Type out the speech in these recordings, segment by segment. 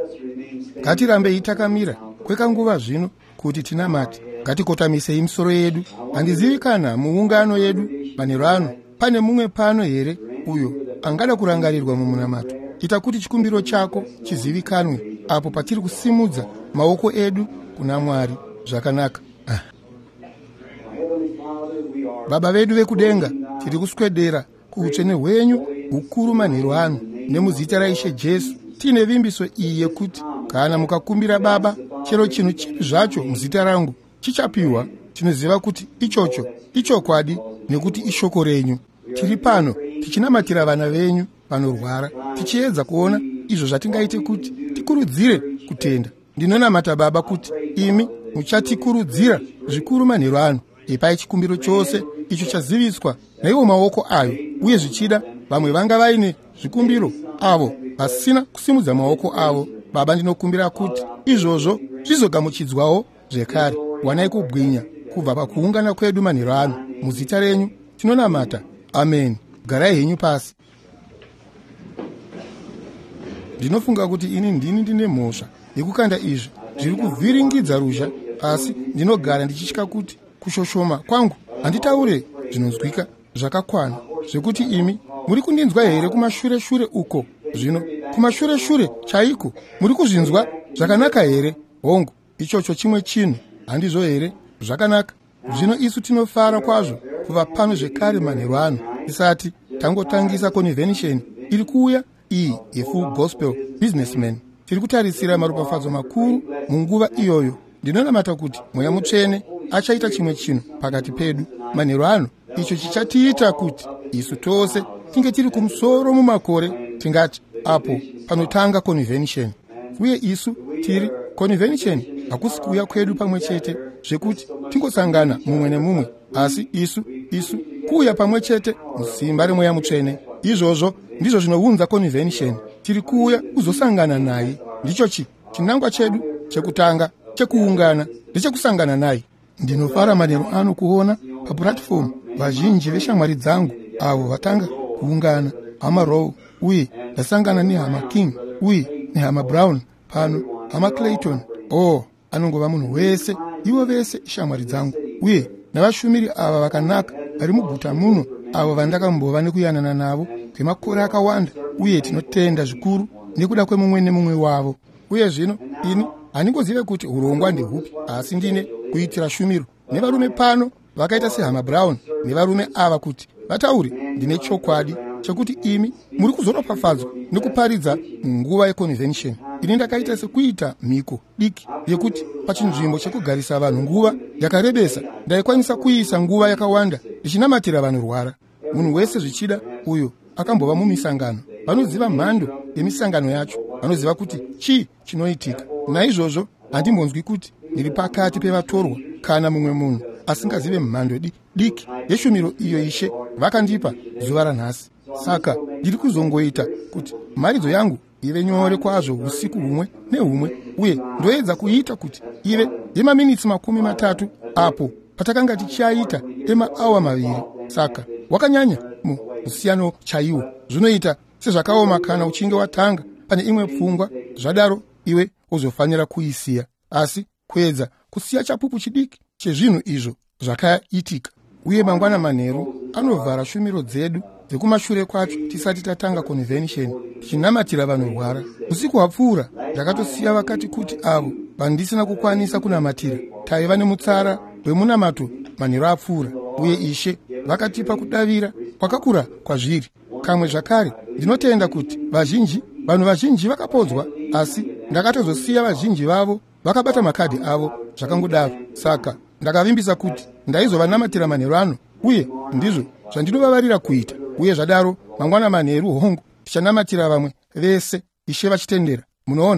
Ngatirambei takamira kwekanguva zvino kuti tinamate. Ngatikotamisei misoro yedu. Handizivi kana muungano yedu manheru ano pane mumwe pano here uyo angada kurangarirwa mumunamato. Ita kuti chikumbiro chako chizivikanwe apo patiri kusimudza maoko edu kuna Mwari. Zvakanaka. Baba vedu vekudenga, tiri kuswedera kuutsvene hwenyu hukuru manheru ano nemuzita raIshe Jesu. Tine vimbiso iyi yekuti kana mukakumbira Baba chero chinhu chipi zvacho muzita rangu chichapiwa. Tinoziva kuti ichocho ichokwadi nekuti ishoko renyu. Tiri pano tichinamatira vana venyu vanorwara, tichiedza kuona izvo zvatingaite kuti tikurudzire kutenda. Ndinonamata Baba kuti imi muchatikurudzira zvikuru manheru ano. Ipai chikumbiro chose icho chaziviswa naiwo maoko ayo, uye zvichida vamwe vanga vaine zvikumbiro avo vasina kusimudza maoko avo. Baba, ndinokumbira kuti izvozvo zvizogamuchidzwawo zvekare. Wanai kubwinya kubva pakuungana kwedu manheru ano. Muzita renyu tinonamata. Amen. Garai henyu pasi. Ndinofunga kuti ini ndine mhosva yekukanda izvi zviri kuvhiringidza ruzha, asi ndinogara ndichitya kuti kushoshoma kwangu handitaure zvinonzwika zvakakwana, zvekuti imi muri kundinzwa here kumashure-shure uko. Zvino kumashure-shure chaiko muri kuzvinzwa zvakanaka here? Hongu, ichocho chimwe chinhu, handizvo here? Zvakanaka. Zvino isu tinofara kwazvo kuva pano zvekare manheru ano, tisati tangotangisa convention iri kuuya iyi yeFull Gospel Businessmen. Tiri kutarisira maropafadzo makuru munguva iyoyo. Ndinonamata kuti Mweya Mutsvene achaita chimwe chinhu pakati pedu manheru ano, icho chichatiita kuti isu tose tinge tiri kumusoro mumakore. Tingati apo panotanga convention. Uye isu tiri convention hakusi kuuya kwedu pamwe chete zvekuti tingosangana mumwe nemumwe, asi isu kuuya pamwe chete musimba reMweya Mutsvene. Izvozvo ndizvo zvinounza convention. Tiri kuuya kuzosangana naye. Ndicho chinangwa chedu chekutanga chekuungana ndechekusangana naye. Ndinofara manheru ano kuona paplatform vazhinji veshamwari dzangu avo vatanga kuungana. Hama Row, uye ndasangana nehama King, uye nehama Brown pano, hama Clayton. Anongova munhu wese, ivo vese shamwari dzangu, uye navashumiri ava vakanaka vari muguta muno, avo vandakambova nekuyanana navo kwemakore akawanda, uye tinotenda zvikuru nekuda kwemumwe nemumwe wavo. Uye zvino ini handingozive kuti urongwa ndehupi, asi ndine kuitira shumiro nevarume pano vakaita sehama Brown nevarume ava kuti vataure. Ndine chokwadi chekuti imi muri kuzoropafadzwa nekuparidza munguva yeconvention. Ini ndakaita sekuita mhiko diki yekuti pachinzvimbo chekugarisa vanhu nguva yakarebesa ndaikwanisa kuisa nguva yakawanda ndichinamatira vanorwara. Munhu wese zvichida uyo akambova mumisangano vanoziva mhando yemisangano yacho, vanoziva kuti chii chinoitika. Naizvozvo handimbonzwi kuti ndiri pakati pevatorwa kana mumwe munhu asingazive mhando diki yeshumiro iyo Ishe vakandipa zuva ranhasi. Saka ndiri kuzongoita kuti mharidzo yangu ive nyore kwazvo usiku humwe nehumwe, uye ndoedza kuita kuti ive yemaminitsi 30 apo patakanga tichiaita emaawa 2. Saka wakanyanya musiyano chaiwo. Zvinoita sezvakaoma kana uchinge watanga pane imwe pfungwa, zvadaro iwe uzofanira kuisiya, asi kuedza kusiya chapupu chidiki chezvinhu izvo zvakaitika. Uye mangwana manheru anovhara shumiro dzedu dzekumashure kwacho tisati tatanga convention tichinamatira vanorwara. Usiku hwapfuura ndakatosiya vakati kuti avo vandisina kukwanisa kunamatira taiva nemutsara wemunamato manheru apfuura, uye Ishe vakatipa kudavira kwakakura kwazviri. Kamwe zvakare ndinotenda kuti vanhu vazhinji vakapodzwa, asi ndakatozosiya vazhinji vavo vakabata makadhi avo zvakangodaro. Saka ndakavimbisa kuti ndaizovanamatira manheru ano, uye ndizvo zvandinovavarira kuita. Uye zvadaro mangwana manheru hongu tichanamatira vamwe vese Ishe vachitendera. Munoona?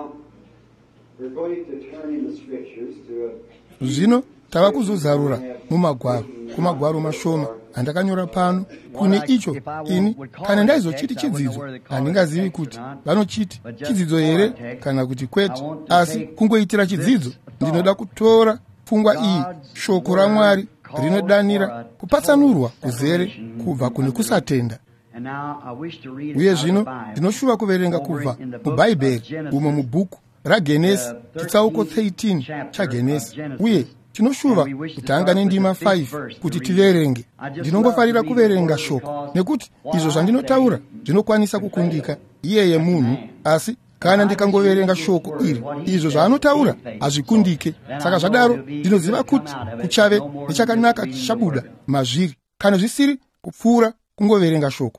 Zvino tava kuzozarura mumagwaro, kumagwaro mashoma andakanyora pano kune icho. Ini kana ndaizochiti chidzidzo handingazivi kuti vanochiti chidzidzo here kana kuti kwete, asi kungoitira chidzidzo. Ndinoda kutora pfungwa iyi, shoko raMwari rinodanira kupatsanurwa kuzere kubva kune kusatenda. uye zvino ndinoshuva kuverenga kubva mubhaibheri umo mubhuku ragenesi chitsauko 13 chagenesi, uye tinoshuva kutanga nendima 5 kuti tiverenge. Ndinongofarira kuverenga shoko nekuti izvo zvandinotaura zvinokwanisa kukundika iyeye munhu, asi kana ndikangoverenga shoko iri, izvo zvaanotaura hazvikundike. Saka zvadaro ndinoziva kuti kuchave nechakanaka chichabuda mazviri, kana zvisiri kupfuura kungoverenga shoko.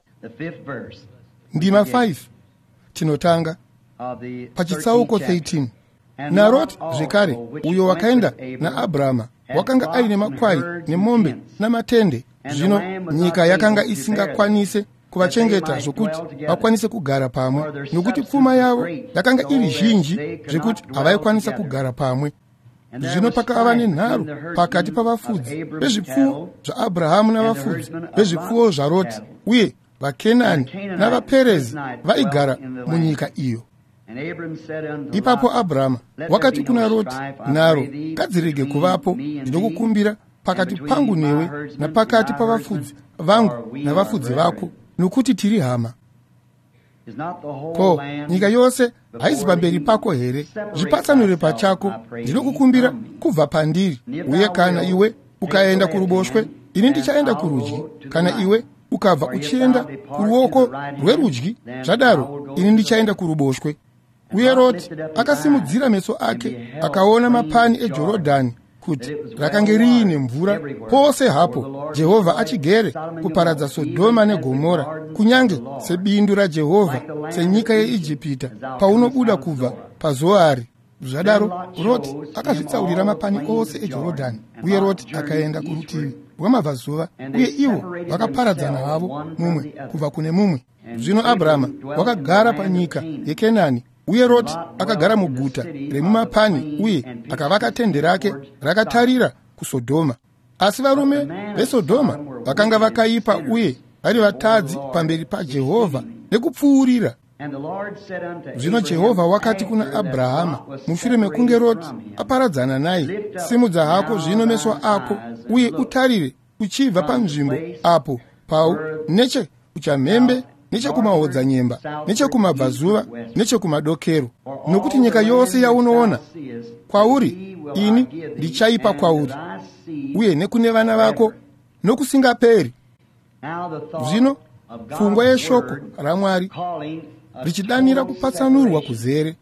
Ndima 5 tinotanga pachitsauko 13. naRoti zvekare, uyo wakaenda naAbhrama, wakanga aine makwai nemombe namatende. Zvino nyika yakanga isingakwanise kuvachengeta zvokuti vakwanise kugara pamwe, nokuti pfuma yavo yakanga iri zhinji zvekuti havaikwanisa kugara pamwe. Zvino pakava nenharo pakati pavafudzi vezvipfuwo zvaAbhrahamu navafudzi vezvipfuwo zvaRoti, uye vaKenani navaPerezi vaigara munyika iyo. Ipapo Abhrama wakati kuna Roti, nharo ngadzirege kuvapo, ndinokukumbira pakati pangu newe napakati pavafudzi vangu navafudzi vako, nokuti tiri hama. Ko, nyika yose haisi pamberi pako here? Zvipatsanure pachako, ndinokukumbira kubva pandiri. Uye kana iwe ukaenda kuruboshwe, ini ndichaenda kurudyi. Kana iwe ukabva uchienda kuruoko rwerudyi, zvadaro ini ndichaenda kuruboshwe. Uye Roti akasimudzira meso ake akaona mapani eJorodhani kuti rakange riine mvura pose hapo, Jehovha achigere kuparadza Sodhoma neGomora, kunyange sebindu raJehovha, senyika yeIjipita paunobuda kubva paZoari. Zvadaro Roti akazvitsaurira mapani ose eJorodhani, uye Roti akaenda kurutivi rwamabvazuva, uye ivo vakaparadzana havo mumwe kubva kune mumwe. Zvino Abhrama wakagara panyika yeKenani, uye Roti akagara muguta remumapani, uye akavaka tende rake rakatarira kuSodhoma. Asi varume veSodhoma vakanga vakaipa uye vari vatadzi pamberi paJehovha nekupfuurira. Zvino Jehovha wakati kuna Abhrahama mushure mekunge Roti aparadzana naye, simudza hako zvino meso ako uye utarire uchibva panzvimbo apo pau neche kuchamhembe, nechekumahodza nyemba, nechekumabvazuva, nechekumadokero, nokuti nyika yose yaunoona kwauri ini ndichaipa kwauri, uye nekune vana vako nokusingaperi. Zvino pfungwa yeshoko raMwari richidanira kupatsanurwa kuzere.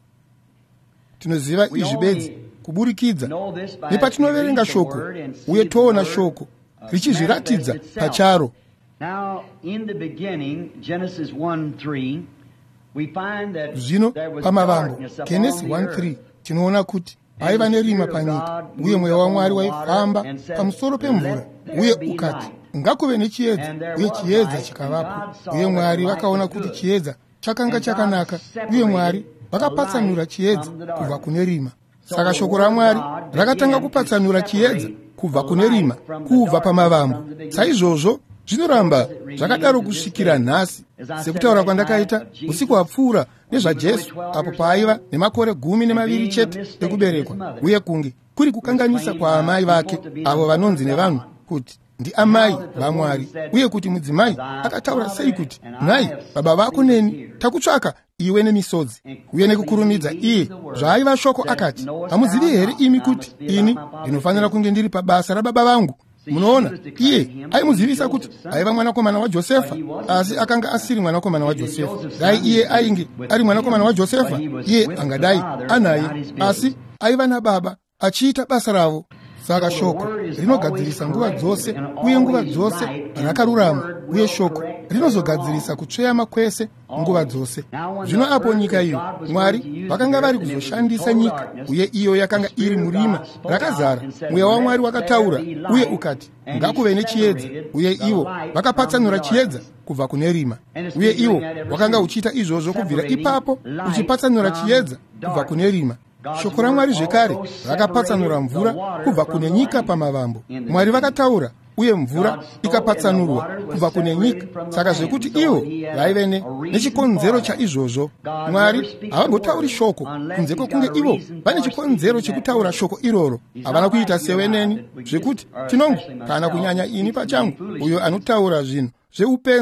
Tinoziva izvi bedzi kuburikidza nepatinoverenga shoko uye toona shoko richizviratidza pacharo. Now, in the beginning, Genesis 1:3, we find that zvino pamavambo Genesis 1:3 tinoona kuti paiva nerima panyika, uye mweya waMwari waifamba pamusoro pemvura, uye ukati ngakuve nechiedza, uye chiedza chikavapo. Uye Mwari vakaona kuti chiedza chakanga chakanaka, uye Mwari vakapatsanura chiedza kubva kune rima. Saka shoko raMwari rakatanga kupatsanura chiedza kubva kune rima, kubva pamavambo. Saizvozvo zvinoramba zvakadaro kusvikira nhasi, sekutaura kwandakaita usiku hwapfuura nezvaJesu, apo paaiva nemakore 12 chete ekuberekwa, uye kunge kuri kukanganisa kwaamai vake avo vanonzi nevanhu kuti ndiamai vaMwari, uye kuti mudzimai akataura sei kuti nhai baba vako neni takutsvaka iwe nemisodzi. Uye nekukurumidza iye zvaaiva shoko akati, hamuzivi here imi kuti ini ndinofanira kunge ndiri pabasa rababa vangu? Munoona, iye aimuzivisa kuti aiva mwanakomana waJosefa, asi akanga asiri mwanakomana waJosefa. Dai iye ainge ari mwanakomana waJosefa, iye angadai anaye, asi aiva nababa achiita basa ravo. Saka shoko rinogadzirisa nguva dzose, uye nguva dzose rakarurama, uye shoko rinozogadzirisa kutsveyama kwese nguva dzose. Zvino apo nyika iyo Mwari vakanga vari kuzoshandisa nyika, uye iyo yakanga iri murima rakazara, mweya waMwari wakataura uye ukati ngakuve nechiedza, uye ivo vakapatsanura chiedza kubva kune rima. Uye ivo wakanga uchiita izvozvo kubvira ipapo, uchipatsanura chiedza kubva kune rima. Shoko raMwari zvekare rakapatsanura mvura kubva kune nyika pamavambo. Mwari vakataura uye mvura ikapatsanurwa kubva kune nyika. Saka zvekuti ivo vaive nechikonzero chaizvozvo. Mwari havangotauri shoko kunze kwokunge ivo vane chikonzero chekutaura shoko iroro. Havana kuita sewe neni zvekuti tinongo, kana kunyanya ini pachangu, uyo anotaura zvinhu zveupenzi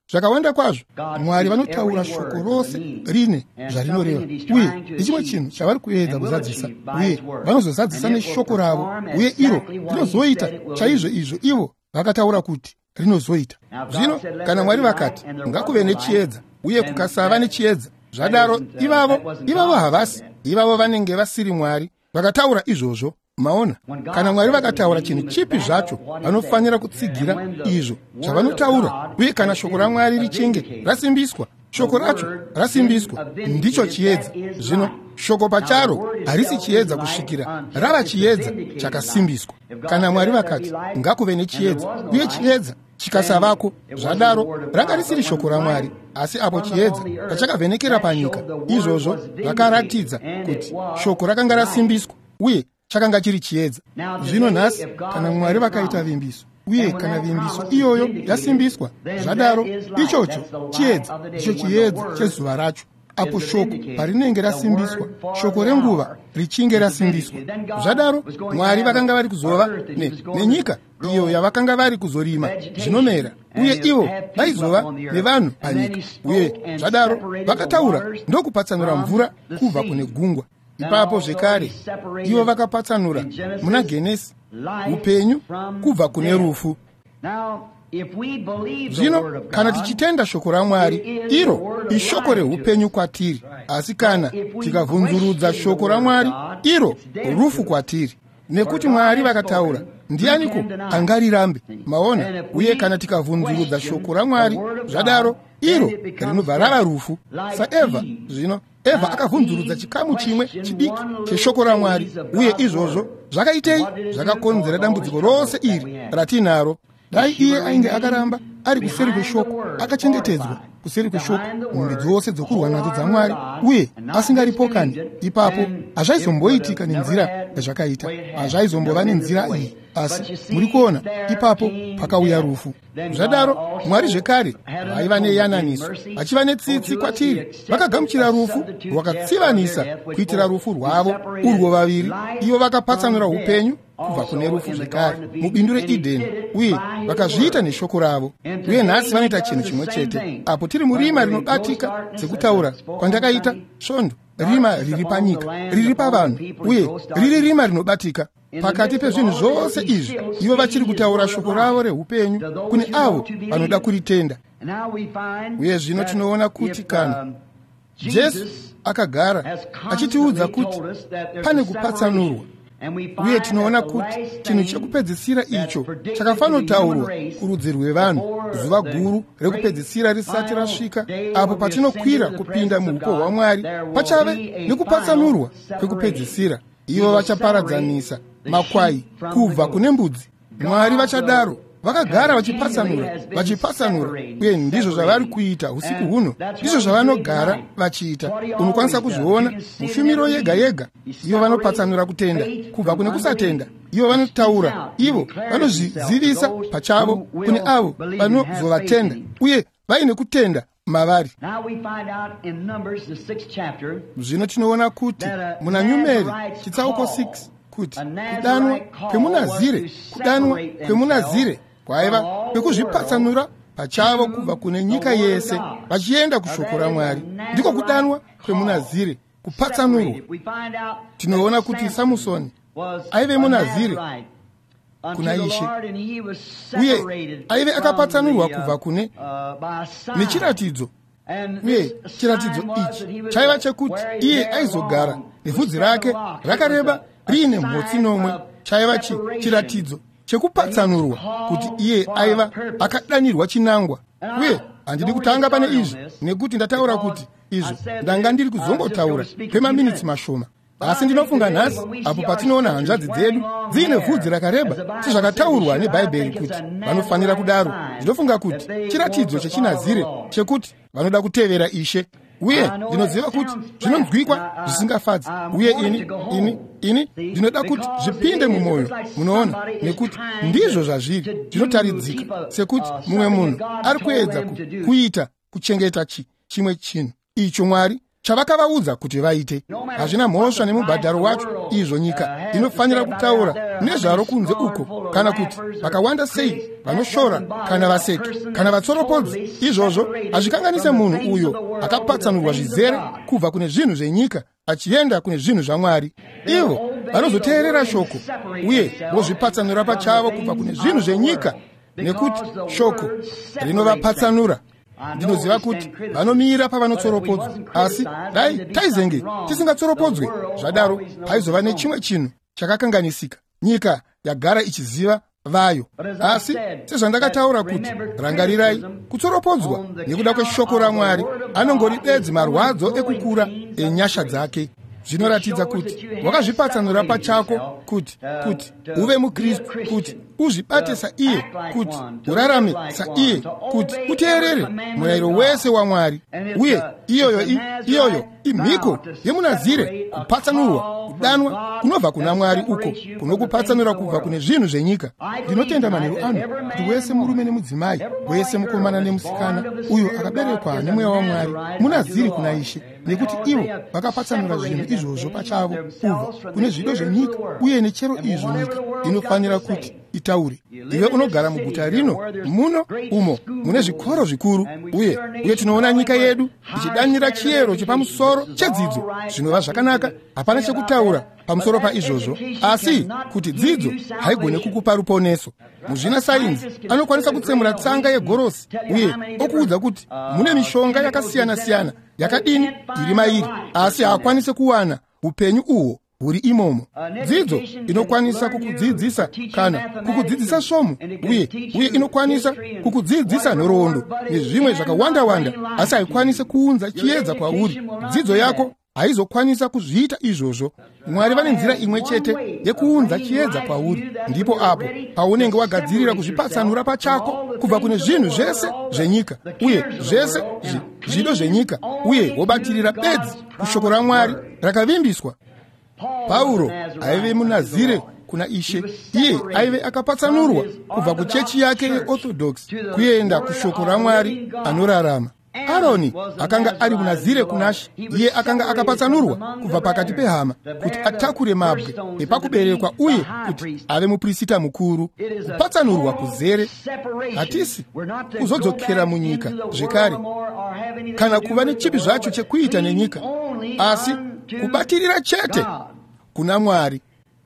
zvakawanda kwazvo Mwari vanotaura shoko rose rine zvarinoreva, uye nechimwe chinhu chavari kuedza kuzadzisa, uye vanozozadzisa neshoko ravo, uye iro rinozoita chaizvo izvo ivo vakataura kuti rinozoita. Zvino kana Mwari vakati ngakuve nechiedza, uye kukasava nechiedza, zvadaro ivavo havasi, ivavo vanenge vasiri Mwari vakataura izvozvo. Maona, kana Mwari vakataura chinhu chipi zvacho, vanofanira kutsigira izvo zvavanotaura, uye kana shoko raMwari richinge rasimbiswa, shoko racho rasimbiswa, ndicho chiedza. Zvino shoko pacharo harisi chiedza kusvikira rava chiedza chakasimbiswa. Kana Mwari vakati ngakuve nechiedza, uye chiedza chikasavako, zvadaro ranga risiri shoko raMwari, asi apo chiedza pachakavhenekera panyika, izvozvo zvakaratidza kuti shoko rakanga rasimbiswa, uye chakanga chiri chiedza. Zvino nhasi kana Mwari vakaita vimbiso, uye kana vimbiso iyoyo yasimbiswa, zvadaro ichocho chiedza, icho chiedza chezuva racho. Apo shoko parinenge rasimbiswa, shoko renguva richinge rasimbiswa, zvadaro Mwari vakanga vari kuzova nenyika iyo yavakanga vari kuzorima zvinomera, uye ivo vaizova nevanhu panyika, uye zvadaro vakataura ndokupatsanura mvura kubva kune gungwa. Ipapo zvekare ivo vakapatsanura muna Genesi upenyu kubva kune rufu. Zvino kana tichitenda shoko raMwari, iro ishoko reupenyu kwatiri, asi kana tikavhunzurudza shoko raMwari, iro rufu kwatiri. Nekuti Mwari vakataura, ndianiko angarirambe? Maona, uye kana tikavhunzurudza shoko raMwari, zvadaro iro rinobva rava rufu. SaEvha, zvino Evha akavhunzurudza chikamu chimwe chidiki cheshoko raMwari, uye izvozvo zvakaitei? Zvakakonzera dambudziko rose iri ratinaro. Dai iye ainge akaramba ari kuseri kweshoko, akachengetedzwa kuseri kweshoko, mombe dzose dzokurwa nadzo dzaMwari, uye asingaripokani, ipapo hazvaizomboitika nenzira yazvakaita, hazvaizombova nenzira iyi. Asi muri kuona, ipapo pakauya rufu. Zvadaro Mwari zvekare vaiva neyananiso, vachiva netsitsi kwatiri, vakagamuchira rufu rwakatsivanisa kuitira rufu rwavo urwo vaviri, ivo vakapatsanura upenyu kubva kune rufu zvekare mubindu reEdheni, uye vakazviita neshoko ravo. Uye nhasi vanoita chinhu chimwe chete. Apo tiri murima rinobatika sekutaura kwandakaita svondo, rima riri panyika, riri pavanhu, uye riri rima rinobatika. Pakati pezvinhu zvose izvi, ivo vachiri kutaura shoko ravo reupenyu kune avo vanoda kuritenda. Uye zvino tinoona kuti kana Jesu akagara achitiudza kuti pane kupatsanurwa, uye tinoona kuti chinhu chekupedzisira icho chakafanotaurwa kurudzi rwevanhu zuva guru rekupedzisira risati rasvika, apo patinokwira kupinda muupo hwaMwari, pachave nekupatsanurwa kwekupedzisira. Ivo vachaparadzanisa makwai kubva kune mbudzi. Mwari vachadaro vakagara vachipatsanura, uye ndizvo zvavari kuita usiku huno, ndizvo zvavanogara vachiita. Unokwanisa kuzviona mufumiro yega yega. Ivo vanopatsanura kutenda kubva kune kusatenda. Ivo vanotaura, ivo vanozvizivisa pachavo kune avo vanozovatenda, uye vaine kutenda mavari. Zvino tinoona kuti muna Nyumeri chitsauko 6 kuti kudanwa kwemunazire kwaiva kwekuzvipatsanura pachavo kubva kune nyika yese vachienda kushoko raMwari, ndiko kudanwa kwemunazire, kupatsanurwa. Tinoona kuti Samusoni aive munazire kuna Ishe, uye aive akapatsanurwa kubva kune nechiratidzo. Uye chiratidzo ichi chaiva chekuti iye aizogara nevhudzi rake rakareba riine mhotsi nomwe. Chaiva chiratidzo chekupatsanurwa, kuti iye aiva akadanirwa chinangwa. Uye handidi kutanga pane izvi, nekuti ndataura kuti izvo ndanga ndiri kuzongotaura kwemaminitsi mashoma. Asi ndinofunga nhasi, apo patinoona hanzvadzi dzedu dziine vhudzi rakareba, sezvakataurwa neBhaibheri kuti vanofanira kudaro, ndinofunga kuti chiratidzo chechinazire chekuti vanoda kutevera Ishe. Uye ndinoziva kuti zvinonzwikwa zvisingafadzi, uye ini ndinoda kuti zvipinde mumwoyo, munoona, nekuti ndizvo zvazviri zvinotaridzika, sekuti mumwe munhu ari kuedza kuita kuchengeta chimwe chinhu icho Mwari chavakavaudza kuti vaite. Hazvina mhosva nemubhadharo wacho, izvo nyika inofanira kutaura nezvaro kunze uko, kana kuti vakawanda sei vanoshora kana vaseki kana vatsoropodzi, izvozvo hazvikanganise munhu uyo akapatsanurwa zvizere kubva kune zvinhu zvenyika achienda kune zvinhu zvaMwari. Ivo vanozoteerera shoko uye vozvipatsanura pachavo kubva kune zvinhu zvenyika, nekuti shoko rinovapatsanura. Ndinoziva kuti vanomira pavanotsoropodzwa, asi dai taizenge tisingatsoropodzwe zvadaro, paizova nechimwe chinhu chakakanganisika. Nyika yagara ichiziva vayo. Asi sezvandakataura kuti, rangarirai, kutsoropodzwa nekuda kweshoko raMwari anongori bedzi marwadzo ekukura enyasha dzake. Zvinoratidza kuti wakazvipatsanura pachako kuti uve muKristu, kuti uzvibate saiye, kuti urarame saiye, kuti uteerere murayiro wese waMwari. Uye iyoyo imhiko yemunazire, kupatsanurwa, kudanwa kunobva kuna Mwari uko kunokupatsanura kubva kune zvinhu zvenyika. Ndinotenda manheru ano kuti wese murume nemudzimai, wese mukomana nemusikana uyo akaberekwa nemweya waMwari munaziri kuna Ishe, nekuti ivo vakapatsanura zvinhu izvozvo pachavo kubva kune zvido zvenyika. Uye nechero izvo nyika inofanira kuti itaure. Iwe unogara muguta rino umo mune zvikoro zvikuru, uye tinoona nyika yedu ichidanira chiyero chepamusoro chedzidzo. Zvinova zvakanaka, hapana chekutaura pamusoro paizvozvo, asi kuti dzidzo haigone kukupa ruponeso. Muzvina sainzi anokwanisa kutsemura tsanga yegorosi uye okuudza kuti mune mishonga yakasiyana-siyana yakadini iri mairi, asi haakwanise kuwana upenyu uhwo huri imomo. Dzidzo inokwanisa kukudzidzisa kana kukudzidzisa svomo, uye inokwanisa kukudzidzisa nhoroondo nezvimwe zvakawanda-wanda, asi haikwanise kuunza chiedza kwauri. Dzidzo yako haizokwanisa kuzviita izvozvo. Mwari vane nzira imwe chete yekuunza chiedza kwauri, ndipo apo paunenge wagadzirira kuzvipatsanura pachako kubva kune zvinhu zvese zvenyika uye zvese zvido zvenyika, uye wobatirira bedzi kushoko raMwari rakavimbiswa. Pauro aive munazire kuna Ishe. Iye aive akapatsanurwa kubva kuchechi yake yeOrthodox kuenda kushoko raMwari anorarama. Aroni akanga ari munazire kuna She. Iye akanga akapatsanurwa kubva pakati pehama kuti atakure mabwe epakuberekwa uye kuti ave muprista mukuru. Kupatsanurwa kuzere, hatisi kuzodzokera munyika zvekare kana kuva nechipi zvacho chekuita nenyika, asi kubatirira chete kuna Mwari.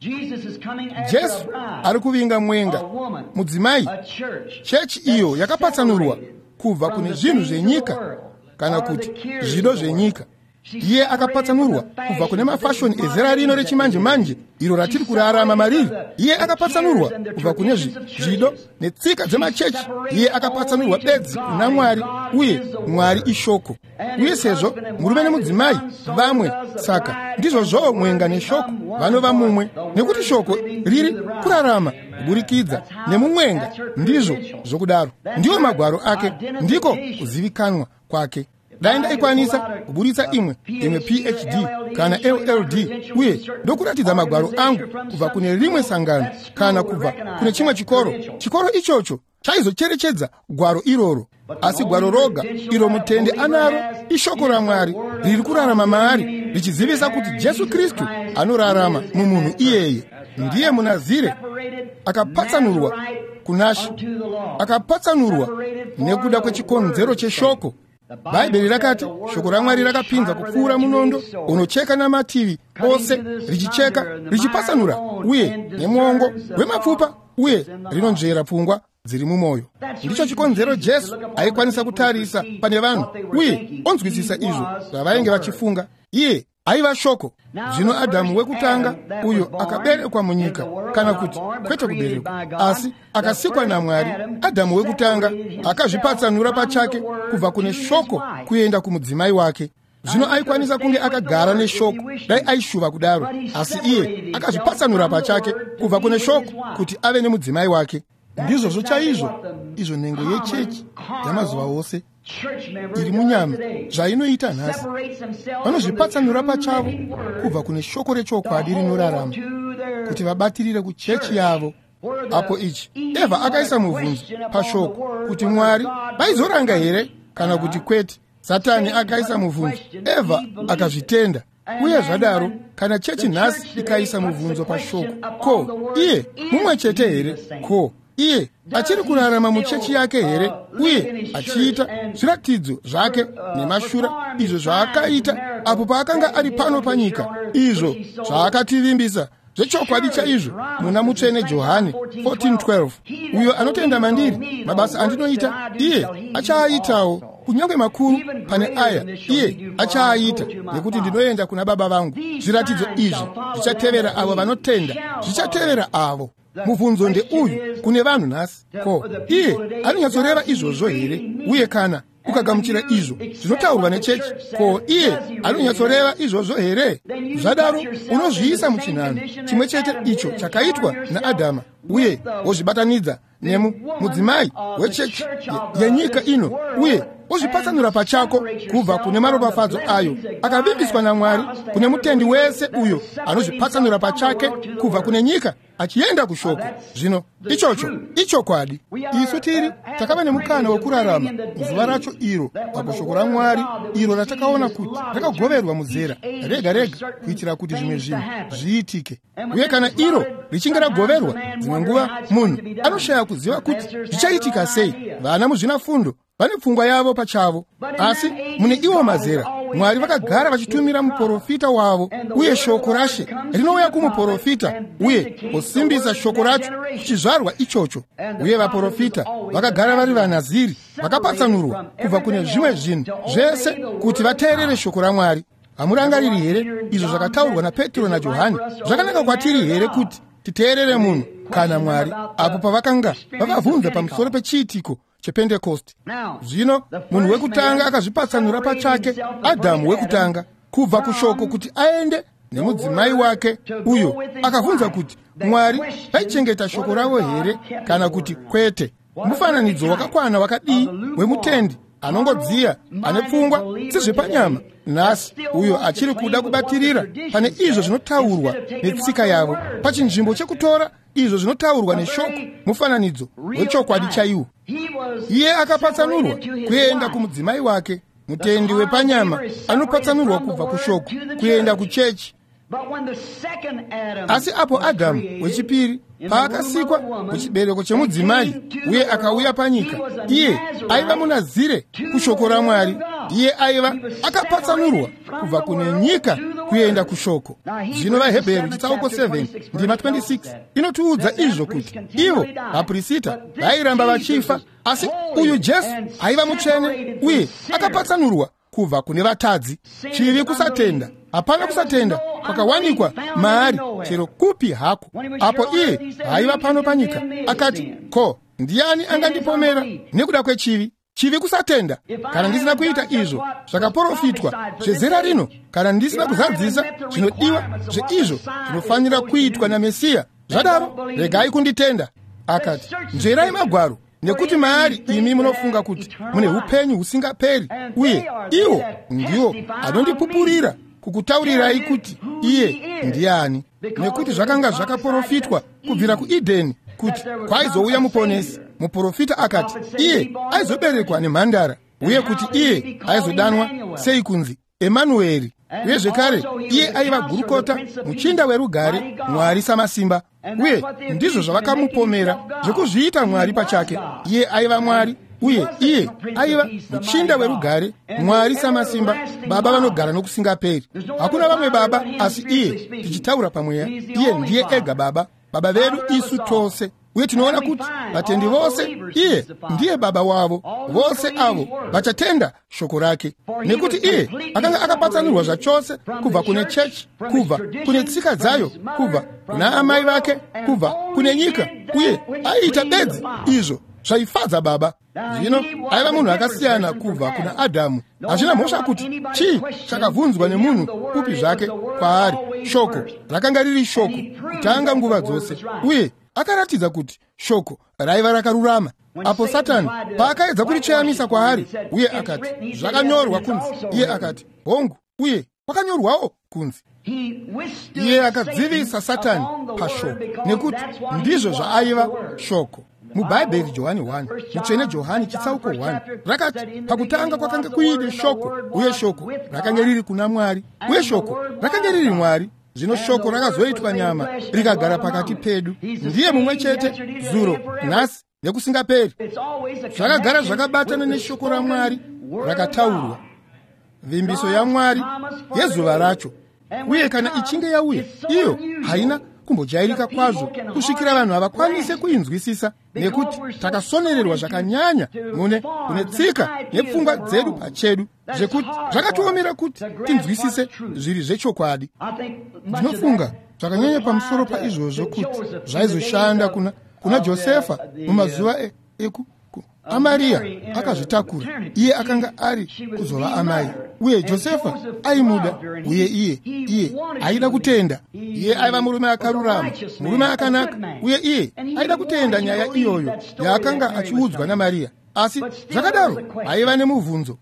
Jesu ari kuvinga mwenga, mudzimai, chechi iyo yakapatsanurwa kubva kune zvinhu zvenyika kana kuti zvido zvenyika. Iye akapatsanurwa kubva kune mafashoni ezera rino rechimanje-manje iro ratiri kurarama mariri. Iye akapatsanurwa kubva kune zvido netsika dzemachechi. Iye akapatsanurwa bedzi kuna Mwari, uye Mwari ishoko. Uye sezvo murume nemudzimai vamwe, saka ndizvozvo mwenga neshoko vanova mumwe, nekuti shoko riri kurarama kuburikidza nemumwenga. Ndizvo zvokudaro ndiwo magwaro ake, ndiko kuzivikanwa kwake. Dai ndaikwanisa kuburitsa imwe PhD kana LLD uye ndokuratidza magwaro angu kubva kune rimwe sangano kana kubva kune chimwe chikoro ichocho chaizocherechedza gwaro iroro. Asi gwaro roga iro mutende anaro ishoko raMwari riri kurarama maari, richizivisa kuti Jesu Kristu anorarama mumunhu iyeye. Ndiye munazire akapatsanurwa kuna She, akapatsanurwa nekuda kwechikonzero cheshoko. Bhaibheri rakati shoko raMwari rakapinza kupfuura munondo unocheka namativi ose, richicheka richipatsanura uye nemwongo wemapfupa, uye rinonzvera pfungwa dziri mumwoyo. Ndicho chikonzero Jesu aikwanisa kutarisa pane vanhu uye onzwisisa izvo zvavainge vachifunga. Iye aiva shoko. Zvino Adhamu wekutanga uyo akaberekwa munyika, kana kuti kwete kuberekwa asi akasikwa naMwari. Adhamu wekutanga akazvipatsanura pachake kubva kune shoko kuenda kumudzimai wake. Zvino aikwanisa kunge akagara neshoko dai aishuva kudaro, asi iye akazvipatsanura pachake kubva kune shoko kuti ave nemudzimai wake. Ndizvozvo chaizvo izvo nhengo yechechi yamazuva ose iri munyama zvainoita nhasi. Vanozvipatsanura pachavo kubva kune shoko rechokwadi rinorarama kuti vabatirire kuchechi yavo. Apo ichi Evha akaisa mubvunzo pashoko kuti Mwari vaizoranga here kana kuti kwete. Satani akaisa mubvunzo, Evha akazvitenda. uye zvadaro kana chechi nhasi ikaisa mubvunzo pashoko, ko iye mumwe chete here? Ko iye achiri kurarama muchechi yake here, uye achiita zviratidzo zvake nemashura izvo zvaakaita apo paakanga ari pano panyika, izvo zvaakativimbisa zvechokwadi chaizvo muna mutsvene Johani 14:12. Uyo anotenda mandiri, mabasa andinoita iye achaaitawo, kunyange makuru pane aya iye achaaita, nekuti ndinoenda kuna Baba vangu. Zviratidzo izvi zvichatevera avo vanotenda, zvichatevera avo. Mubvunzo ndeuyu kune vanhu nhasi, ko iye anonyatsoreva izvozvo here? Uye kana ukagamuchira izvo zvinotaurwa nechechi, ko iye anonyatsoreva izvozvo here? Zvadaro unozviisa muchinhano chimwe chete icho chakaitwa naAdhama, uye wozvibatanidza nemudzimai wechechi yenyika ino, uye wozvipatsanura pachako kubva kune maropafadzo ayo akavimbiswa naMwari kune mutendi wese uyo anozvipatsanura pachake kubva kune nyika achienda kushoko. Zvino ichocho ichokwadi. Isu tiri takava nemukana wokurarama muzuva racho iro, apo shoko raMwari iro ratakaona kuti rakagoverwa muzera rega rega kuitira kuti zvimwe zvinhu zviitike. Uye kana iro richinge ragoverwa, dzimwe nguva munhu anoshaya kuziva kuti zvichaitika sei. Vana muzvinafundo vane pfungwa yavo pachavo, asi mune iwo mazera Mwari vakagara vachitumira muprofita wavo, uye shoko rashe rinouya kumuprofita uye kusimbisa shoko racho kuchizvarwa ichocho. Uye vaprofita vakagara vari vaNaziri vakapatsanurwa kubva kune zvimwe zvinhu zvese kuti vateerere shoko raMwari. Hamurangariri here izvo zvakataurwa naPetro naJohani? Zvakanaka kwatiri here kuti titeerere munhu kana Mwari, apo pavakanga vakabvunza pamusoro pechiitiko chePentekosti? Zvino munhu wekutanga akazvipatsanura pachake, Adhamu wekutanga, kubva kushoko kuti aende nemudzimai wake, uyo akabvunza kuti Mwari aichengeta shoko ravo here kana kuti kwete. Mufananidzo wakakwana wakadii wemutendi anongodziya, ane pfungwa sezvepanyama nhasi, uyo achiri kuda kubatirira pane izvo zvinotaurwa netsika yavo pachinzvimbo chekutora izvo zvinotaurwa neshoko, mufananidzo wechokwadi chaiwo. Iye akapatsanurwa kuenda kumudzimai wake, mutendi wepanyama anopatsanurwa kubva kushoko kuenda kuchechi. Asi apo Adhamu wechipiri paakasikwa muchibereko chemudzimai uye akauya panyika, iye aiva munazire kushoko raMwari. Iye aiva akapatsanurwa kubva kune nyika kuenda kushoko. Zvino vaHebheru chitsauko 7 ndima 26 inotiudza izvo kuti ivo vaprista vairamba vachifa, asi uyu Jesu aiva mutsvene uye akapatsanurwa kubva kune vatadzi. Chivi kusatenda, hapana kusatenda kwakawanikwa maari chero kupi hako. Apo iye aiva pano panyika akati, ko ndiani angandipomera nekuda kwechivi? Chivi kusatenda. Kana ndisina kuita izvo zvakaprofitwa zvezera rino, kana ndisina kuzadzisa zvinodiwa zveizvo zvinofanira kuitwa naMesiya, zvadaro regai kunditenda. Akati, nzverai magwaro, nekuti maari imi munofunga kuti mune upenyu husingaperi, uye iwo ndiwo anondipupurira kukutaurirai kuti iye ndiani. Nekuti zvakanga zvakaprofitwa kubvira kuEdheni kuti kwaizouya muponesi. Muprofita akati iye aizoberekwa nemhandara, uye kuti iye aizodanwa sei kunzi Emanueri. Uye zvekare iye aiva gurukota, muchinda werugare, Mwari samasimba. Uye ndizvo zvavakamupomera zvekuzviita Mwari pachake. Iye aiva Mwari, uye iye aiva muchinda werugare, Mwari samasimba, Baba vanogara nokusingaperi. Hakuna vamwe Baba asi iye, tichitaura pamweya. Iye ndiye ega Baba, Baba vedu isu tose. Uye tinoona kuti vatendi vose iye ndiye Baba wavo, vose avo vachatenda shoko rake. Nekuti iye akanga akapatsanurwa zvachose kubva kune chechi, kubva kune tsika dzayo, kubva kuna amai vake, kubva kune nyika, uye aiita bedzi izvo zvaifadza Baba. Zvino aiva munhu akasiyana kubva kuna Adhamu. Hazvina mhosva kuti chii chakabvunzwa nemunhu upi zvake kwaari. Shoko rakanga riri shoko kutanga nguva dzose, uye akaratidza kuti shoko raiva rakarurama. Apo Satani paakaedza kuricheyamisa kwaari, uye akati zvakanyorwa kunzi, iye akati hongu, uye kwakanyorwawo kunzi. Iye akadzivisa Satani pashoko, nekuti ndizvo zvaaiva shoko. mubhaibheri Johani 1 mutsvene Johani chitsauko 1 rakati pakutanga kwakanga kuine shoko, uye shoko rakanga riri kuna Mwari, uye shoko rakanga riri Mwari. Zvino shoko rakazoitwa nyama rikagara pakati pedu. Ndiye mumwe chete dzulo, nhasi nekusingaperi. Zvakagara zvakabatana neshoko raMwari rakataurwa, vimbiso yaMwari yezuva racho. Uye kana ichinge yauya, iyo haina kumbojairika kwazvo kusvikira vanhu havakwanise kuinzwisisa, nekuti takasonererwa zvakanyanya mune tsika nepfungwa dzedu pachedu, zvekuti zvakatiomera kuti tinzwisise zviri zvechokwadi. Ndinofunga zvakanyanya pamusoro paizvozvo kuti zvaizoshanda kuna Josefa mumazuva aMariya akazvitakura. Iye akanga ari kuzova amai, uye Josefa aimuda, uye iye aida kutenda. Iye aiva murume akarurama, murume akanaka, uye iye aida kutenda nyaya iyoyo yaakanga achiudzwa naMariya. Asi zvakadaro aiva nemubvunzo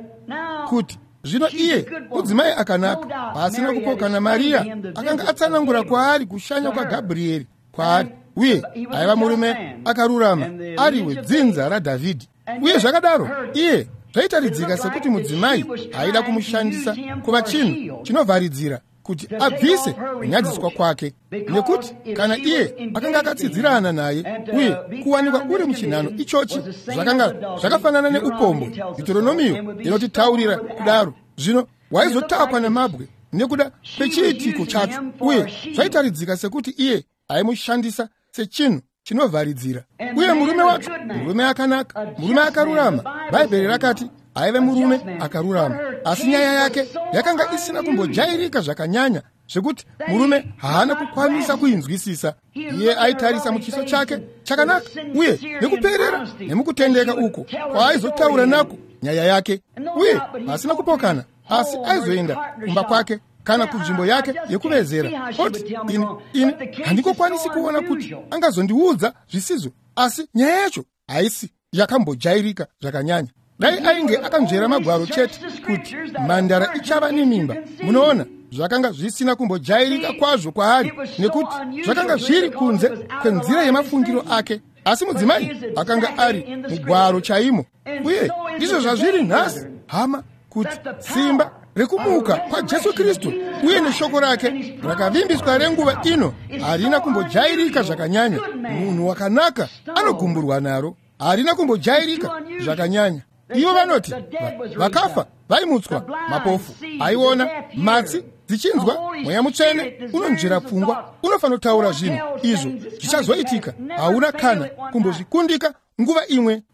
kuti zvino iye mudzimai akanaka, pasina kupokana Mariya akanga atsanangura kwaari kushanya kwaGabhurieri kwaari, uye aiva murume akarurama, ari wedzinza raDhavhidhi. Uye zvakadaro iye zvaitaridzika sekuti mudzimai aida kumushandisa kuva chinhu chinovharidzira kuti abvise kunyadziswa kwake, nekuti kana iye akanga akatsidzirana naye uye kuwanikwa uri muchinhano ichochi zvakanga zvakafanana neupombo. Deuteronomio inotitaurira kudaro. Zvino waizotakwa nemabwe nekuda kwechiitiko chacho, uye zvaitaridzika sekuti iye aimushandisa sechinhu chinovharidzira. Uye murume wacho murume akanaka, murume akarurama. Bhaibheri rakati aive murume akarurama, asi nyaya yake yakanga isina kumbojairika zvakanyanya zvekuti murume haana kukwanisa kuinzwisisa. Iye aitarisa muchiso chake chakanaka, uye nekuperera nemukutendeka uko kwaaizotaura nako nyaya yake, uye pasina kupokana, asi aizoenda kumba kwake kana kunzvimbo yake yekuvezera. Oti ini handingokwanisi kuona kuti angazondiudza zvisizvo, asi nyaya yacho haisi yakambojairika zvakanyanya. Dai ainge akanzvera magwaro chete kuti mhandara ichava nemimba. Munoona, zvakanga zvisina kumbojairika kwazvo kwaari, nekuti zvakanga zviri kunze kwenzira yemafungiro ake. Asi mudzimai akanga ari mugwaro chaimo. Uye ndizvo zvazviri nhasi, hama, kuti simba rekumuka kwaJesu Kristu uye neshoko rake rakavimbiswa renguva ino harina kumbojairika zvakanyanya. Munhu wakanaka anogumburwa naro, harina kumbojairika zvakanyanya. Ivo vanoti vakafa vaimutswa, mapofu aiona, matsi dzichinzwa, mweya mutsvene unonzvera pfungwa, unofanira kutaura zvinhu izvo zvichazoitika. Hauna kana kumbozvikundika nguva imwe.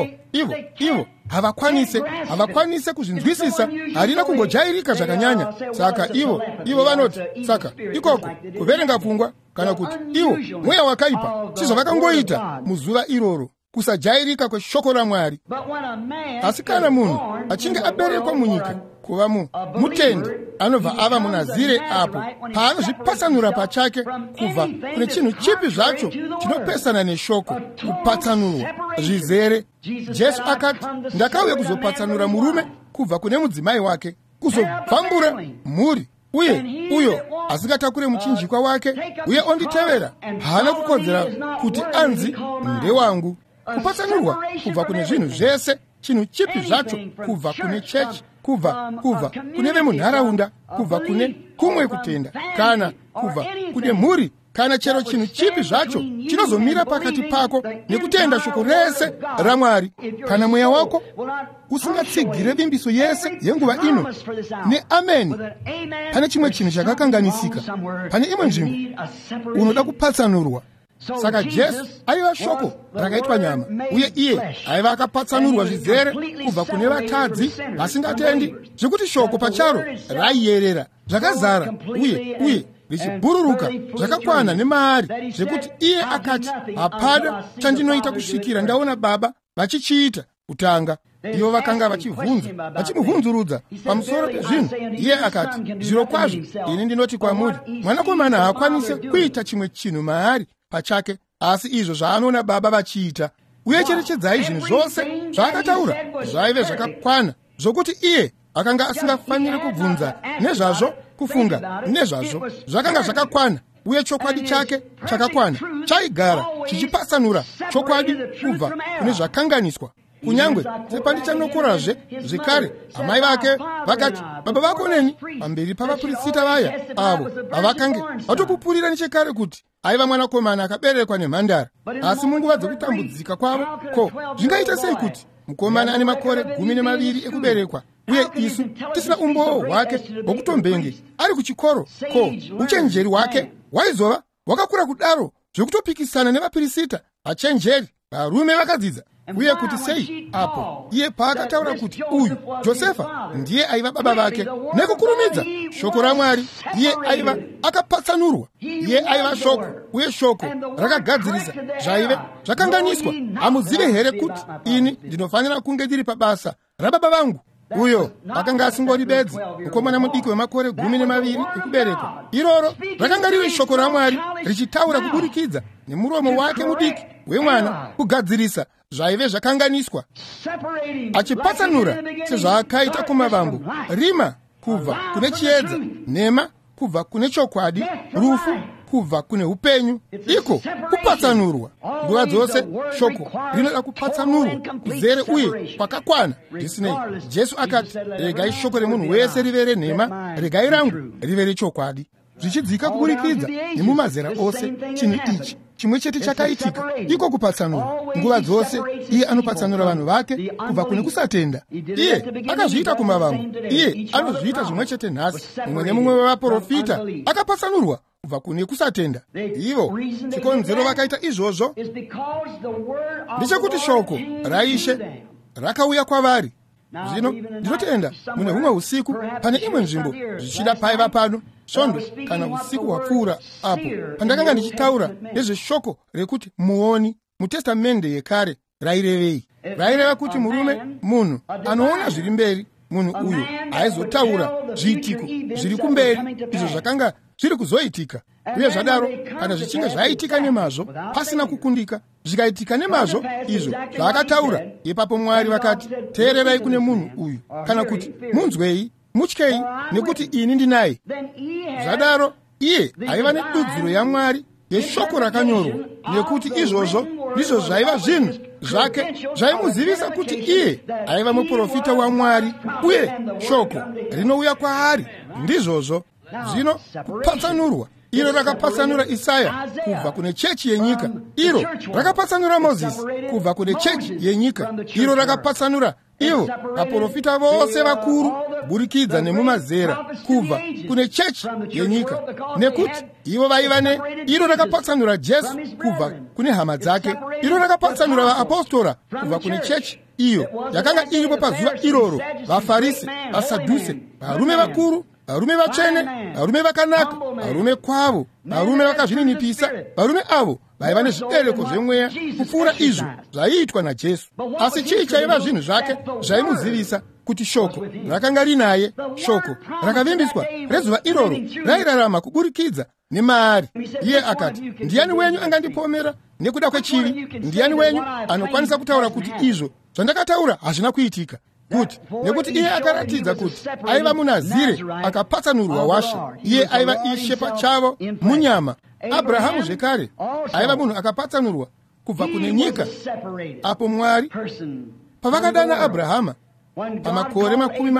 Ivo havakwanise kuzvinzwisisa, harina kumbojairika zvakanyanya. Saka ivo vanoti, saka ikoko kuverenga pfungwa, kana kuti ivo mweya wakaipa, chizvo vakangoita muzuva iroro, kusajairika kweshoko raMwari. Asi kana munhu achinge aberekwa munyika kuva mutendi, anobva ava munazire apo paanozvipatsanura pachake kubva kune chinhu chipi zvacho chinopesana neshoko, kupatsanurwa zvizere. Jesu akati, ndakauya kuzopatsanura murume kubva kune mudzimai wake, kuzobvambura mhuri, uye uyo asingatakure muchinjikwa wake uye onditevera haana kukodzera kuti anzi ndewangu. Kupatsanurwa kubva kune zvinhu zvese, chinhu chipi zvacho, kubva kune chechi, kubva kune vemunharaunda, kubva kune kumwe kutenda, kana kubva kune mhuri, kana chero chinhu chipi zvacho chinozomira pakati pako nekutenda shoko rese raMwari. Kana mweya wako usingatsigire vimbiso yese yenguva ino neameni, pane chimwe chinhu chakakanganisika, pane imwe nzvimbo unoda kupatsanurwa. Saka Jesu aiva shoko rakaitwa nyama, uye iye aiva akapatsanurwa zvizere kubva kune vatadzi vasingatendi, zvekuti shoko pacharo raiyerera zvakazara uye richibhururuka zvakakwana nemaari, zvekuti iye akati, hapana chandinoita kusvikira ndaona Baba vachichiita kutanga. Ivo vakanga vachimubvunzurudza pamusoro pezvinhu. Iye akati, zvirokwazvo ini ndinoti kwamuri, mwanakomana haakwanise kuita chimwe chinhu maari pachake, asi izvo zvaanoona Baba vachiita. Uye cherechedzai, zvinhu zvose zvaakataura zvaive zvakakwana, zvokuti iye akanga asingafaniri kubvunza nezvazvo, kufunga nezvazvo. Zvakanga zvakakwana. uye chokwadi chake chakakwana chaigara chichipatsanura chokwadi kubva kune zvakanganiswa. Kunyangwe sepandichandokorazve zvekare, amai vake vakati, baba vako neni, pamberi pavaprista vaya avo vavakange vatopupurira nechekare kuti aiva mwanakomana akaberekwa nemhandara. Asi munguva dzekutambudzika kwavo, ko, zvingaita sei kuti mukomana ane makore 12 ekuberekwa, uye isu tisina umboo hwake hwokutombenge ari kuchikoro? Ko, uchenjeri hwake hwaizova hwakakura kudaro zvekutopikisana nevaprista vachenjeri, varume vakadzidza? Uye kuti sei apo iye paakataura kuti uyu Josefa ndiye aiva baba vake, nekukurumidza shoko raMwari, iye aiva akapatsanurwa, iye aiva shoko, uye shoko rakagadzirisa zvaive zvakanganiswa. Hamuzive here kuti ini ndinofanira kunge ndiri pabasa rababa vangu? Uyo akanga asingori bedzi, mukomana mudiki wemakore 12 ekuberekwa. Iroro rakanga riri shoko raMwari richitaura kuburikidza nemuromo wake mudiki wemwana kugadzirisa zvaive zvakanganiswa, achipatsanura sezvaakaita kumavambo, rima kubva kune chiedza, nhema kubva kune chokwadi, rufu kubva kune upenyu, iko kupatsanurwa. Nguva dzose shoko rinoda kupatsanurwa kuzere uye kwakakwana. Zvisinei, Jesu akati, regai shoko remunhu wese rive renhema, regai rangu rive rechokwadi. Zvichidzika kuburikidza nemumazera ose, chinhu ichi chimwe chete chakaitika, iko kupatsanura. Nguva dzose iye anopatsanura vanhu vake kubva kune kusatenda. Iye akazviita kumavambo, iye anozviita zvimwe chete nhasi. Mumwe nemumwe wavaprofita akapatsanurwa kubva kune kusatenda. Ivo chikonzero vakaita izvozvo ndechekuti shoko raIshe rakauya kwavari. Zvino ndinotenda mune humwe usiku pane imwe nzvimbo zvichida paiva pano svondo kana usiku hwapfuura apo pandakanga ndichitaura nezveshoko rekuti muoni mutestamende yekare rairevei. Raireva kuti murume, munhu anoona zviri mberi, munhu uyo aizotaura zviitiko zviri kumberi izvo zvakanga zviri kuzoitika. Uye zvadaro kana zvichinge zvaitika nemazvo pasina kukundika, zvikaitika nemazvo izvo zvaakataura, ipapo Mwari vakati, teererai kune munhu uyu, kana kuti munzwei, mutyei, nekuti ini ndinaye. Zvadaro iye aiva nedudziro yaMwari yeshoko rakanyorwa, nekuti izvozvo ndizvo zvaiva zvinhu zvake zvaimuzivisa kuti iye aiva muprofita waMwari, uye shoko rinouya kwaari ndizvozvo. Zvino kupatsanurwa iro rakapatsanura Isaya kubva kune chechi yenyika, iro rakapatsanura Mozisi kubva kune chechi yenyika, iro rakapatsanura ivo vaprofita vose vakuru burikidza nemumazera kubva kune chechi yenyika, nekuti ivo vaiva ne. Iro rakapatsanura Jesu kubva kune hama dzake, iro rakapatsanura vaapostora kubva kune chechi iyo yakanga iripo pazuva iroro, vaFarisi, vaSadhuse, varume vakuru, varume vatsvene, varume vakanaka, varume kwavo, varume vakazvininipisa, varume avo vaiva nezvibereko zvemweya kupfuura izvo zvaiitwa naJesu. Asi chii chaiva zvinhu zvake zvaimuzivisa kuti shoko rakanga rinaye, shoko rakavimbiswa rezuva iroro rairarama kuburikidza nemaari. Iye akati, ndiani wenyu angandipomera nekuda kwechivi? Ndiani wenyu anokwanisa kutaura kuti izvo zvandakataura hazvina kuitika? Kuti nekuti iye akaratidza kuti aiva munazire akapatsanurwa washe, iye aiva ishe pachavo munyama. Abrahamu zvekare aiva munhu akapatsanurwa kubva kune nyika, apo Mwari pavakadana Abrahama pamakore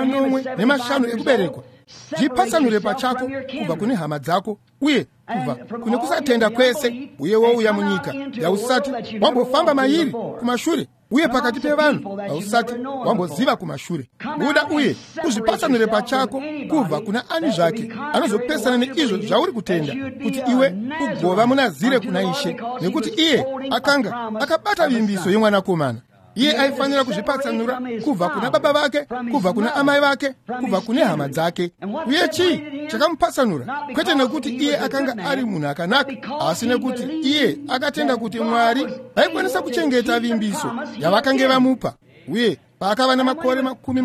15 ekuberekwa, zvipatsanure pachako kubva kune hama dzako uye kubva kune kusatenda kwese, uye wouya munyika yausati wambofamba mairi kumashure, uye pakati pevanhu vausati wamboziva kumashure. Buda uye uzvipatsanure pachako kubva kuna ani zvake anozopesana neizvo zvauri kutenda, kuti iwe ugova munazire kuna Ishe, nekuti iye akanga akabata vimbiso yemwanakomana. Iye aifanira kuzvipatsanura kubva kuna baba vake, kubva kuna amai vake, kubva kune hama dzake. Uye chii chakamupatsanura? Kwete nekuti iye akanga ari munhu akanaka, asi nekuti iye akatenda kuti Mwari vaikwanisa kuchengeta vimbiso yavakange vamupa. Uye paakava namakore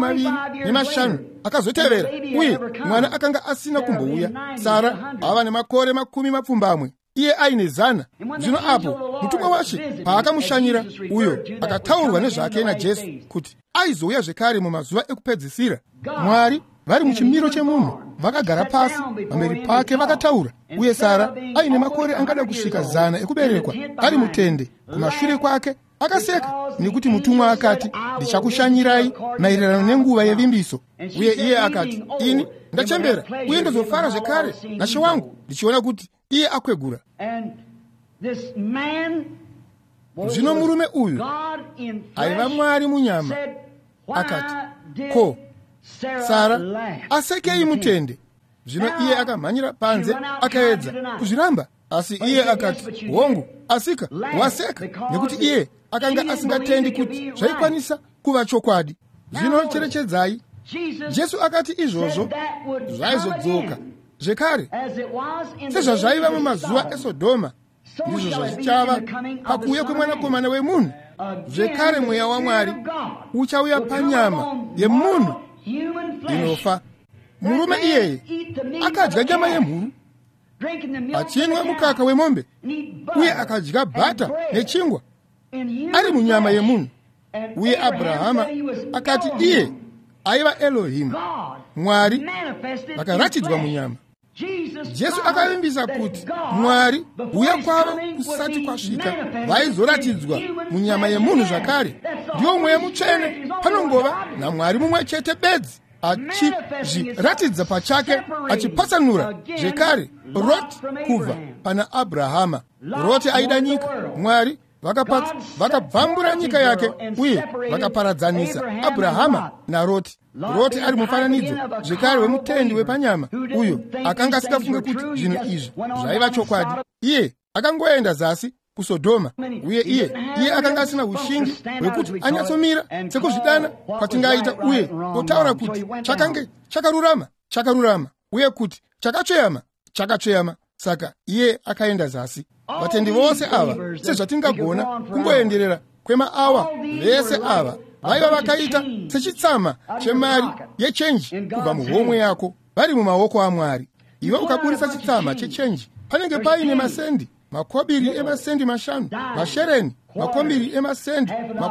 25 akazotevera, uye mwana akanga asina kumbouya. Sara ava nemakore 20. Iye aine 100. Zvino apo mutumwa wacho paakamushanyira, uyo akataurwa nezvake naJesu kuti aizouya zvekare mumazuva ekupedzisira. Mwari vari muchimiro chemunhu vakagara pasi pamberi pake vakataura, uye Sara aine makore angada kusvika 100 ekuberekwa ari mutende. Kumashure kwake akaseka, nekuti mutumwa akati, ndichakushanyirai maererano nenguva yevimbiso. Uye iye akati, ini ndachembera uye ndozofara zvekare nashe wangu ndichiona kuti iye akwegura. Zvino murume uyu aiva Mwari munyama akati, ko Sara asekei mutende? Zvino iye akamhanyira panze akaedza kuzviramba, asi iye akati, hongu asika, waseka, nekuti iye akanga asingatendi kuti zvaikwanisa kuva chokwadi. Zvino cherechedzai, Jesu akati izvozvo zvaizodzoka zvekare sezvazvaiva mumazuva eSodhoma, ndizvo zvazichava pakuuya kwemwanakomana wemunhu. Zvekare mweya waMwari uchauya panyama yemunhu inofa. Murume iyeye akadya nyama yemhuru, achinwa mukaka wemombe, uye akadya bhata nechingwa ari munyama yemunhu. Uye Abrahama akati iye aiva Elohimu, Mwari vakaratidzwa munyama. Jesu akavimbisa kuti Mwari uya kwavo kusati kwasvika vaizoratidzwa munyama yemunhu zvakare. Ndiwo mweya mutsvene, panongova naMwari mumwe chete bedzi, achizviratidza pachake, achipatsanura zvekare Roti kubva pana Abrahama. Roti aida nyika, Mwari vakabvambura nyika yake uye vakaparadzanisa Abrahama naRoti. Roti ari mufananidzo zvekare wemutendi wepanyama, uyo akanga asikafunge kuti zvinhu izvi zvaiva chokwadi. Iye akangoenda zasi kuSodhoma, uye iye akanga asina ushingi hwekuti anyatsomira sekuzvidana kwatingaita, uye otaura kuti chakange chakarurama, uye kuti chakatsveyama. Saka iye akaenda zasi. Vatendi vose ava, sezvatingagona kungoenderera kwemaawa, vese ava vaiva vakaita sechitsama chemari yechenji kubva muhomwe yako, vari mumaoko aMwari. Iwe ukaburisa chitsama chechenji, panenge paine masendi, makobiri emasendi 5, mashereni, makobiri emasendi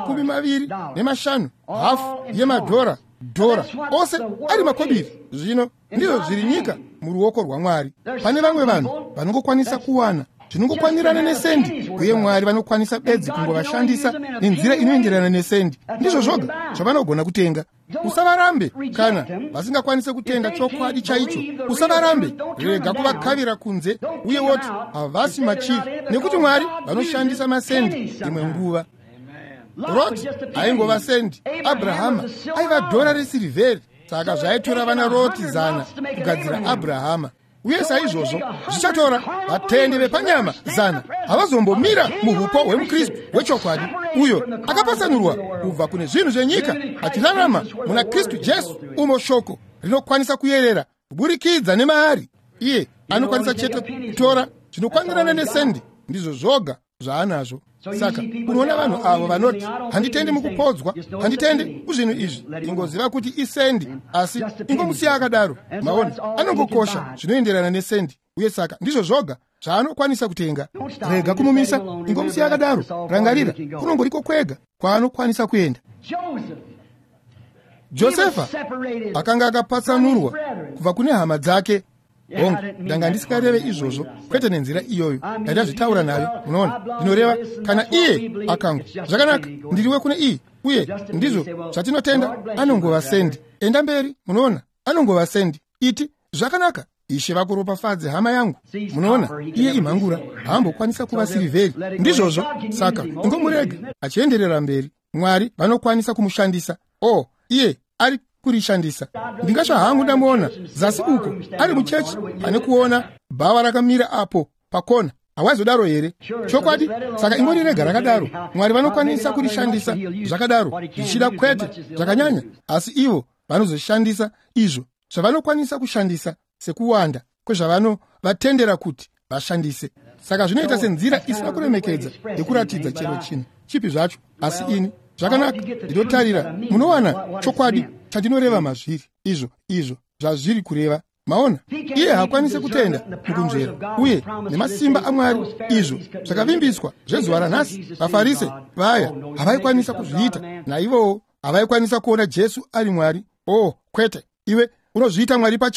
25, hafu yemadhora, ose ari makobiri. Zvino ndizvo zviri nyika muruoko rwaMwari. Pane vamwe vanhu vanongokwanisa kuwana zvinongokwanirana nesendi, uye Mwari vanokwanisa bedzi kungovashandisa nenzira inoenderana nesendi. Ndizvo zvoga zvavanogona kutenga. Usavarambe kana vasingakwanise kutenda chokwadi chaicho. Usavarambe, rega kuvakavira kunze uye woti havasi machiri, nekuti Mwari vanoshandisa masendi imwe nguva. Roti aingova sendi, Abrahama aiva dhora resirivheri, saka zvaitora vana Roti 100 kugadzira Abrahama. Uye saizvozvo zvichatora vatendi vepanyama 100 havazombomira muhupo hwemukristu wechokwadi, uyo akapatsanurwa kubva kune zvinhu zvenyika achirarama muna Kristu Jesu, umo shoko rinokwanisa kuyerera kuburikidza nemaari. Iye anokwanisa chete kutora zvinokwanirana nesendi, ndizvo zvoga zvaanazvo. Saka unoona vanhu avo vanoti handitendi mukupodzwa, handitendi kuzvinhu izvi, ingoziva kuti isendi, asi ingomusiya akadaro. Maona, anongokosha zvinoenderana nesendi, uye saka ndizvo zvoga zvaanokwanisa kutenga. Rega kumumisa, ingomusiya akadaro. Rangarira, kunongoriko kwega kwaanokwanisa kuenda. Josefa akanga akapatsanurwa kubva kune hama dzake. Bongo, ndanga ndisingareve izvozvo, kwete nenzira iyoyo ndazvitaura nayo. Unoona, ndinoreva kana iye akangu zvakanaka, ndiriwe kune iye, uye ndizvo zvatinotenda, anongova sendi. Enda mberi, munoona, anongova sendi. Iti zvakanaka, Ishe vakuropafadze hama yangu. Munoona, iye imhangura haambokwanisa kuva sirivheri. Ndizvozvo, saka ingomurega achienderera mberi. Mwari vanokwanisa kumushandisa. Iye ari kurishandisa. Ndingasha hangu ndamuona zasi uko ari muchechi pane kuona bhava rakamira apo pakona. Hawazodaro here? Chokwadi, saka ingorirega rakadaro. Mwari vanokwanisa kurishandisa zvakadaro, zvichida kwete zvakanyanya, asi ivo vanozoshandisa izvo zvavanokwanisa kushandisa sekuwanda kwezvavanovatendera kuti vashandise. Saka zvinoita senzira isina kuremekedza yekuratidza chero chinhu chipi zvacho, asi ini zvakanaka ndinotarira. Munowana chokwadi chandinoreva mazviri, izvo zvazviri kureva. Maona, iye hakwanisi kutenda mukunzvera, uye nemasimba aMwari izvo zvakavimbiswa zvezuva ranhasi. VaFarise vaya havaikwanisa kuzviita, naivowo havaikwanisa kuona Jesu ari Mwari. Kwete, iwe unozviita Mwari pachako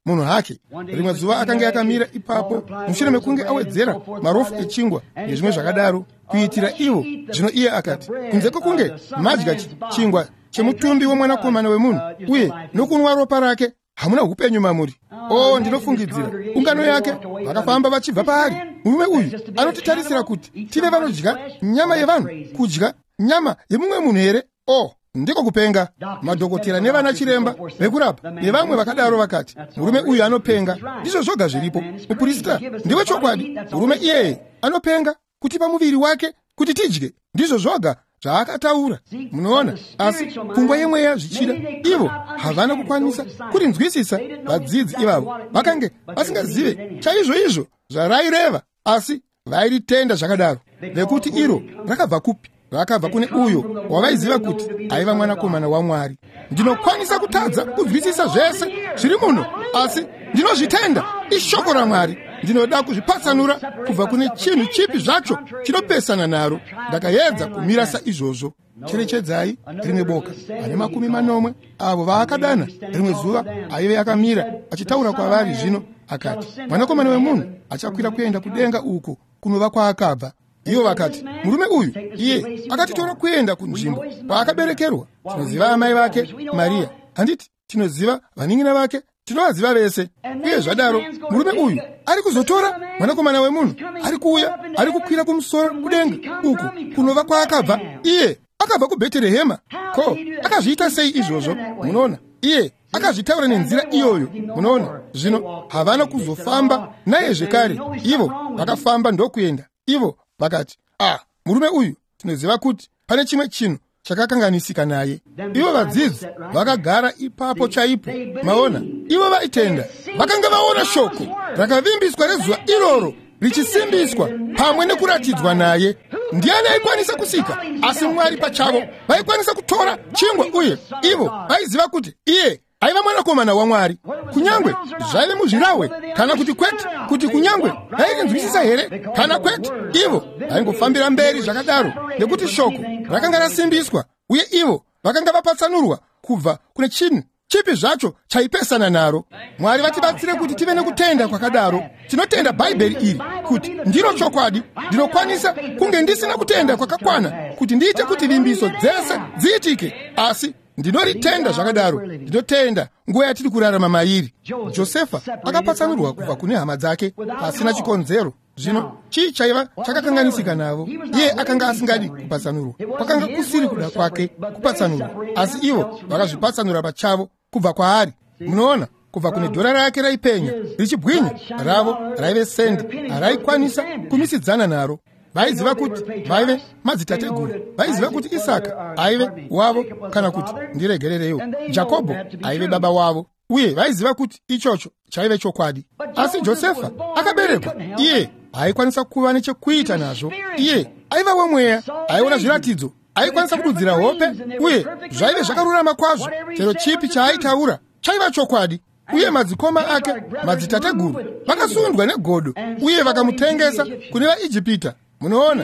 munhu hake. Rimwe zuva akanga akamira ipapo mushure mekunge awedzera marofu echingwa nezvimwe zvakadaro kuitira ivo. Zvino iye akati, kunze kwokunge madya chingwa chemutumbi womwanakomana wemunhu uye nokunwa ropa rake, hamuna upenyu mamuri. Ndinofungidzira ungano yake vakafamba vachibva paari. Murume uyu anotitarisira kuti tive vanodya nyama yevanhu, kudya nyama yemumwe munhu here? Ndiko kupenga. Madhokotera nevana chiremba vekurapa nevamwe vakadaro vakati, murume uyu anopenga. Ndizvo zvoga zviripo. Muprista ndiwe chokwadi, murume iyeye anopenga kutipa muviri wake kuti tidye. Ndizvo zvoga zvaakataura. Munoona, asi pfungwa yemweya zvichida, ivo havana kukwanisa kurinzwisisa. Vadzidzi ivavo vakange vasingazive chaizvo izvo zvaraireva, asi vairitenda zvakadaro. Vekuti iro rakabva kupi? Rakabva kune uyo wavaiziva kuti aiva mwanakomana waMwari. Ndinokwanisa kutadza kunzwisisa zvese zviri muno, asi ndinozvitenda ishoko raMwari. Ndinoda kuzvipatsanura kubva kune chinhu chipi zvacho chinopesana naro. Ndakaedza kumira saizvozvo. Cherechedzai rimwe boka ane 80 avo vaakadana. Rimwe zuva aive akamira achitaura kwavari zvino akati, mwanakomana wemunhu achakwira kuenda kudenga uko kunova kwaakabva. Ivo vakati, murume uyu iye akatitora kuenda kunzvimbo kwaakaberekerwa. Tinoziva amai vake Maria, handiti? Tinoziva vanin'ina vake, tinovaziva vese. Uye zvadaro murume uyu ari kuzotora mwanakomana wemunhu, ari kuuya, ari kukwira kumusoro kudenga uku kunova kwaakabva. Iye akabva kuBheterehema. Ko, akazviita sei izvozvo? Munoona, iye akazvitaura nenzira iyoyo. Munoona, zvino havana kuzofamba naye zvekare. Ivo vakafamba ndokuenda. Ivo vakati, murume uyu tinoziva kuti pane chimwe chinhu chakakanganisika naye. Ivo vadzidzi vakagara ipapo chaipo. Maona, ivo vaitenda. Vakanga vaona shoko rakavimbiswa rezuva iroro richisimbiswa pamwe nekuratidzwa naye. Ndiani aikwanisa kusika? Asi Mwari pachavo vaikwanisa kutora chingwa, uye ivo vaiziva kuti iye aiva mwanakomana waMwari. Kunyangwe zvaive muzvirawe kana kuti kwete, kuti kunyangwe vairinzwisisa here kana kwete, ivo vaingofambira mberi zvakadaro, nekuti shoko rakanga rasimbiswa, uye ivo vakanga vapatsanurwa kubva kune chinhu chipi zvacho chaipesana naro. Mwari vatibatsire kuti tive nekutenda kwakadaro. Tinotenda Bhaibheri iri kuti ndiro chokwadi. Ndinokwanisa kunge ndisina kutenda kwakakwana kuti ndiite kuti vimbiso dzese dziitike, asi ndinoritenda zvakadaro. Ndinotenda nguva yatiri kurarama mairi. Josefa akapatsanurwa kubva kune hama dzake pasina chikonzero. Zvino chii chaiva chakakanganisika navo? Iye akanga asingadi kupatsanurwa, kwakanga kusiri kuda kwake kupatsanurwa, asi ivo vakazvipatsanura pachavo kubva kwaari. Munoona, kubva kune dhora rake raipenya richibwinya, ravo raive sendi raikwanisa kumisidzana naro. Vaiziva kuti vaive madzitateguru. Vaiziva kuti Isaka aive wavo, kana kuti ndiregererewo, Jakobho aive baba wavo, uye vaiziva kuti ichocho chaive chokwadi. Asi Josefa akaberekwa, iye aikwanisa kuva nechekuita nazvo. Iye aiva womweya, aiona zviratidzo, aikwanisa kududzira hope, uye zvaive zvakarurama kwazvo. Chero chipi chaaitaura chaiva chokwadi. Uye madzikoma ake, madzitateguru, vakasundwa negodo, uye vakamutengesa kune vaIjipita. Munoona,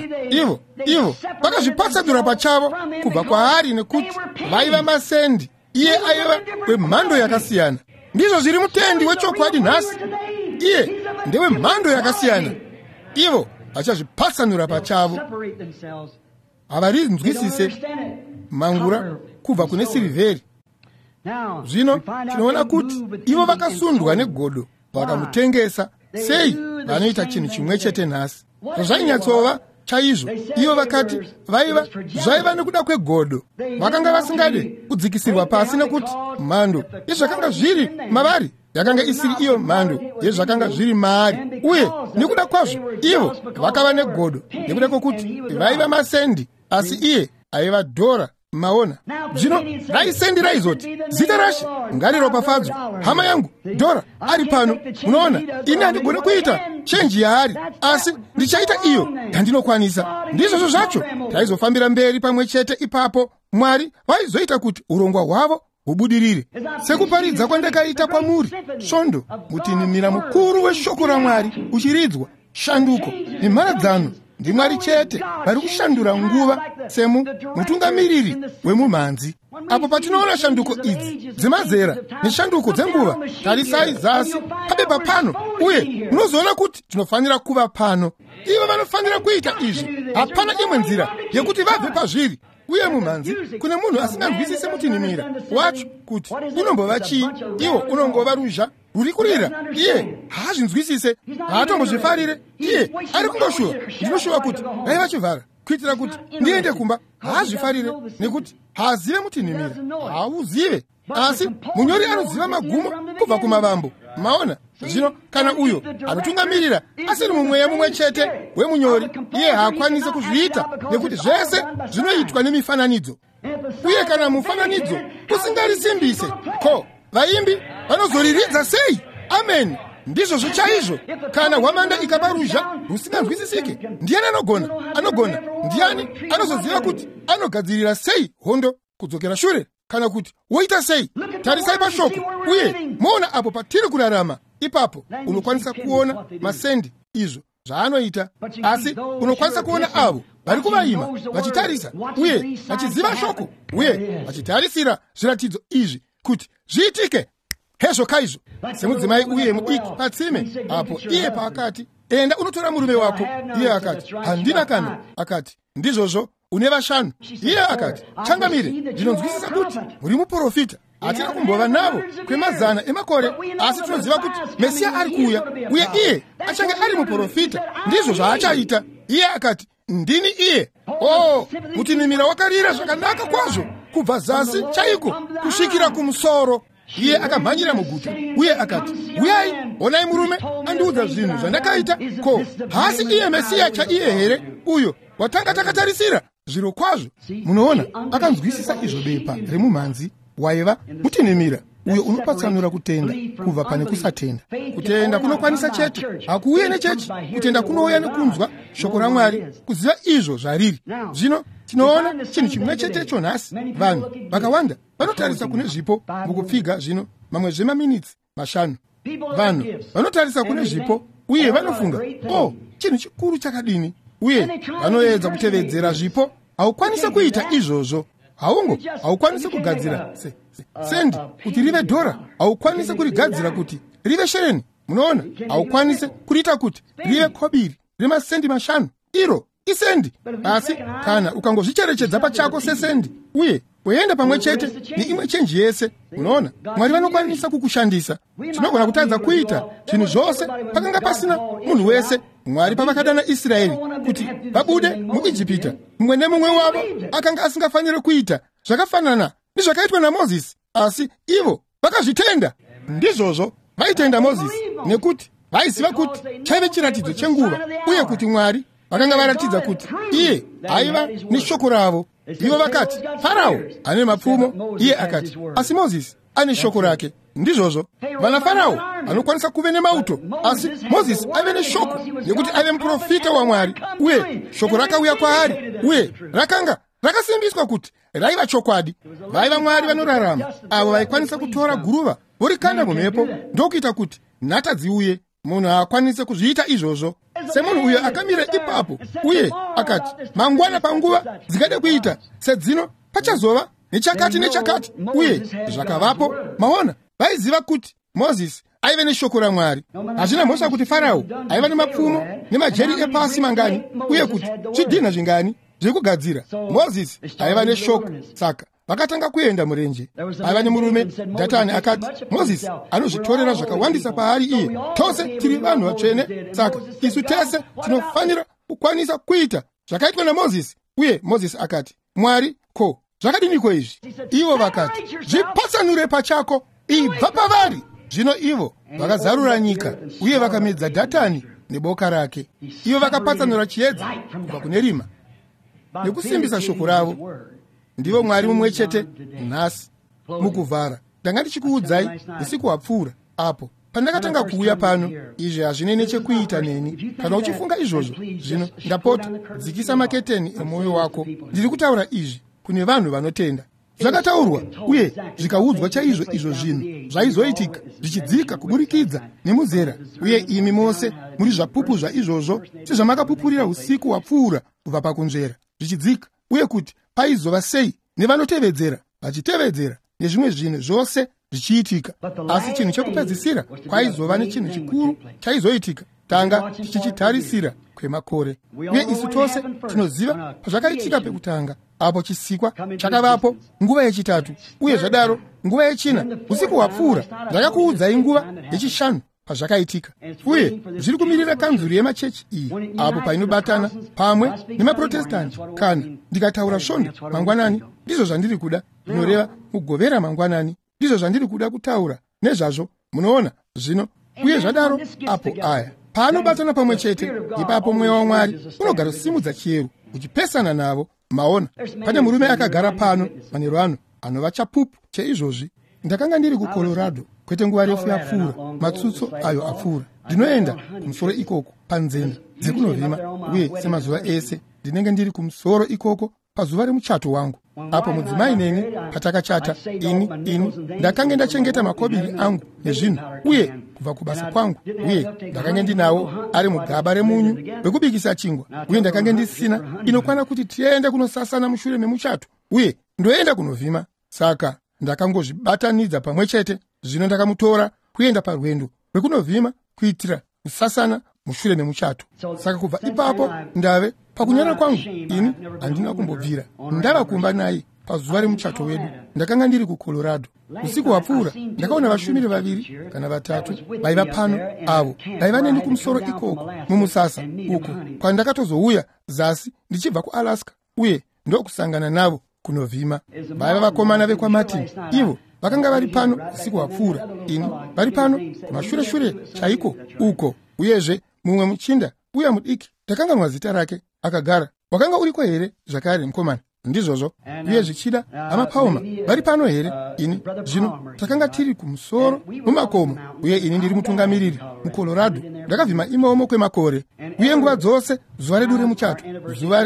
ivo vakazvipatsanura pachavo kubva kwaari, nekuti vaiva masendi, iye aiva wemhando yakasiyana. Ndizvo zviri mutendi wechokwadi nhasi. Iye ndewe mhando yakasiyana. Ivo vachazvipatsanura pachavo. Havarinzwisise mangura kubva kune silivheri. Zvino tinoona kuti ivo vakasundwa negodo vakamutengesa. Sei vanoita chinhu chimwe chete nhasi? Zvainyatsowa chaizvo. Ivo vakati zvaiva nekuda kwegodo. Vakanga vasingade kudzikisirwa pasi, nekuti mhando yezvakanga zviri mavari yakanga isiri iyo mhando yezvakanga zviri maari, uye nekuda kwazvo ivo vakava negodo nekuda kwokuti vaiva masendi, asi iye aiva dhora. Maona, zvino raisendi raizoti, zita rashe ngariropafadzwe, hama yangu dhora ari pano. Munoona, ini handigoni kuita chenji yaari, asi ndichaita iyo yandinokwanisa. Ndizvozvo zvacho taizofambira mberi pamwe chete. Ipapo Mwari vaizoita kuti urongwa hwavo hubudirire. Sekuparidza kwandakaita kwamuri svondo, mutinimira mukuru weshoko raMwari uchiridzwa, shanduko nemharadzano, ndi Mwari chete vari kushandura nguva semu mutungamiriri wemumhanzi. Apo patinoona shanduko idzi dzemazera neshanduko dzenguva, tarisai zasi pabeba pano, uye munozoona kuti tinofanira kuva pano. Ivo vanofanira kuita izvi. Hapana imwe nzira yekuti vabve pazviri. Uye mumhanzi kune munhu asinganzwisise mutinhimira wacho kuti unombova chii. Iwo unongova ruzha ruri kurira. Iye haazvinzwisise, haatombozvifarire. Iye ari kungoshuva. Ndinoshuva kuti dai vachivhara kuitira kuti ndiende kumba. Haazvifarire nekuti haazive mutinhimira, hauzive. Asi munyori anoziva magumo kubva kumavambo. Maona zvino, kana uyo anotungamirira asiri mumweya mumwe chete wemunyori, iye haakwanisi kuzviita nekuti zvese zvinoitwa nemifananidzo. Uye kana mufananidzo usingarisimbise, ko, vaimbi vanozoriridza sei? Amen. Ndizvo zvichaizvo. Kana hwamanda ikapa ruzha rusinganzwisisike, ndiani anogona? Ndiani anozoziva kuti anogadzirira sei hondo kudzokera shure, kana kuti woita sei? Tarisai pashoko, uye moona apo patiri kurarama. Ipapo unokwanisa kuona masendi izvo zvaanoita, asi unokwanisa kuona avo vari kuvaima vachitarisa uye vachiziva shoko, uye vachitarisira zviratidzo izvi kuti zviitike. Hezvo kaizvo semudzimai uye mudiki patsime apo, iye paakati, enda unotora murume wako. Iye akati, handina kana. Akati, ndizvozvo une vashanu. Iye akati, changamire, ndinonzwisisa kuti muri muprofita. Hatina kumbova navo kwemazana emakore, asi tinoziva kuti Mesiya ari kuuya, uye iye achange ari muprofita. Ndizvo zvaachaita. Iye akati, ndini iye. Mutinhimira wakarira zvakanaka kwazvo kubva zasi chaiko kusvikira kumusoro. Iye akamhanyira muguta uye akati, uyai, onai murume andiudza zvinhu zvandakaita. Ko, haasi iye Mesiya chaiye here, uyo watanga takatarisira? Zviro kwazvo. Munoona, akanzwisisa izvo bepa remumhanzi waiva mutinhimira, uyo unopatsanura kutenda kubva pane kusatenda. Kutenda kunokwanisa chete, hakuuye nechechi. Kutenda kunouya nekunzwa shoko raMwari, kuziva izvo zvariri. Zvino tinoona chinhu chimwe chetecho nhasi. Vanhu vakawanda vanotarisa kune zvipo mukupfiga zvino mamwe zvemaminitsi 5. Vanhu vanotarisa kune zvipo uye vanofunga, chinhu chikuru chakadini, uye vanoedza kutevedzera zvipo. Haukwanisi kuita izvozvo. Haukwanisi kugadzira sendi kuti rive dhora. Haukwanisi kurigadzira kuti rive shereni. Munoona, haukwanisi kuriita kuti rive kobiri remasendi 5. Iro isendi. Asi kana ukangozvicherechedza pachako sesendi uye uenda pamwe chete neimwe chenji yese, unoona, Mwari vanokwanisa kukushandisa. Tinogona kutadza kuita zvinhu zvose pakanga pasina munhu wese. Mwari pavakadana Israeri kuti vabude muIjipita, mumwe nemumwe wavo akanga asingafaniri kuita zvakafanana nezvakaitwa naMozisi, asi ivo vakazvitenda. Ndizvozvo vaitenda Mozisi nekuti vaiziva kuti chaive chiratidzo chenguva, uye kuti Mwari vakanga varatidza kuti iye aiva neshoko ravo. Ivo vakati, Farao ane mapfumo. Iye akati, asi Mozisi ane shoko rake. Ndizvozvo vana Farao anokwanisa kuve nemauto, asi Mozisi ave neshoko nekuti ave muprofita waMwari, uye shoko rakauya kwaari, uye rakanga rakasimbiswa kuti raiva chokwadi. Vaiva Mwari vanorarama, avo vaikwanisa kutora guruva vorikanda mumhepo ndokuita kuti nhata dziuye. Munhu haakwanise kuzviita izvozvo. Semunhu uyo akamira ipapo uye akati, mangwana panguva dzingade kuita sedzino pachazova nechakati nechakati, uye zvakavapo. Maona, vaiziva kuti Mozisi aive neshoko raMwari. Hazvina mhosva kuti Farao aiva nemapfumo nemajeri epasi mangani, uye kuti zvidhina zvingani zvekugadzira. Mozisi aiva neshoko, saka vakatanga kuenda murenje. Aiva nemurume Dhatani akati, Mozisi anozvitorera zvakawandisa paari iye. Tose tiri vanhu vatsvene, saka isu tese tinofanira kukwanisa kuita zvakaitwa naMozisi. Uye Mozisi akati, Mwari, ko, zvakadiniko izvi? Ivo vakati, zvipatsanure pachako, ibva pavari. Zvino ivo vakazarura nyika uye vakamedza Dhatani neboka rake. Ivo vakapatsanura chiedza kubva kune rima nekusimbisa shoko ravo. Ndivo Mwari mumwe chete nhasi mukuvhara. Ndanga ndichikuudzai usiku hwapfuura apo pandakatanga kuuya pano. Izvi hazvine nechekuita neni. Kana uchifunga izvozvo, zvino ndapota dzikisa maketeni emwoyo wako. Ndiri kutaura izvi kune vanhu vanotenda. zvakataurwa uye zvikaudzwa chaizvo izvo zvinhu zvaizoitika zvichidzika kuburikidza nemuzera, uye imi mose muri zvapupu zvaizvozvo sezvamakapupurira usiku hwapfuura kubva pakunzvera zvichidzika, uye kuti paizova sei nevanotevedzera vachitevedzera nezvimwe zvinhu zvose zvichiitika. Asi chinhu chekupedzisira kwaizova nechinhu chikuru chaizoitika tanga tichichitarisira kwemakore, uye isu tose tinoziva pazvakaitika pekutanga, apo chisikwa chakavapo nguva yechitatu, uye zvadaro nguva yechina usiku hwapfuura. Ndakakuudzai nguva yechishanu pazvakaitika, uye zviri kumirira kanzuru yemachechi iyi apo painobatana pamwe nemaprotestanti. Kana ndikataura svondo mangwanani, ndizvo zvandiri kuda, ndinoreva mugovera mangwanani, ndizvo zvandiri kuda kutaura nezvazvo, munoona zvino. Uye zvadaro apo aya paanobatana pamwe chete, ipapo mweya waMwari unogara usimudza chiyero uchipesana navo. Maona, pane murume akagara pano manheru ano anova chapupu cheizvozvi. Ndakanga ndiri kuColorado kwete nguva refu yapfuura, matsutso ayo apfuura. Ndinoenda kumusoro ikoko panzenda dzekunovhima, uye semazuva ese ndinenge ndiri kumusoro ikoko pazuva remuchato wangu, apo mudzimai neni patakachata. Ini ndakange ndachengeta makobiri angu nezvinhu uye kubva kubasa kwangu, uye ndakange ndinawo ari mugaba remunyu wekubikisa chingwa, uye ndakange ndisina inokwana kuti tiende kunosasana mushure memuchato, uye ndoenda kunovhima. Saka ndakangozvibatanidza pamwe chete. Zvino ndakamutora kuenda parwendo rwekunovhima kuitira kusasana mushure memuchato. Saka kubva ipapo ndave pakunyara kwangu, ini handina kumbobvira. Ndava kumba naye pazuva remuchato wedu. Ndakanga ndiri kuColorado usiku hwapfuura. Ndakaona vashumiri vaviri kana vatatu vaiva pano, avo vaiva neni kumusoro ikoko mumusasa uko kwandakatozouya zasi ndichibva kuAlaska, uye ndokusangana navo kunovhima. Vaiva vakomana vekwaMartin. Ivo vakanga vari pano usiku hwapfuura, ini vari pano kumashure-shure chaiko uko. Uyezve mumwe muchinda uya mudiki, ndakanganwa zita rake, akagara. Wakanga uriko here zvakare mukomana? Ndizvozvo. Uye zvichida hama Pauma vari pano here? Ini zvino takanga tiri kumusoro mumakomo, uye ini ndiri mutungamiriri muColorado. Ndakavhima imomo kwemakore, uye nguva dzose zuva redu remuchato, zuva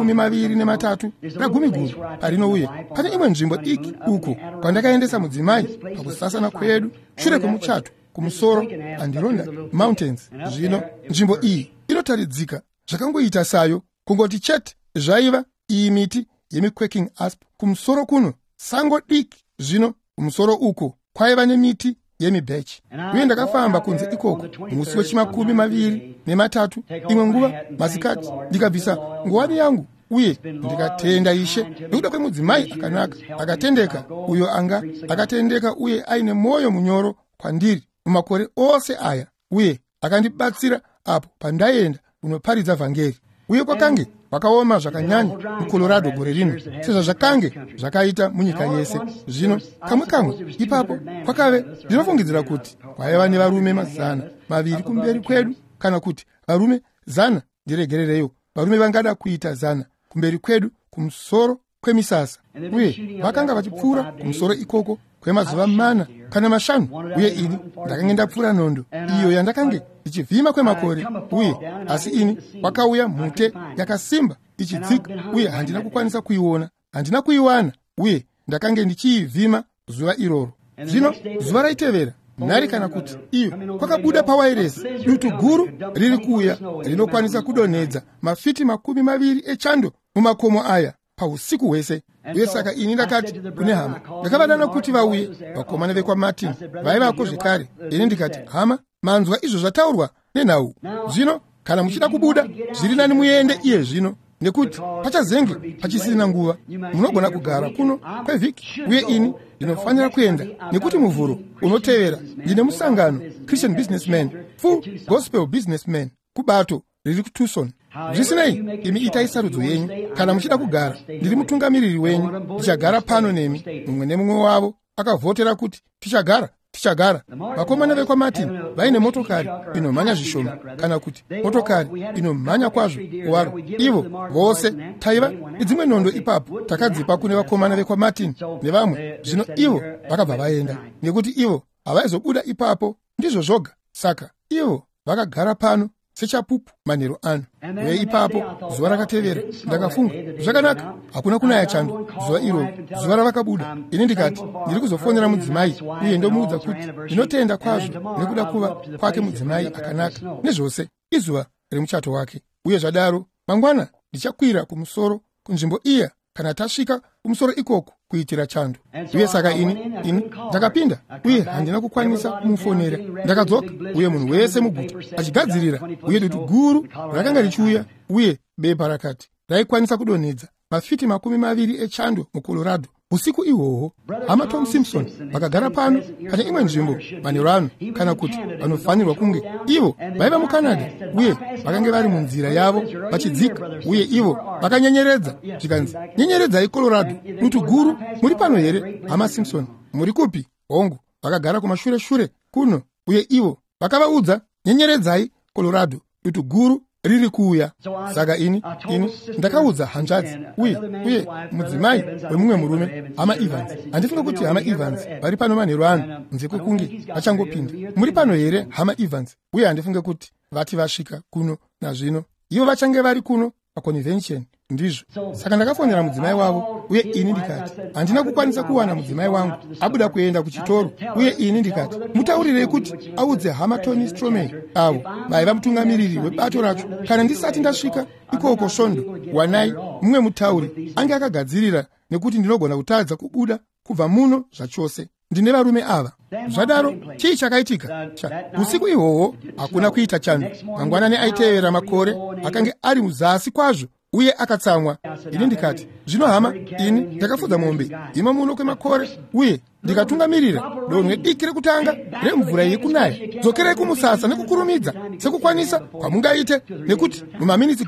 re23 ragumigumi parino. Uye pane imwe nzvimbo iki uko kwandakaendesa mudzimai pakusasana kwedu shure kwemuchato kumusoro Adirondack Mountains. Zvino nzvimbo iyi inotaridzika zvakangoita sayo, kungoti chete zvaiva iyi miti yemiquaking asp kumusoro kuno, sango diki. Zvino kumusoro uko kwaiva nemiti yemibhechi, uye ndakafamba kunze ikoko musi we23 imwe nguva masikati, ndikabvisa nguwani yangu, uye ndikatenda Ishe nekuda kwemudzimai akanaka akatendeka, uyo anga akatendeka uye aine mwoyo munyoro kwandiri mumakore ose aya, uye akandibatsira apo pandaenda kunoparidza vhangeri. Uye kwakange kwakaoma zvakanyanya muColorado gore rino, sezvo zvakange zvakaita munyika yese. Zvino kamwe ipapo kwakave, ndinofungidzira kuti kwaiva nevarume 200 kumberi kwedu, kana kuti varume 100, ndiregerereyo, varume vangada kuita 100 kumberi kwedu kumusoro kwemisasa, uye vakanga vachipfuura kumusoro ikoko kwemazuva 4 kana 5. Uye ini ndakange ndapfuura nondo iyo yandakange ichivhima kwemakore, uye asi ini wakauya mhute yakasimba ichidzika, uye handina kukwanisa kuiona, handina kuiwana, uye ndakange ndichiivhima zuva iroro. Zvino zuva raitevera nhari kana kuti iyo kwakabuda pawairesi dutu guru riri kuuya rinokwanisa kudonhedza mafiti 20 echando mumakomo aya pausiku hwese. Uye saka ini ndakati kune hama ndakavadana kuti vauye, vakomana vekwaMartin vaivako zvekare. Ini ndikati, hama, manzwa izvo zvataurwa nenhau. Zvino kana muchida kubuda, zviri nani muende iye zvino, nekuti pachazenge pachisina nguva. Munogona kugara kuno kwevhiki, uye ini ndinofanira kuenda, nekuti muvhuro unotevera ndine musangano Christian Businessmen, Full Gospel Businessmen kubato riri kuTucson. Zvisinei, imi itai sarudzo yenyu. Kana muchida kugara, ndiri mutungamiriri wenyu, ndichagara pano nemi. Mumwe nemumwe wavo akavhotera kuti tichagara. Vakomana vekwaMartin vaine motokari inomhanya zvishoma, kana kuti motokari inomhanya kwazvo kuwaro. Ivo vose taiva idzimwe nondo ipapo takadzipa kune vakomana vekwaMartin nevamwe. Zvino ivo vakabva vaenda, nekuti ivo havaizobuda ipapo ndizvo zvoga. Saka ivo vakagara pano sechapupu manheru ano. Uye ipapo zuva rakatevera ndakafunga, zvakanaka, hakuna kunaya chando zuva iroro, zuva ravakabuda. Ini ndikati ndiri kuzofonera mudzimai uye ndomuudza kuti ndinotenda kwazvo nekuda kuva kwake mudzimai akanaka nezvose izuva remuchato wake. Uye zvadaro mangwana ndichakwira kumusoro kunzvimbo iya kana tasvika kumusoro ikoko kuitira chando. Uye saka ini ndakapinda uye handina kukwanisa kumufonera. Ndakadzoka uye munhu wese muguta achigadzirira, uye dutu guru rakanga richiuya, uye bepa rakati raikwanisa kudonhedza mafiti 20 echando muColorado. Usiku ihwohwo hama Tom Simpson vakagara pano pane imwe nzvimbo manheru ano, kana kuti vanofanirwa kunge ivo vaiva muCanada, uye vakange vari munzira yavo vachidzika, uye ivo vakanyenyeredza zvikanzi, nyenyeredzai Colorado, dutu guru, muri pano here hama Simpson? Muri kupi? Hongu, vakagara kumashure kuno, uye ivo vakavaudza, nyenyeredzai Colorado, dutu guru riri kuuya. Saka ini ndakaudza hanzvadzi uye mudzimai wemumwe murume, hama Evans. Handifunga kuti hama Evans vari pano manheru ano, nze kwekunge vachangopinda. Muri pano here hama Evans? Uye handifunge kuti vati vasvika kuno nazvino, ivo vachange vari kuno paconvention, ndizvo. Saka ndakafonera mudzimai wavo, uye ini ndikati handina kukwanisa kuwana mudzimai wangu, abuda kuenda kuchitoro. Uye ini ndikati mutaurirei kuti audze hama Tony Stromey avo vaiva mutungamiriri webato racho, kana ndisati ndasvika ikoko svondo, wanai mumwe mutauri ange akagadzirira, nekuti ndinogona kutadza kubuda kubva muno zvachose. Ndine varume ava. Zvadaro chii chakaitika? Usiku ihwohwo hakuna kuita chando. Mangwanani aitevera makore akange ari muzasi kwazvo uye akatsamwa. Ini ndikati zvino hama, ini ndakafudza mombe imo muno kwemakore, uye ndikatungamirira donwe diki rekutanga remvura yekunaya. Dzokerai kumusasa nekukurumidza sekukwanisa kwamungaite, nekuti mumaminitsi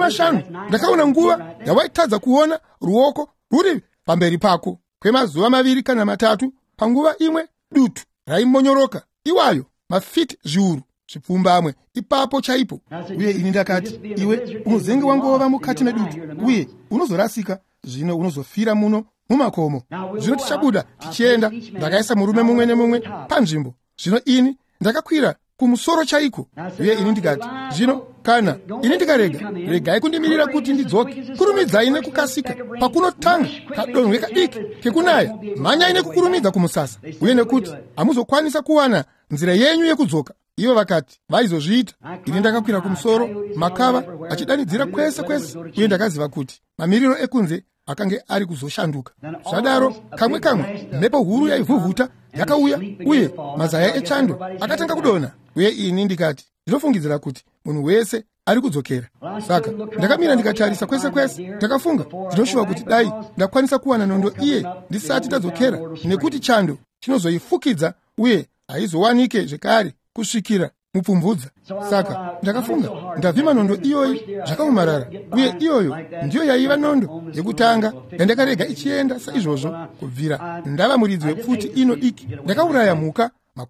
15 ndakaona nguva yawaitadza kuona ruoko ruri pamberi pako kwemazuva 2 kana 3. Panguva imwe dutu raimonyoroka, iwayo mafiti zviuru zvipfumbamwe ipapo chaipo. Uye ini ndakati, iwe unozenge wangova mukati medutu, uye unozorasika, zvino unozofira muno mumakomo. Zvino tichabuda tichienda. Ndakaisa murume mumwe nemumwe panzvimbo. Zvino ini ndakakwira kumusoro chaiko. Uye ini ndikati, zvino kana ini ndikarega, regai kundimirira kuti ndidzoke. Kurumidzai nekukasika pakunotanga kadonhwe kadiki kekunaya. Manyai nekukurumidza kumusasa, uye nekuti hamuzokwanisa kuwana nzira yenyu yekudzoka. Ivo vakati vaizozviita. Ini ndakakwira kumusoro, makava achidanidzira kwese, uye ndakaziva kuti mamiriro ekunze akange ari kuzoshanduka. Zvadaro kamwe mhepo huru yaivhuvhuta yakauya, uye mazaya echando akatanga kudonha. Uye ini ndikati ndinofungidzira kuti munhu wese ari kudzokera. Saka ndakamira ndikatarisa kwese, ndakafunga ndinoshuva kuti dai ndakwanisa kuwana nondo iye ndisati tadzokera, nekuti chando chinozoifukidza uye haizowanike zvekare kusvikira mupfumvudza. Saka ndakafunga ndavhima nondo iyoyi zvakaomarara, uye iyoyo ndiyo yaiva nondo yekutanga yandakarega ichienda saizvozvo kubvira ndava muridzi wepfuti ino diki. Ndakauraya mhuka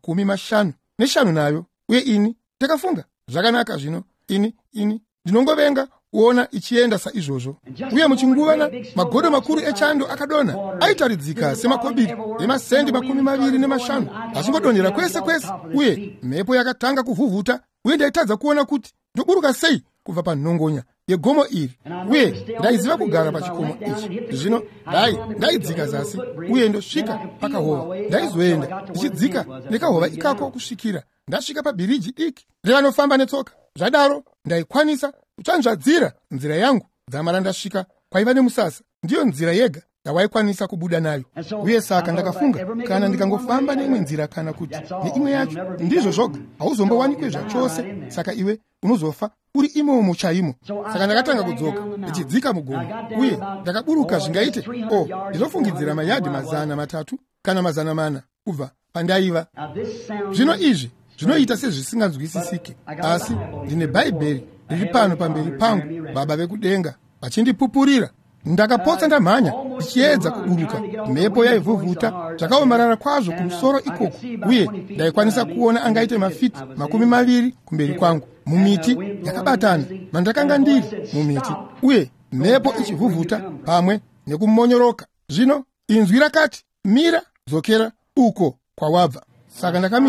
55 nayo, uye ini ndakafunga zvakanaka, zvino ini ndinongovenga kuona ichienda saizvozvo. Uye muchinguvana magodo makuru echando akadonha, aitaridzika semakobiri emasendi 25 achingodonhera kwese, uye mhepo yakatanga kuvhuvhuta, uye ndaitadza kuona kuti ndoburuka sei kubva panhongonya yegomo iri, uye ndaiziva kugara pachikomo ichi. Zvino ndaidzika zasi uye ndosvika pakahova. Ndaizoenda ndichidzika nekahova ikako kusvikira ndasvika pabhiriji diki revanofamba netsoka. Zvadaro ndaikwanisa kutsvanzvadzira nzira yangu dzamara ndasvika kwaiva nemusasa. Ndiyo nzira yega yawaikwanisa kubuda nayo. Uye saka ndakafunga kana ndikangofamba neimwe nzira kana kuti neimwe yacho, ndizvo zvoga hauzombowanikwe zvachose, saka iwe unozofa uri imomo chaimo. Saka ndakatanga kudzoka ndichidzika mugomo, uye ndakaburuka zvingaite ndinofungidzira mayadhi 300 kana 400 kubva pandaiva. Zvino izvi zvinoita sezvisinganzwisisiki, asi ndine bhaibheri riri pano pamberi pangu, Baba vekudenga vachindipupurira. Ndakapotsa ndamhanya ndichiedza kuburuka. Mhepo yaivhuvhuta zvakaomarara kwazvo kumusoro ikoko, uye ndaikwanisa kuona angaite mafiti 20 kumberi kwangu mumiti yakabatana mandakanga ndiri mumiti, uye mhepo ichivhuvhuta pamwe nekumonyoroka. Zvino inzwi rakati, mira, dzokera uko kwawabva. Saka ndakamira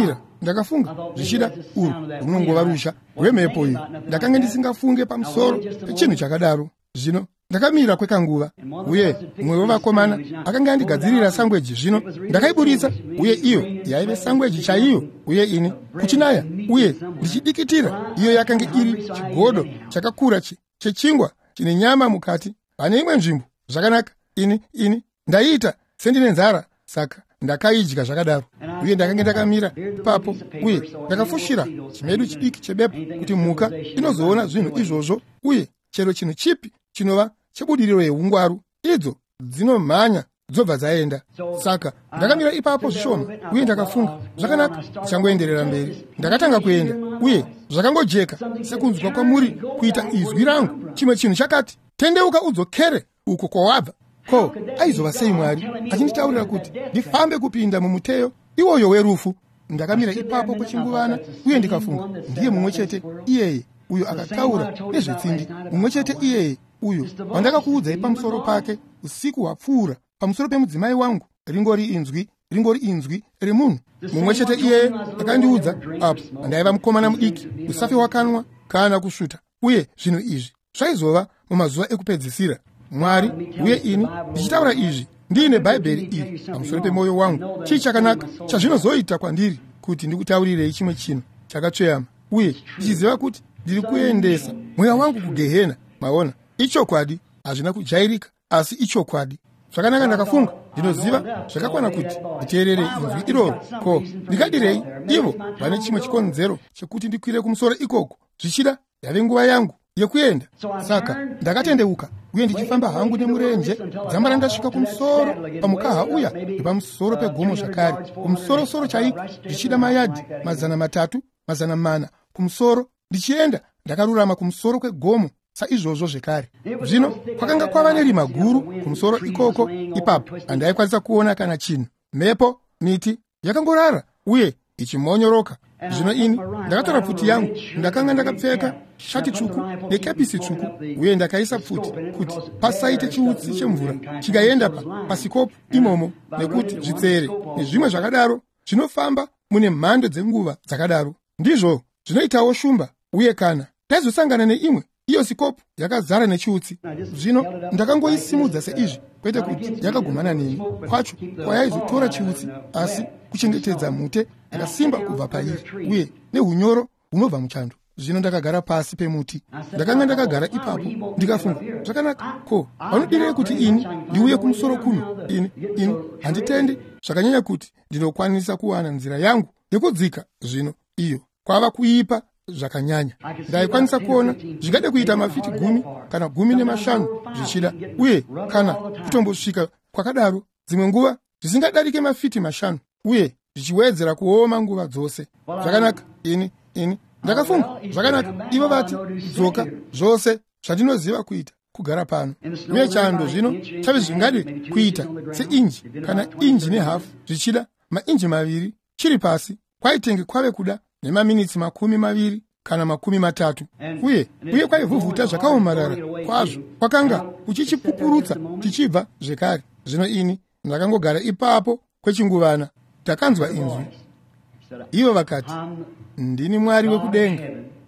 ndakafunga zvichida urwu runongova rusha rwemhepo iyo. Ndakanga ndisingafunge pamusoro pechinhu chakadaro. Zvino ndakamira kwekanguva, uye mumwe wavakomana akanga andigadzirira sangweji. Zvino ndakaiburitsa, uye iyo yaive sangweji chaiyo, uye ini kuchinaya, uye ndichidikitira. Iyo yakanga iri chigodo chakakura chechingwa chine nyama mukati pane imwe nzvimbo. Zvakanaka, ini ndaiita sendine nzara, saka ndakaidya zvakadaro. Uye ndakanga ndakamira ipapo, uye ndakafushira chimedu chidiki chebepo kuti mhuka inozoona zvinhu izvozvo, uye chero chinhu chipi chinova chebudiriro yeungwaru, idzo dzinomhanya dzobva dzaenda. Saka ndakamira ipapo zvishoma, uye ndakafunga, zvakanaka, ndichangoenderera mberi. Ndakatanga kuenda, uye zvakangojeka sekunzwa kwamuri kuita izwi rangu. Chimwe chinhu chakati, tendeuka udzokere uko kwawabva. Ko, aizova sei Mwari achinditaurira kuti ndifambe kupinda mumuteyo iwoyo werufu? Ndakamira ipapo kwechinguvana, uye ndikafunga, ndiye mumwe chete iyeye uyo akataura nezvetsindi, mumwe chete iyeye uyo wandakakuudzai pamusoro pake usiku hwapfuura pamusoro pemudzimai wangu, ringori inzwi remunhu. Mumwe chete iyeye akandiudza apo ndaiva mukomana mudiki, usafi wakanwa kana kusvuta. Uye zvinhu izvi zvaizova mumazuva ekupedzisira. Mwari, uye ini ndichitaura izvi ndiine bhaibheri iri pamusoro pemwoyo wangu. Chii chakanaka chazvinozoita kwandiri kuti ndikutaurirei chimwe chinhu chakatsveyama, uye ndichiziva kuti ndiri kuendesa mweya wangu kugehena. Maona, ichokwadi, hazvina kujairika, asi ichokwadi. Zvakanaka, ndakafunga, ndinoziva zvakakwana kuti nditeerere inzwi iroro. Ko, ndikadirei? Ivo vane chimwe chikonzero chekuti ndikwire kumusoro ikoko, zvichida yave nguva yangu yekuenda. Saka ndakatendeuka, uye ndichifamba hangu nemurenje dzamba ndasvika kumusoro pamukaha uya nepamusoro pegomo zvakare, kumusoro chaiko, zvichida mayadhi 300-400 kumusoro. Ndichienda ndakarurama kumusoro kwegomo saizvozvo zvekare. Zvino kwakanga kwava nerima guru kumusoro ikoko. Ipapo handaikwanisa kuona kana chinhu. Mhepo, miti yakangorara uye ichimonyoroka. Zvino ini ndakatora pfuti yangu, ndakanga ndakapfeka shati tsvuku nekepisi tsvuku, uye ndakaisa pfuti kuti pasaite chiutsi chemvura chikaenda pasikopu imomo, nekuti zvitsere nezvimwe zvakadaro zvinofamba mune mhando dzenguva dzakadaro. Ndizvo zvinoitawo shumba. Uye kana taizosangana neimwe, iyo sikopu yakazara nechiutsi. Zvino ndakangoisimudza seizvi, kwete kuti yakagumana neni kwacho kwayaizotora chiutsi, asi kuchengetedza mhute yakasimba kubva pairi, uye nehunyoro hunobva muchando. Zvino ndakagara pasi pemuti. Ndakanga ndakagara ipapo ndikafunga, zvakanaka, ko, vanodirei kuti ini ndiuye kumusoro kuno? Ini handitendi zvakanyanya kuti ndinokwanisa kuwana nzira yangu yekudzika. Zvino iyo kwava kuipa zvakanyanya. Ndaikwanisa kuona zvikade kuita mafiti 10 kana 15 zvichida, uye kana kutombosvika kwakadaro dzimwe nguva zvisingadarike mafiti 5, uye zvichiwedzera kuoma nguva dzose. Zvakanaka, ini ndakafunga, zvakanaka, ivo vati dzoka zvose zvandinoziva kuita kugara pano. Uye chando zvino chave zvingade kuita seinji kana inji nehafu, zvichida mainji 2 chiri pasi, kwaitenge kwave kuda nemaminitsi 20 kana 30, uye kwaivhuvhuta zvakaomarara kwazvo, kwakanga kuchichipupurutsa tichibva zvekare. Zvino ini ndakangogara ipapo kwechinguvana. Takanzwa inzwi, ivo vakati, ndini Mwari wekudenga,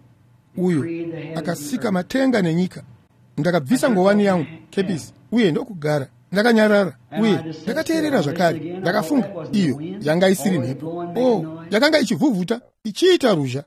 uyo akasika matenga nenyika. Ndakabvisa ngowani yangu, kepisi, uye ndokugara ndakanyarara, uye ndakateerera zvakare. Ndakafunga, iyo yanga isiri mhepo, yakanga ichivhuvhuta ichiita ruzha.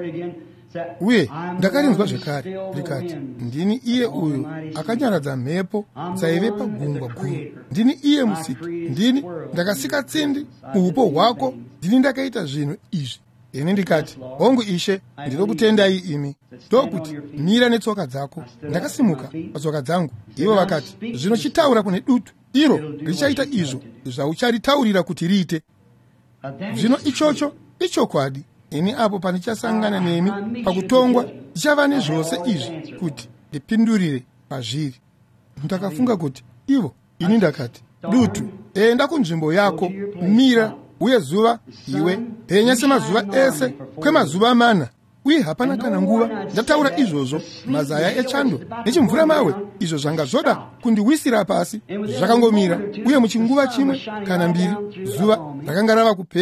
Uye ndakarinzwa zvakare rikati, ndini iye uyo akanyaradza mhepo dzaive pagungwa guru. Ndini iye musipi, ndini ndakasika tsindi muupo hwako, ndini ndakaita zvinhu izvi. Ini ndikati, hongu Ishe, ndinokutendai imi. Ndokuti mira netsoka dzako. Ndakasimuka patsoka dzangu. Ivo vakati, zvino chitaura kune dutu, iro richaita izvo zvaucharitaurira kuti riite. Zvino ichocho ichokwadi. Ini apo pandichasangana nemi pakutongwa, ndichava nezvose izvi kuti ndipindurire pazviri. Ndakafunga kuti ivo, ini ndakati, dutu, enda kunzvimbo yako, mira, uye zuva iwe penya semazuva ese kwemazuva 4, uye hapana kana nguva ndataura izvozvo mazaya echando nechimvura mawe izvo zvanga zvoda kundiwisira pasi zvakangomira. Uye muchinguva chimwe kana 2 zuva rakanga rava kupenya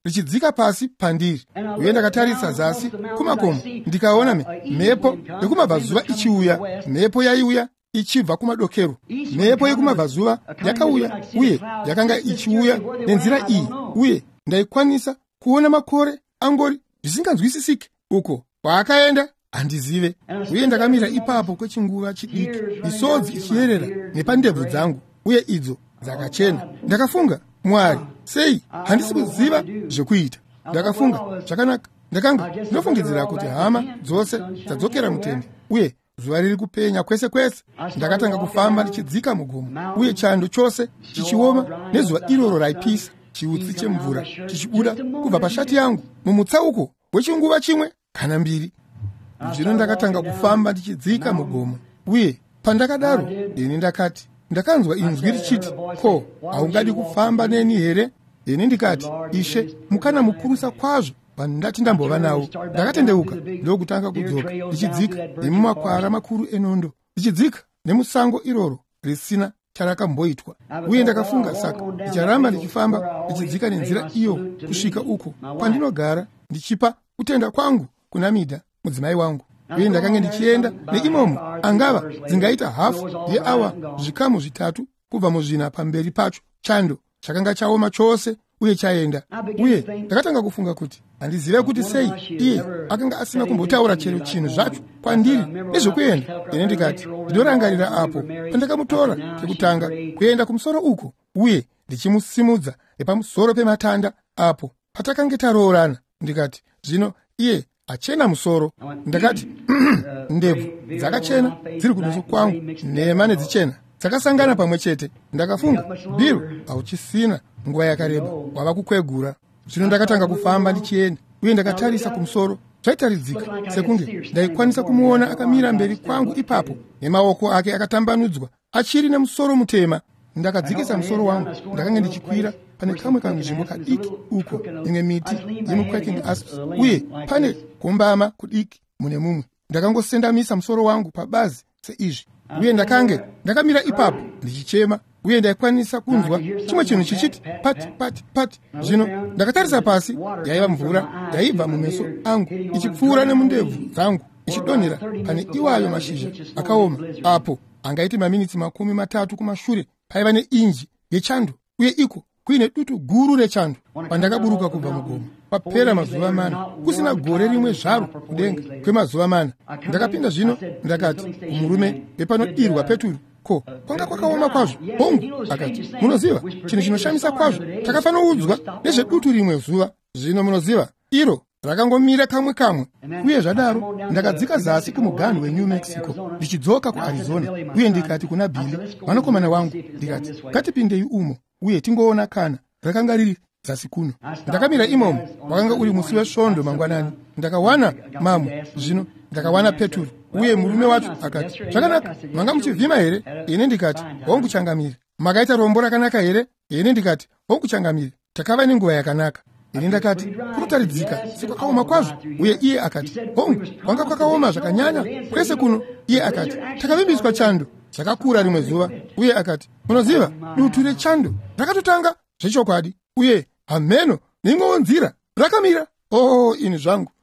richidzika pasi pandiri, uye ndakatarisa zasi kumakomo ndikaona mhepo yekumabvazuva ichiuya. Mhepo yaiuya ichibva kumadokero. Mhepo yekumabvazuva yakauya uye yakanga ichiuya nenzira iyi, uye ndaikwanisa kuona makore angori zvisinganzwisisiki uko kwaakaenda handizive. Uye ndakamira ipapo kwechinguva chidiki, misodzi ichiyerera nepandebvu dzangu, uye idzo dzakachena. Ndakafunga, Mwari, sei handisi kuziva zvekuita? Ndakafunga, zvakanaka. Ndakanga ndinofungidzira kuti hama dzose dzadzokera mutende, uye zuva riri kupenya kwese kwese. Ndakatanga kufamba ndichidzika mugomo, uye chando chose chichioma nezuva iroro raipisa, chiutsi chemvura chichibuda kubva pashati yangu mumutsauko wechinguva chimwe kana mbiri. Zvino ndakatanga kufamba ndichidzika mugomo, uye pandakadaro ini ndakati, ndakanzwa inzwi richiti, ko, haungadi kufamba neni here? Ini ndikati, Ishe, mukana mukurusa kwazvo vandati ndambova nawo. Ndakatendeuka ndokutanga kudzoka ndichidzika nemumakwara makuru enondo, ndichidzika nemusango iroro risina charakamboitwa. Uye ndakafunga, saka ndicharamba ndichifamba ndichidzika nenzira iyo kusvika uko kwandinogara, ndichipa kutenda kwangu kuna Midha mudzimai wangu. Uye ndakanga ndichienda neimomo angava dzingaita hafu yeawa zvikamu zvitatu kubva muzvina pamberi pacho. Chando chakanga chaoma chose uye chaenda. Uye ndakatanga kufunga kuti handizive kuti sei iye akanga asina kumbotaura chero chinhu zvacho kwandiri nezvokuenda. Ine ndikati ndidorangarira apo pandakamutora chekutanga kuenda kumusoro uko, uye ndichimusimudza nepamusoro pematanda apo patakange taroorana. Ndikati, zvino iye achena musoro. Ndakati, ndebvu dzakachena dziri kumeso kwangu, nhema nedzichena dzakasangana pamwe chete. Ndakafunga, Bill, hauchisina nguva yakareba wava kukwegura. Zvino ndakatanga kufamba ndichienda, uye ndakatarisa kumusoro. Zvaitaridzika sekunge ndaikwanisa kumuona akamira mberi kwangu ipapo, nemaoko ake akatambanudzwa, achiri nemusoro mutema. Ndakadzikisa musoro wangu, ndakanga ndichikwira pane kamwe kanzvimbo kadiki uko, imwe miti yemuquaking asps, uye pane kombama kudiki mune mumwe. Ndakangosendamisa musoro wangu pabazi seizvi, uye ndakamira ipapo ndichichema, uye ndaikwanisa kunzwa chimwe chinhu chichiti pati pati pati. Zvino ndakatarisa pasi, yaiva mvura yaibva mumeso angu ichipfuura nemundebvu dzangu ichidonhera pane iwayo mashizha akaoma. Apo angaiti maminitsi 30 kumashure paiva neinji yechando, uye iko kuine dutu guru rechando. Pandakaburuka kubva mugomo papera mazuva 4 kusina gore rimwe zvaro kudenga kwemazuva 4. Ndakapinda zvino ndakati kumurume wepanodirwa Peturu, ko, kwanga kwakaoma kwazvo hongu? Akati, munoziva chinhu chinoshamisa kwazvo, takafanoudzwa nezvedutu rimwe zuva. Zvino munoziva iro rakangomira kamwe, uye zvadaro ndakadzika zasi kumuganhu weNew Mexico ndichidzoka kuArizona. Uye ndikati kuna Billy mwanakomana wangu, ndikati, ngatipindei umo uye tingoona kana rakanga riri zasi kuno. Ndakamira imomo, wakanga uri musi wesvondo mangwanani. Ndakawana mamwe, zvino ndakawana Peturu, uye murume wacho akati, zvakanaka, manga muchivhima here? Ine ndikati, hongu changamire. Makaita rombo rakanaka here? Ine ndikati, hongu changamire, takava nenguva yakanaka. Ini ndakati, kunotaridzika sekwakaoma kwazvo. Uye iye akati, hongu, kwanga kwakaoma zvakanyanya kwese kuno. Iye akati, takavimbiswa chando chakakura rimwe zuva. Uye akati, munoziva dutu rechando rakatotanga zvechokwadi, uye hameno neimwewo nzira rakamira. Ini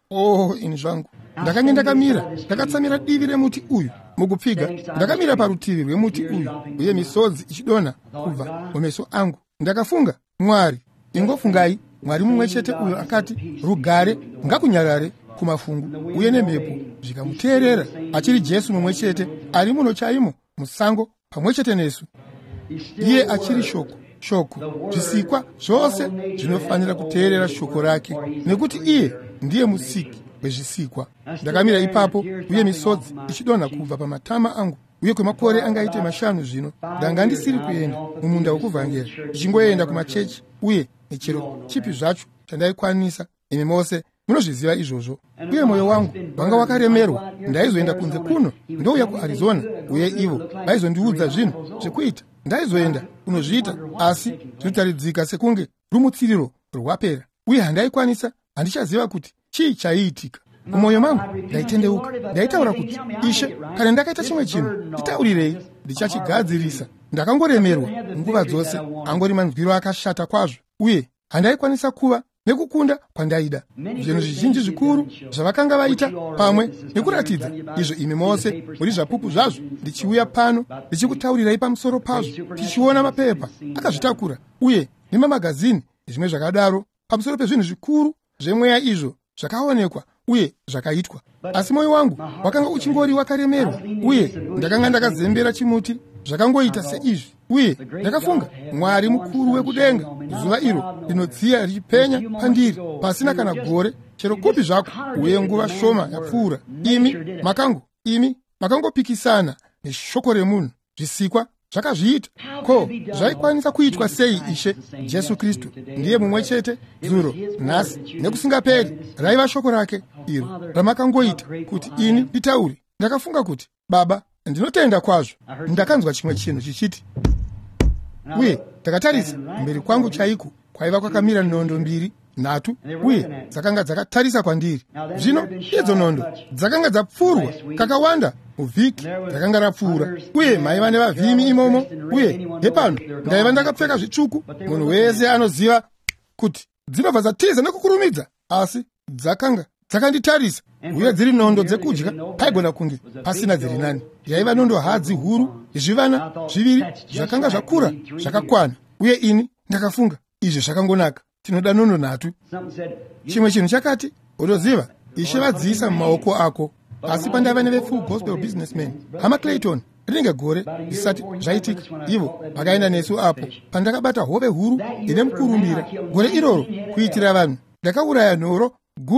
zvangu. Ndakanga ndakamira, ndakatsamira divi remuti uyu mukupfiga. Ndakamira parutivi rwemuti uyu, uye misodzi ichidonha kubva mumeso angu. Ndakafunga, Mwari, ingofungai, Mwari mumwe chete uyo akati rugare ngakunyarare kumafungu uye nemhepo zvikamuteerera, achiri Jesu mumwe chete ari muno chaimo musango pamwe chete nesu. Iye achiri shoko, zvisikwa zvose zvinofanira kuteerera shoko rake, nekuti iye ndiye musiki wezvisikwa. Ndakamira ipapo, uye misodzi ichidonha kubva pamatama angu, uye kwemakore angaite 5 zvino ndanga ndisiri kuenda mumunda wokuvhangera, ndichingoenda kumachechi uye nechero chipi zvacho chandaikwanisa. Imi mose munozviziva izvozvo. Uye mwoyo wangu wanga wakaremerwa. Ndaizoenda kunze kuno ndouya kuArizona, uye ivo vaizondiudza zvinhu zvekuita. Ndaizoenda kunozviita, asi zvinotaridzika sekunge rumutsiriro rwapera, uye handaikwanisa, handichaziva kuti chii chaiitika. Mumwoyo mangu ndaitendeuka, ndaitaura kuti, Ishe, kana ndakaita chimwe chinhu nditaurirei, ndichachigadzirisa. Ndakangoremerwa nguva dzose, angori manzwiro akashata kwazvo, uye handaikwanisa kuva nekukunda kwandaida. Zvinhu zvizhinji zvikuru zvavakanga vaita pamwe nekuratidza izvo imi mose muri zvapupu zvazvo, ndichiuya pano ndichikutaurirai pamusoro pazvo, tichiona mapepa akazvitakura uye nemamagazini zvimwe zvakadaro pamusoro pezvinhu zvikuru zvemweya izvo zvakaonekwa uye zvakaitwa. Asi mwoyo wangu wakanga uchingori wakaremerwa uye ndakanga ndakazembera chimuti zvakangoita seizvi, uye ndakafunga, Mwari mukuru wekudenga, zuva iro rinodziya richipenya pandiri pasina kana gore chero kupi zvako, uye nguva shoma yapfuura, imi makangopikisana neshoko remunhu. Zvisikwa zvakazviita. Ko, zvaikwanisa kuitwa sei? Ishe Jesu Kristu ndiye mumwe chete dzulo, nhasi nekusingaperi. Raiva shoko rake iro ramakangoita kuti ini nditaure. Ndakafunga kuti, Baba, ndinotenda kwazvo. Ndakanzwa chimwe chinhu chichiti, uye ndakatarisa mberi kwangu chaiko kwaiva kwakamira nondo mbiri, nhatu, uye dzakanga dzakatarisa kwandiri. Zvino idzo nondo dzakanga dzapfurwa kakawanda muvhiki dzakanga rapfuura, uye maiva nevavhimi imomo, uye hepano ndaiva ndakapfeka zvitsvuku. Munhu wese anoziva kuti dzinobva dzatiza nekukurumidza, asi dzakanga dzakanditarisa, uye dziri nondo dzekudya. Paigona kunge pasina dziri nani. Yaiva nondo hadzi huru yezvivana zviviri zvakanga zvakura zvakakwana, uye ini ndakafunga, izvi zvakangonaka, tinoda nondo nhatu. Chimwe chinhu chakati, unoziva, Ishe vadziisa mumaoko ako. Asi pandaiva neveFull Gospel Businessmen, hama Clayton, rinenge gore risati zvaitika, ivo vakaenda nesu apo pandakabata hove huru ine mukurumbira. Gore iroro kuitira vanhu ndakauraya nhoro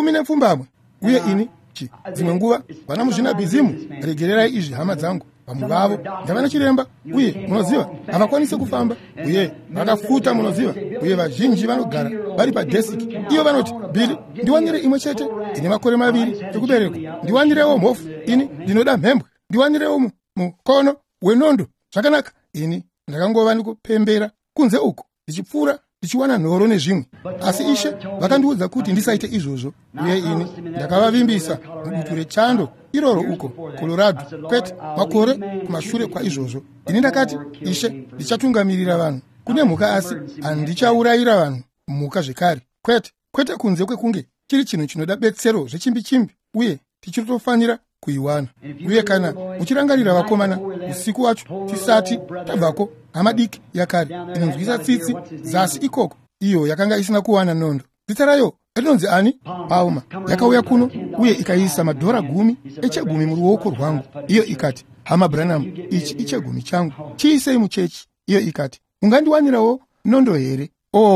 10 uye ini dzimwe nguva vana muzvinabhizimu, regererai izvi hama dzangu, vamwe vavo ndava nechiremba, uye munoziva havakwanisi kufamba, uye vakafuta, munoziva, uye vazhinji vanogara vari padhesiki. Iyo vanoti, Bili, ndiwanire imwe chete ine makore 2 ekuberekwa, ndiwanirewo mhofu, ini ndinoda mhembwe, ndiwanirewo mukono wenondo. Zvakanaka. Ini ndakangova ndikupembera kunze uko ndichipfuura ndichiwana nhoro nezvimwe, asi Ishe vakandiudza kuti ndisaite izvozvo, uye ini ndakavavimbisa mudutu rechando iroro uko Colorado, kwete makore kumashure kwa izvozvo. Ini ndakati, Ishe, ndichatungamirira vanhu kune mhuka, asi handichaurayira vanhu mhuka zvekare, kwete kunze kwekunge chiri chinhu chinoda betsero zvechimbi-chimbi, uye tichitofanira kuiwana. Uye kana muchirangarira vakomana, usiku wacho tisati tabvako, hama diki yakare inonzwisa tsitsi zasi ikoko, iyo yakanga isina kuwana nondo. Zita rayo rinonzi ani? Palma. Yakauya kuno uye ikaisa $10 echegumi muruoko rwangu. Iyo ikati, hama Branham, ichi ichegumi changu, chiisei muchechi. Iyo ikati, ungandiwanirawo nondo here?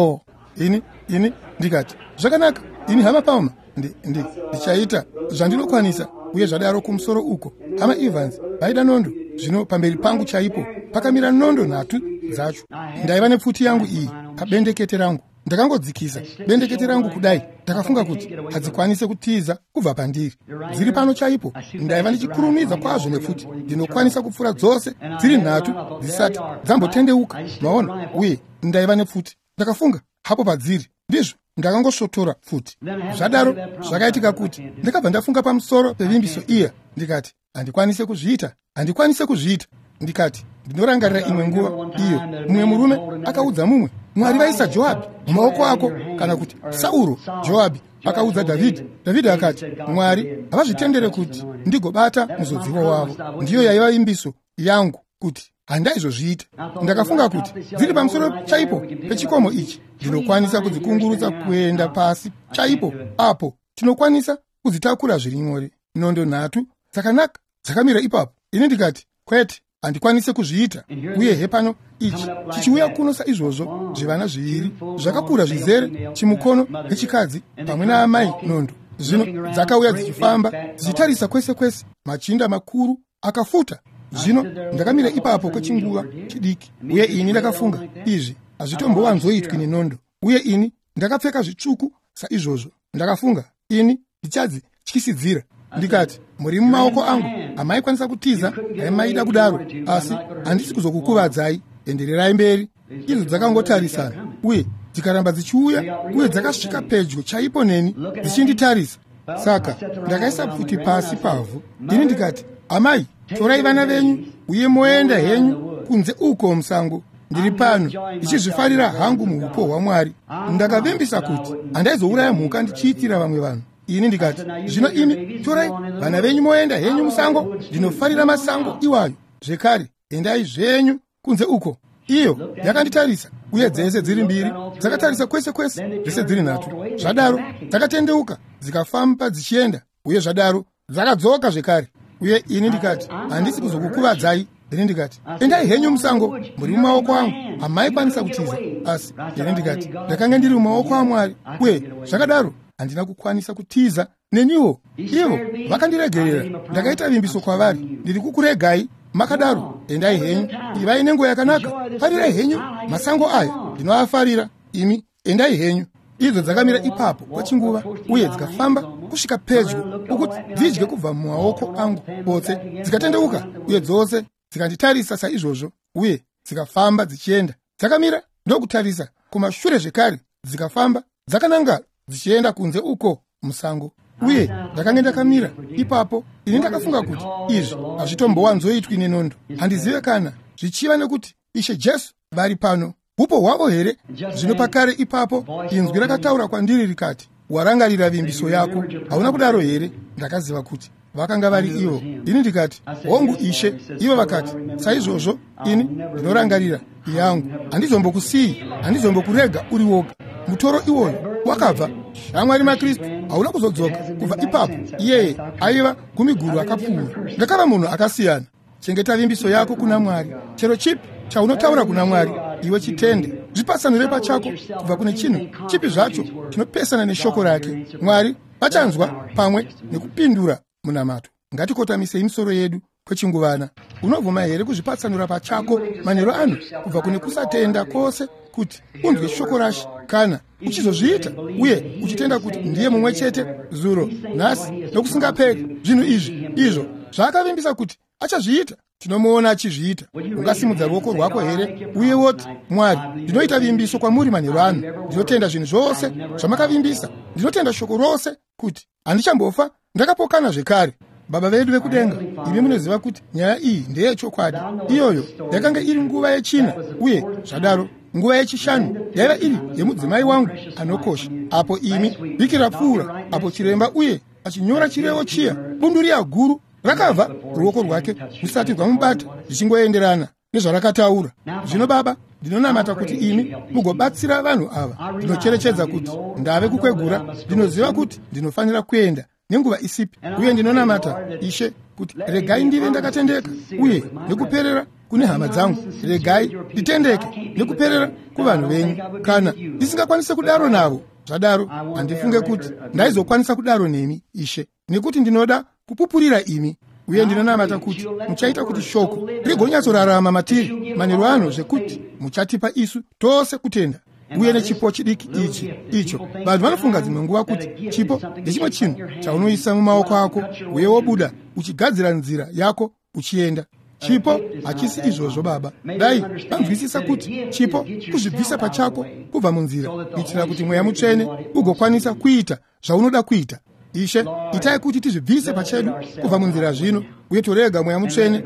Ini ndikati, zvakanaka, ini hama Palma, ndichaita zvandinokwanisa. Uye zvadaro kumusoro uko, hama Evans vaida nondo. Zvino pamberi pangu chaipo pakamira nondo nhatu dzacho. Ndaiva nepfuti yangu iyi pabendekete rangu. Ndakangodzikisa bendekete rangu kudai, ndakafunga kuti hadzikwanise kutiza kubva pandiri. Dziri pano chaipo, ndaiva ndichikurumidza kwazvo nepfuti. Ndinokwanisa kupfura dzose dziri nhatu dzisati dzambotendeuka, maona, uye ndaiva nepfuti. Ndakafunga, hapo padziri ndizvo ndakangosvotora pfuti. Zvadaro zvakaitika kuti ndakabva ndafunga pamusoro pevimbiso iya. Ndikati, handikwanise kuzviita. Ndikati, ndinorangarira imwe nguva iyo mumwe murume akaudza mumwe, Mwari vaisa Joabi mumaoko ako, kana kuti Sauro. Joabi akaudza Dhavhidhi. Dhavhidhi akati, Mwari havazvitendere kuti ndigobata muzodziwa wavo. Ndiyo yaiva imbiso yangu kuti handaizozviita. Ndakafunga kuti dziri pamusoro chaipo pechikomo ichi ndinokwanisa kudzikungurutsa kuenda pasi chaipo, apo tinokwanisa kudzitakura zviri nyore. Nondo nhatu dzakanaka dzakamira ipapo. Ini ndikati, kwete, handikwanise kuzviita. Uye hepano ichi chichiuya kuno saizvozvo, zvivana zviviri zvakakura zvizere, chimukono nechikadzi, pamwe naamai nondo. Zvino dzakauya dzichifamba dzichitarisa kwese kwese, machinda makuru akafuta. Zvino ndakamira ipapo kwechinguva chidiki, uye ini ndakafunga, izvi hazvitombowanzoitwi nenondo. Uye ini ndakapfeka zvitsvuku saizvozvo. Ndakafunga, ini ndichadzityisidzira. Ndikati, muri mumaoko angu, hamaikwanisa kutiza, haimaida kudaro, asi handisi kuzokukuvadzai, endererai mberi. Idzo dzakangotarisana, uye dzikaramba dzichiuya, uye dzakasvika pedyo chaipo neni dzichinditarisa. Saka ndakaisa pfuti pasi pavhu. Ini ndikati, amai, torai vana venyu uye moenda henyu kunze uko musango. ndiri pano ndichizvifarira hangu muupo hwaMwari. Ndakavimbisa kuti handaizouraya mhuka ndichiitira vamwe vanhu. Ini ndikati, zvino imi torai vana venyu moenda henyu musango, ndinofarira masango iwayo. Zvekare endai zvenyu kunze uko. Iyo yakanditarisa, uye dzese dziri mbiri dzakatarisa kwese kwese, dzese dziri nhatu. Zvadaro dzakatendeuka dzikafamba dzichienda, uye zvadaro dzakadzoka zvekare. Uye ini ndikati, handisi kuzokukuvadzai. Ini ndikati, endai henyu musango, muri mumaoko angu, hamaikwanisa kutiza. Asi ini ndikati, ndakanga ndiri mumaoko aMwari, uye zvakadaro handina kukwanisa kutiza neniwo. Ivo vakandiregerera. Ndakaita vimbiso kwavari, ndiri kukuregai makadaro, endai henyu, ivai nenguva yakanaka, farirai henyu masango aya, ndinoafarira. Imi endai henyu. Idzo dzakamira ipapo kwachinguva, uye dzikafamba kusvika pedyo ukuthi dzidye kubva mumaoko angu ose, dzikatendeuka, uye dzose dzikanditarisa saizvozvo, uye dzikafamba dzichienda. Dzakamira ndokutarisa kumashure zvekare, dzikafamba dzakananga dzichienda kunze uko musango. Uye ndakanga ndakamira ipapo, ini ndakafunga kuti izvi hazvitombowanzoitwi nenondo. Handizive kana zvichiva nekuti Ishe Jesu vari pano, upo hwavo here. Zvino pakare ipapo inzwi rakataura kwandiri rikati, warangarira vimbiso yako, hauna kudaro here? Ndakaziva kuti vakanga vari ivo. Ini ndikati, hongu Ishe. Ivo vakati, saizvozvo ini ndinorangarira yangu, handizombokusiyi, handizombokurega uri woga. Mutoro iwoyo wakabva shamwari maKristu, hauna kuzodzoka. Kubva ipapo iyeye aiva gumiguru akapfuura. Ndakava munhu akasiyana. Chengeta vimbiso yako kuna Mwari. Chero chipi chaunotaura kuna Mwari, iwe chitende. Zvipatsanure pachako kubva kune chinhu chipi zvacho chinopesana neshoko rake. Mwari vachanzwa pamwe nekupindura munamato. Ngatikotamisei misoro yedu kwechinguvana. Unovuma here kuzvipatsanura pachako manheru ano kubva kune kusatenda kwose kuti unzwe shoko rashe, kana uchizozviita uye uchitenda kuti ndiye mumwe chete zuro, nhasi nokusingaperi? Zvinhu izvo zvaakavimbisa kuti achazviita, tinomuona achizviita. Ungasimudza ruoko rwako here uye woti, Mwari, ndinoita vimbiso kwamuri manheru ano, ndinotenda zvinhu zvose zvamakavimbisa, ndinotenda shoko rose kuti handichambofa ndakapokana zvekare. Baba vedu vekudenga, imi munoziva kuti nyaya iyi ndeyechokwadi. Iyoyo yakanga iri nguva yechina, uye zvadaro nguva yechishanu yaiva iri yemudzimai wangu anokosha. Apo imi vhiki rapfuura, apo chiremba uye achinyora chirevo chiya, bundu riya guru rakabva ruoko rwake rusati rwamubata, zvichingoenderana nezvarakataura. Zvino Baba, ndinonamata kuti imi mugobatsira vanhu ava. Ndinocherechedza kuti ndave kukwegura, ndinoziva kuti ndinofanira kuenda nenguva isipi, uye ndinonamata Ishe kuti regai ndive ndakatendeka uye nekuperera kune hama dzangu. Regai nditendeke nekuperera kuvanhu venyu. Kana ndisingakwanise kudaro navo, zvadaro handifunge kuti ndaizokwanisa kudaro nemi Ishe, nekuti ndinoda kupupurira imi. Uye ndinonamata kuti muchaita kuti shoko rigonyatsorarama matiri manheru ano, zvekuti muchatipa isu tose kutenda. Uye nechipo chidiki icho vanhu vanofunga dzimwe nguva kuti chipo ndechimwe chinhu chaunoisa mumaoko ako, uye wobuda uchigadzira nzira yako uchienda. Chipo hachisi izvozvo Baba. Dai vanzwisisa kuti chipo kuzvibvisa pachako kubva munzira, kuitira kuti Mweya Mutsvene ugokwanisa kuita zvaunoda kuita. Ishe, itai kuti tizvibvise pachedu kubva munzira zvino, uye torega Mweya Mutsvene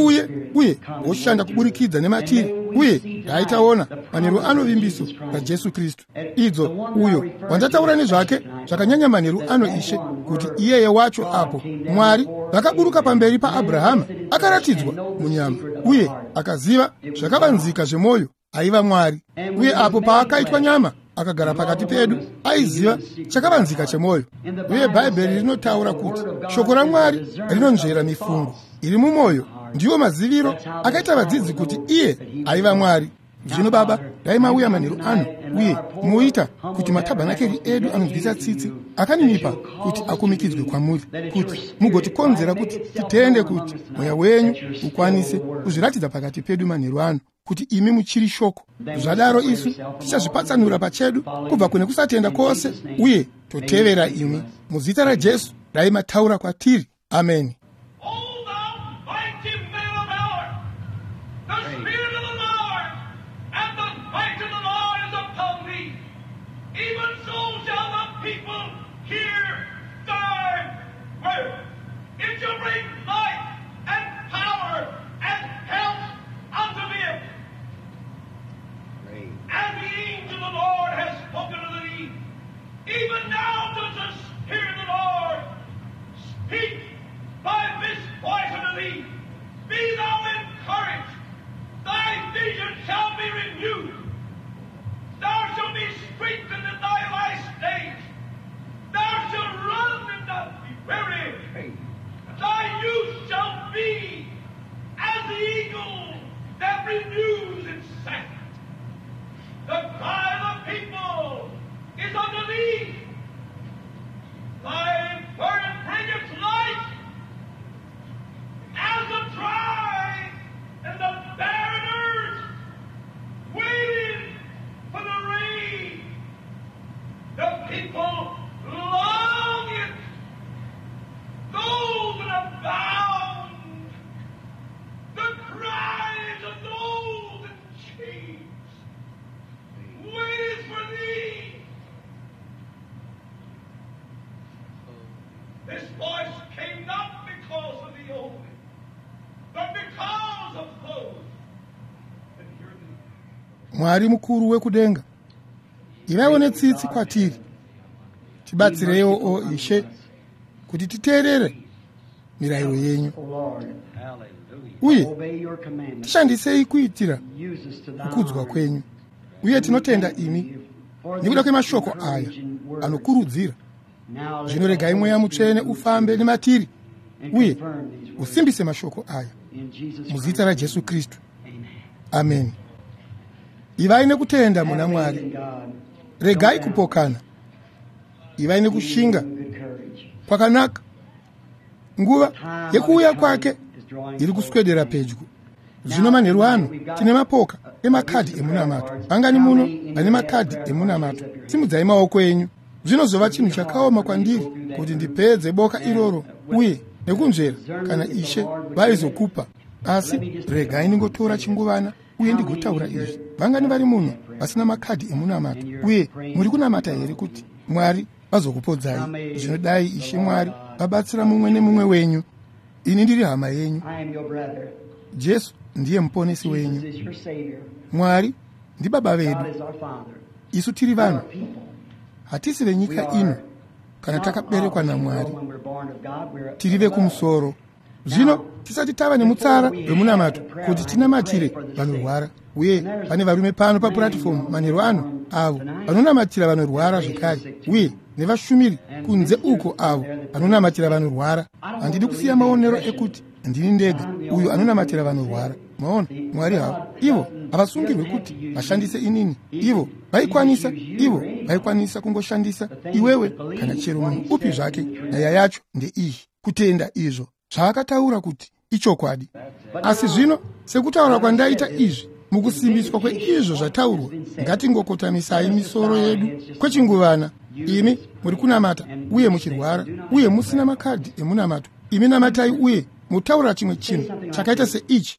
uye woshanda kuburikidza nematiri. Uye ndaitaona manheru ano vimbiso raJesu Kristu, idzo uyo wandataura nezvake zvakanyanya manheru ano Ishe, kuti iyeye wacho apo Mwari vakaburuka pamberi paAbhurahama akaratidzwa munyama, uye akaziva zvakavanzika zvemwoyo aiva Mwari. Uye apo paakaitwa nyama akagara pakati pedu, aiziva chakavanzika chemwoyo. Uye Bhaibheri rinotaura kuti shoko raMwari rinonzvera mifungo iri mumwoyo. Ndiwo maziviro akaita vadzidzi kuti iye aiva Mwari. Zvino Baba, dai mauya manheru ano, uye muita kuti matabhanakeri edu anobvisa tsitsi akaninipa kuti akumikidzwe kwamuri, kuti mugotikonzera kuti titende kuti mweya wenyu ukwanise kuzviratidza pakati pedu manheru ano, kuti imi muchiri shoko. Zvadaro isu tichazvipatsanura pachedu kubva kune kusatenda kwose, uye totevera imi. Muzita raJesu dai mataura kwatiri. Amen. dismayed. Be thou encouraged. Thy vision shall be renewed. Thou shalt be strengthened in thy last days. Thou shalt run and not be weary. Thy youth shall be as the eagle that renews itself. The cry of the people is underneath. Thy burden bringeth light as the dry and the barren earth waiting for the rain. The people long it. Those that are bound, the cries of those in chains, wait for thee. This voice came not because of the old, but because of those that hear thee. Mwari mukuru wekudenga, ivaone tsitsi kwatiri, tibatsirewo o Ishe kuti titeerere mirayiro yenyu, uye tishandisei kuitira kukudzwa kwenyu. Uye tinotenda imi nekuda kwemashoko aya anokurudzira. Zvino regai mweya mutsvene ufambe nematiri uye usimbise mashoko aya muzita raJesu Kristu. Amen. Ivai nekutenda muna Mwari, regai kupokana, ivai nekushinga kwakanaka. Nguva yekuuya kwake iri kuswedera pedyo. Zvino manheru ano tine mapoka emakadhi emunamato. Vangani muno vane makadhi emunamato, simudzai maoko enyu. Zvinozova chinhu chakaoma kwandiri kuti ndipedze boka iroro uye nekunzvera kana Ishe vaizokupa. Asi regai ningotora chinguvana uye ndigotaura izvi. Vangani vari muno vasina makadhi emunamato uye muri kunamata here kuti Mwari vazokupodzai. Zvinodai Ishe Mwari vabatsira mumwe nemumwe wenyu. Ini ndiri hama yenyu. Jesu ndiye muponesi wenyu. Mwari ndibaba vedu. Isu tiri vanhu, hatisi venyika ino kana takaberekwa naMwari. Tiri vekumusoro. Zvino tisati tava nemutsara wemunamato kuti tinamatire vanorwara. Uye pane varume pano papuratifomu manheru ano avo vanonamatira vanorwara zvekare, uye nevashumiri kunze uko avo vanonamatira vanorwara. Handidi kusiya maonero ekuti ndini ndega uyo anonamatira vanorwara. Maona Mwari havo, ivo havasungirwe kuti vashandise inini. Ivo vaikwanisa kungoshandisa iwewe kana chero munhu upi zvake. Nyaya yacho ndeiyi: kutenda izvo zvaakataura kuti ichokwadi. Asi zvino sekutaura kwandaita izvi mukusimbiswa kweizvo zvataurwa, ngatingokotamisai misoro yedu kwechinguvana. Imi muri kunamata uye muchirwara uye musina makadhi emunamato, imi namatai uye mutaura chimwe chinhu chakaita seichi.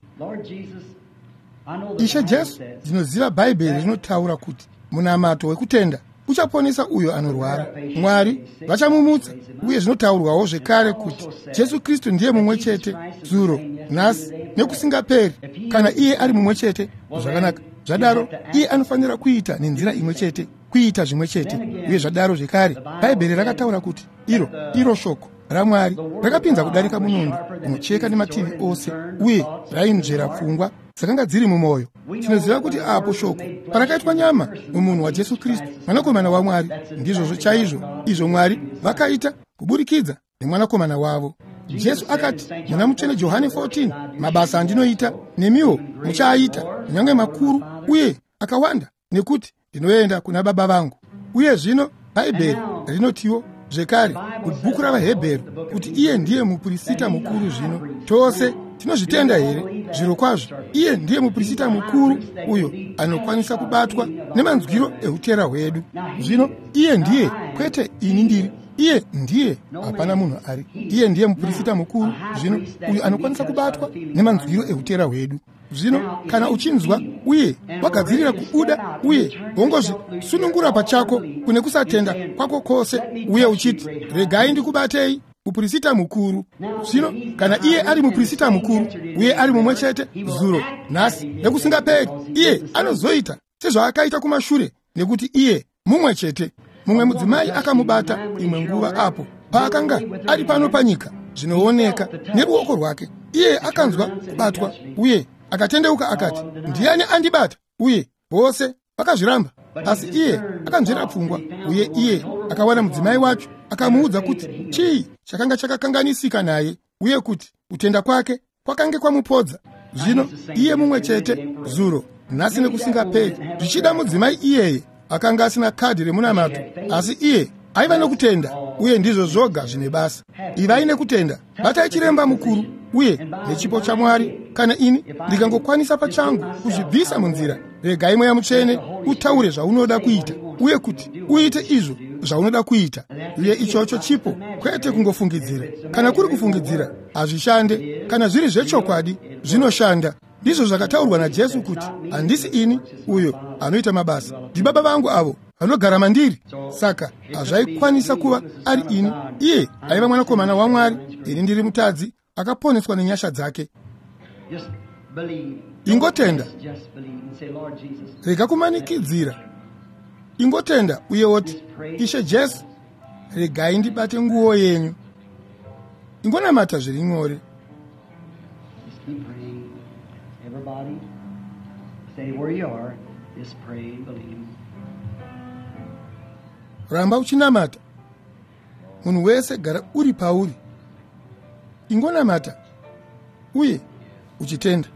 Ishe Jesu, ndinoziva Bhaibheri rinotaura kuti munamato wekutenda uchaponesa uyo anorwara. Mwari vachamumutsa, uye zvinotaurwawo zvekare kuti Jesu Kristu ndiye mumwe chete dzuro, nhasi nekusingaperi. Kana iye ari mumwe chete, zvakanaka. Zvadaro iye anofanira kuita nenzira imwe chete, kuita zvimwe chete. Uye zvadaro zvekare Bhaibheri rakataura kuti iro shoko raMwari rakapinza kudarika munondo unocheka nemativi ose, uye rainzvera pfungwa dzakanga dziri mumwoyo. Tinoziva kuti apo shoko parakaitwa nyama mumunhu waJesu Kristu, mwanakomana waMwari, ndizvozvo chaizvo izvo Mwari vakaita kuburikidza nemwanakomana wavo. Jesu akati muna Mutsvene Johani 14, mabasa andinoita nemiwo muchaaita, kunyange makuru uye akawanda, nekuti ndinoenda kuna Baba vangu. Uye zvino Bhaibheri rinotiwo zvekare kubhuku ravaHebheru kuti iye ndiye muprista mukuru. Zvino tose tinozvitenda here? Zviro kwazvo iye ndiye muprista mukuru uyo anokwanisa kubatwa nemanzwiro eutera hwedu. Zvino iye ndiye, kwete ini ndiri. Iye ndiye, hapana munhu ari. Iye ndiye muprista mukuru zvino uyo anokwanisa kubatwa nemanzwiro eutera hwedu. Zvino kana uchinzwa uye wagadzirira kubuda uye wongozvisunungura pachako kune kusatenda kwako kwose, uye uchiti regai ndikubatei muprista mukuru. Zvino kana iye ari muprista mukuru uye ari mumwe chete dzuro, nhasi nekusingaperi, iye anozoita sezvaakaita kumashure, nekuti iye mumwe chete. Mumwe mudzimai akamubata imwe nguva apo paakanga ari pano panyika, zvinooneka neruoko rwake. Iye akanzwa kubatwa uye akatendeuka akati, ndiani andibata? Uye vose vakazviramba. Asi iye akanzvera pfungwa, uye iye akawana mudzimai wacho akamuudza kuti chii chakanga chakakanganisika naye, uye kuti kutenda kwake kwakange kwamupodza. Zvino iye mumwe chete zuro nhasi nekusingaperi, zvichida mudzimai iyeye akanga asina kadhi remunamato, asi iye aiva nokutenda, uye ndizvo zvoga zvine basa. Ivai nekutenda, batai chiremba mukuru uye nechipo chaMwari. Kana ini ndikangokwanisa pachangu kuzvibvisa munzira, regai Mweya Mutsvene utaure zvaunoda kuita, uye kuti uite izvo zvaunoda kuita. Uye ichocho chipo, kwete kungofungidzira. Kana kuri kufungidzira hazvishande, kana zviri zvechokwadi zvinoshanda. Ndizvo zvakataurwa naJesu kuti handisi ini uyo anoita mabasa, ndiBaba vangu avo vanogara mandiri. Saka hazvaikwanisa kuva ari ini. Iye aiva mwanakomana waMwari, ini ndiri mutadzi akaponeswa nenyasha dzake. Ingotenda, rega kumanikidzira. Ingotenda uye woti, Ishe Jesu, regai ndibate nguo yenyu. Ingonamata zviri nyore. Everybody, stay where you are. Just pray and believe. Ramba uchinamata. Munhu wese gara uri pauri. Ingonamata uye uchitenda.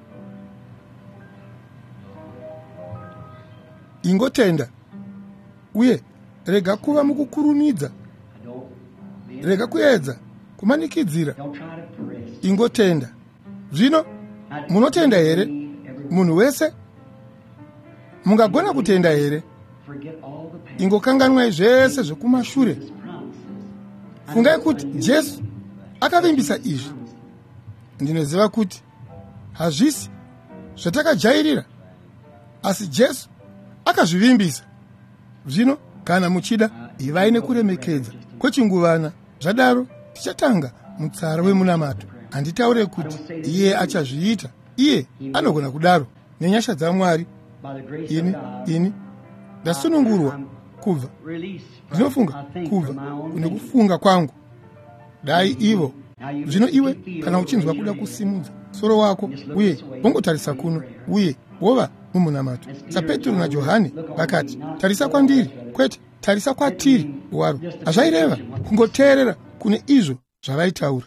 Ingotenda uye rega kuva mukukurumidza. Rega kuedza kumanikidzira. Ingotenda. Zvino munotenda here? Munhu wese mungagona kutenda here? Ingokanganwai zvese zvekumashure. Fungai kuti Jesu akavimbisa izvi. Ndinoziva kuti hazvisi zvatakajairira, asi Jesu akazvivimbisa. Zvino kana muchida, ivai nekuremekedza kwechinguvana. Zvadaro tichatanga mutsara wemunamato. Handitaure kuti iye achazviita. Iye anogona kudaro nenyasha dzaMwari. Ini ndasunungurwa kubva, ndinofunga kubva kune kufunga kwangu. Dai ivo. Zvino iwe kana uchinzwa kuda kusimudza soro wako uye wongotarisa kuno uye wova mumunamato, saPetro naJohani vakati, tarisa kwandiri, kwete tarisa kwatiri waro. Hazvaireva kungoteerera kune izvo zvavaitaura.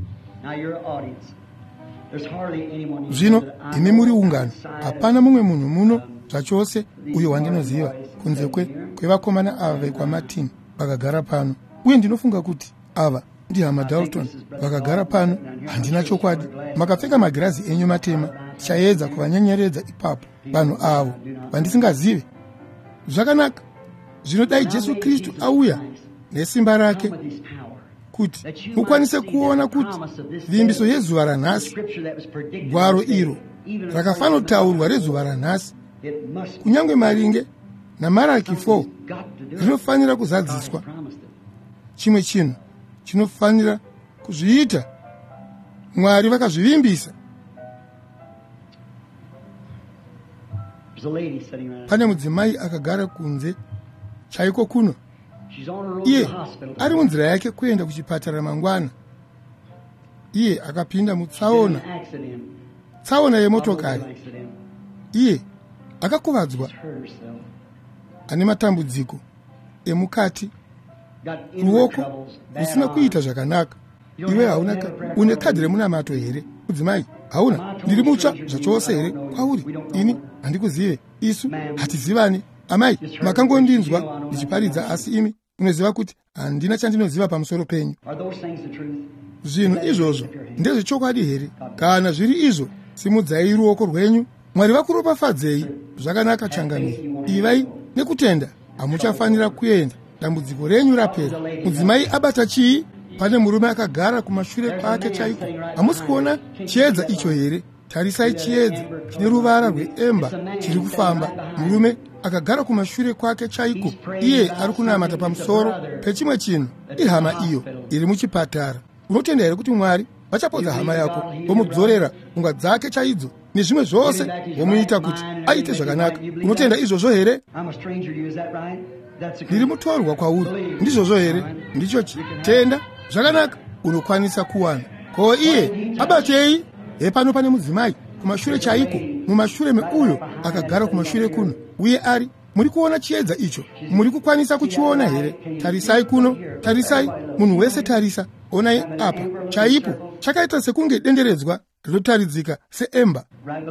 Zvino imi muri ungano, hapana mumwe munhu muno zvachose uyo wandinoziva kunze kwevakomana ava vekwaMatini vakagara pano, uye ndinofunga kuti ava ndihama Dalton vakagara pano. Handina chokwadi, makapfeka magirazi enyu matema. Tichaedza kuvanyenyeredza ipapo vanhu avo vandisingazive. Zvakanaka. Zvino dai Jesu Kristu auya nesimba rake kuti mukwanise kuona kuti vimbiso yezuva ranhasi, gwaro iro rakafanotaurwa rezuva ranhasi, kunyange maringe naMaraki 4 rinofanira kuzadziswa. Chimwe chinhu chinofanira kuzviita. Mwari vakazvivimbisa. Pane mudzimai akagara kunze chaiko kuno. Iye ari munzira yake kuenda kuchipatara mangwana. Iye akapinda mutsaona yemotokari. Iye akakuvadzwa, ane matambudziko emukati, ruoko rusina kuita zvakanaka. Iwe hauna une kadhi remunamato here? Mudzimai, hauna? Ndiri mutsva zvachose here kwauri? Ini handikuzive, isu hatizivani. Amai, makangondinzwa ndichiparidza, asi imi unoziva kuti handina chandinoziva pamusoro penyu. Zvinhu izvozvo ndezvechokwadi here? Kana zviri izvo, simudzai ruoko rwenyu. Mwari vakuropafadzei. Zvakanaka changamire. Ivai nekutenda, hamuchafanira kuenda. Dambudziko renyu rapera. Mudzimai abata chii? Pane murume akagara kumashure kwake chaiko. Hamusi kuona chiedza icho here? Tarisai chiedza chine ruvara rweemba chiri kufamba. Murume akagara kumashure kwake chaiko. Iye ari kunamata pamusoro pechimwe chinhu. Ihama iyo iri muchipatara. Unotenda here kuti Mwari vachapodza hama yako, vomudzorera pfungwa dzake chaidzo nezvimwe zvose, vomuita kuti aite zvakanaka? Unotenda izvozvo here? Ndiri mutorwa kwauri, ndizvozvo here? Ndichochi tenda. Zvakanaka. unokwanisa kuwana. Ko iye abatei pano pane mudzimai kumashure chaiko, mumashure meuyo akagara kumashure kuno, uye ari muri kuona chiedza icho, muri kukwanisa kuchiona here? Tarisai kuno, tarisai, munhu wese tarisa, onai apa, chaipo chakaita sekunge denderedzwa rinotaridzika seemba.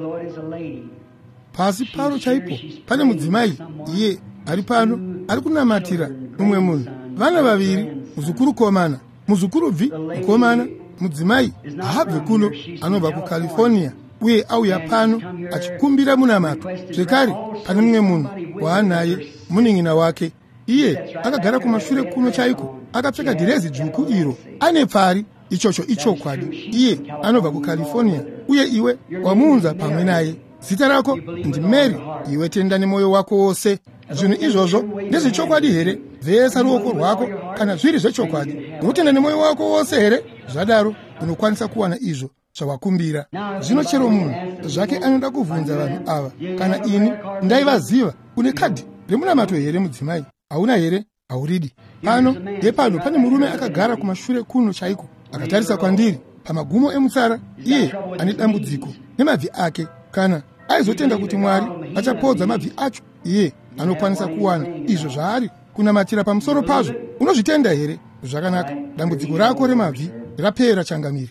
Pasi paro chaipo pane mudzimai, iye ari pano ari kunamatira mumwe munhu, vana vaviri, muzukuru komana, muzukurubvi mukomana. Mudzimai haabve kuno, anobva kuCalifornia, uye auya pano achikumbira munamato. Zvekare pane mumwe munhu waanaye, munin'ina wake, iye akagara kumashure kuno chaiko, akapfeka dhirezi dzvuku iro, ane pfari. Ichocho ichokwadi, iye anobva kuCalifornia, uye iwe wamuunza pamwe naye. Zita rako ndiMary, iwe tenda nemwoyo wako wose. Zvinhu izvozvo ndezvechokwadi here? Vesa ruoko rwako kana zviri zvechokwadi. Unotenda nemwoyo wako wose here? Zvadaro unokwanisa kuwana izvo zvawakumbira. Zvino chero munhu zvake anoda kuvhunza vanhu ava, kana ini ndaivaziva, une kadhi remunamato here mudzimai? Hauna here? Hauridi. Pano ndepano pane murume akagara kumashure kuno chaiko, akatarisa kwandiri pamagumo emutsara, iye ane dambudziko nemabvi ake. Kana aizotenda kuti Mwari achapodza mabvi acho, iye anokwanisa kuwana izvo zvaari kunamatira pamusoro pazvo. Unozvitenda here? Zvakanaka, dambudziko rako remabvi rapera changamiri.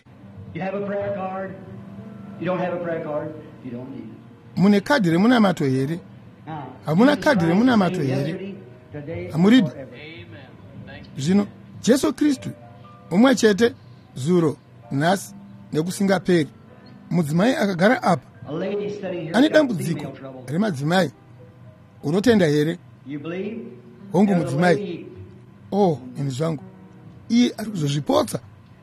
Mune kadhi remunamato here? Hamuna kadhi remunamato here? Hamuridi? Zvino Jesu Kristu umwe chete, zuro, nhasi nekusingaperi. Mudzimai akagara apa ane dambudziko remadzimai. Unotenda here? Hongu mudzimai, ini zvangu, iye ari kuzozvipotsa.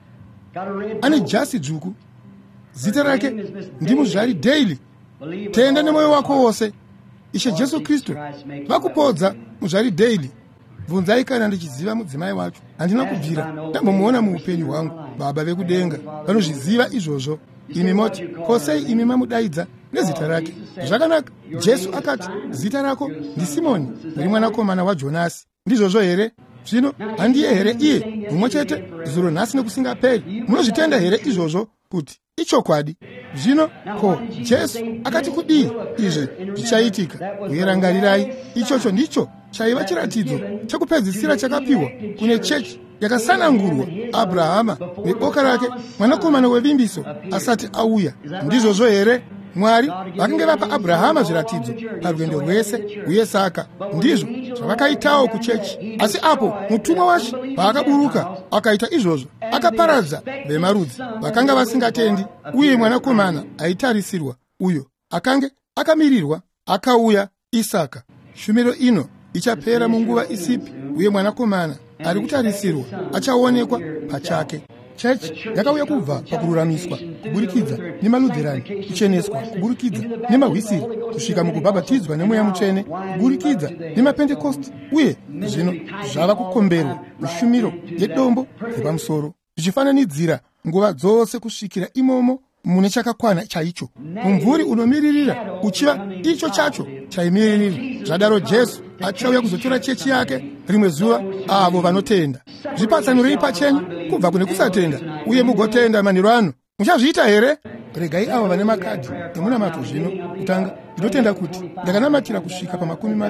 Ane jasi dzvuku, zita rake ndiMuzvari Daily. Tenda nemwoyo wako wose, Ishe Jesu Kristu vakupodza. Muzvari Daily. Bvunzai kana ndichiziva mudzimai wacho. Handina kubvira ndambomuona muupenyu hwangu. Baba vekudenga vanozviziva izvozvo. Imi moti, ko sei imi mamudaidza nezita rake? Zvakanaka. Jesu akati, zita rako ndiSimoni, uri mwanakomana waJonasi. Ndizvozvo here? Zvino handiye here iye mumwe chete, zuro, nhasi nekusingaperi? Munozvitenda here izvozvo kuti ichokwadi? Zvino ko Jesu akati kudii izvi zvichaitika? Uye rangarirai, ichocho ndicho chaiva chiratidzo chekupedzisira chakapiwa kune chechi yakasanangurwa Abrahama neboka rake, mwanakomana wevimbiso asati auya. Ndizvozvo here? Mwari vakange vapa Abrahama zviratidzo parwendo rwese, uye saka ndizvo zvavakaitawo kuchechi. Asi apo mutumwa waShe paakaburuka akaita izvozvo, akaparadza vemarudzi vakanga vasingatendi, uye mwanakomana aitarisirwa, uyo akange akamirirwa, akauya, Isaka. Shumiro ino ichapera munguva isipi, uye mwanakomana ari kutarisirwa achaonekwa pachake. Chechi yakauya kubva pakururamiswa kuburikidza nemaludherani, kucheneswa kuburikidza nemahwisiri, kusvika mukubhabhatidzwa nemweya mutsvene kuburikidza nemapentekosti, uye zvino zvava kukomberwa mushumiro yedombo repamusoro, zvichifananidzira nguva dzose kusvikira imomo mune chakakwana chaicho. Mumvuri unomiririra uchiva icho chacho chaimiririra. Zvadaro Jesu achauya kuzotora chechi yake rimwe zuva avo vanotenda. Zvipatsanurei pachenyu kubva kune kusatenda, uye mugotenda manheru ano. Muchazviita here? Regai avo vane makadhi emunamato zvino. Kutanga, ndinotenda kuti ndakanamatira kusvika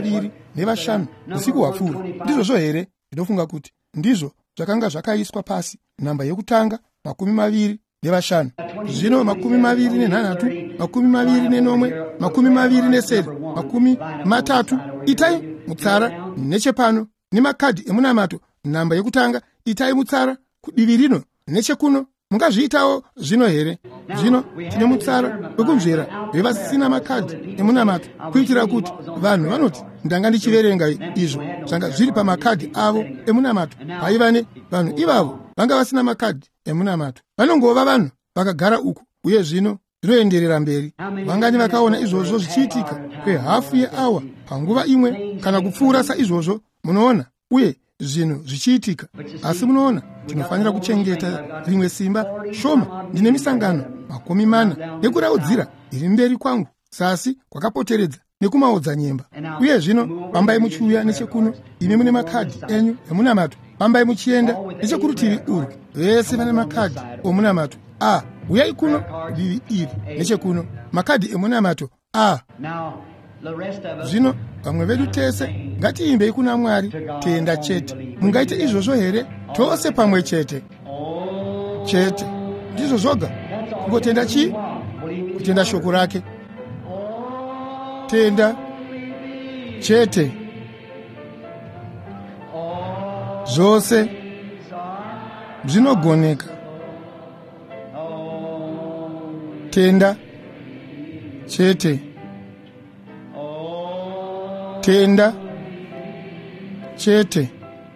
pa25 usiku hwapfuura. Ndizvozvo here? Ndinofunga kuti ndizvo zvakanga zvakaiswa pasi, nhamba yekutanga 25. Zvino 23, 24, 27, 30. Itai mutsara nechepano nemakadhi emunamato, nhamba yekutanga. Itai mutsara kudivi rino nechekuno. Mungazviitawo zvino here? Zvino tine mutsara wekunzvera wevasina makadhi emunamato, kuitira kuti vanhu vanoti ndanga ndichiverenga izvo zvanga zviri pamakadhi avo emunamato. Haiva ne vanhu ivavo vanga vasina makadhi emunamato, vanongova vanhu vakagara uku, uye zvino zvinoenderera mberi. Vangani vakaona izvozvo zvichiitika kwehafu yeawa panguva imwe kana kupfuura saizvozvo? Munoona, uye zvinhu zvichiitika. Asi munoona, tinofanira kuchengeta rimwe simba shoma. Ndine misangano 40 nekuraudzira iri mberi kwangu, sasi kwakapoteredza nekumaodzanyemba. Uye zvino pambai muchiuya nechekuno, imi mune makadhi enyu emunamato, pambai muchienda nechekurutivi urwu vese vane makadhi omunamato uyai kuno divi iri nechekuno makadhi emunamato zvino vamwe vedu tese ngatiimbei kuna Mwari tenda chete. Mungaite izvozvo here? Tose pamwe chete ndizvo zvoga. Kungotenda chii? Kutenda shoko rake. Tenda chete. Zvose zvinogoneka. Tenda chete. Tenda chete.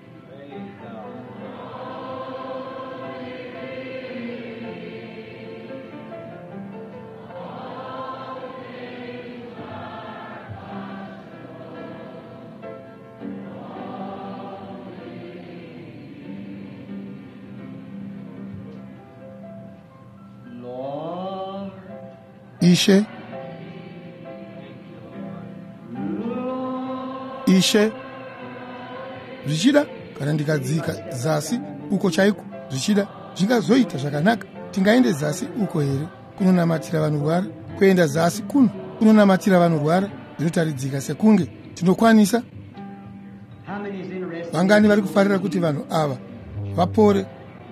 Ishe zvichida kana ndikadzika zasi uko chaiko zvichida zvingazoita zvakanaka tingaende zasi uko here kunonamatira vanorwara? Kuenda zasi kuno kunonamatira vanorwara zvinotaridzika sekunge tinokwanisa? Vangani vari kufarira kuti vanhu ava vapore?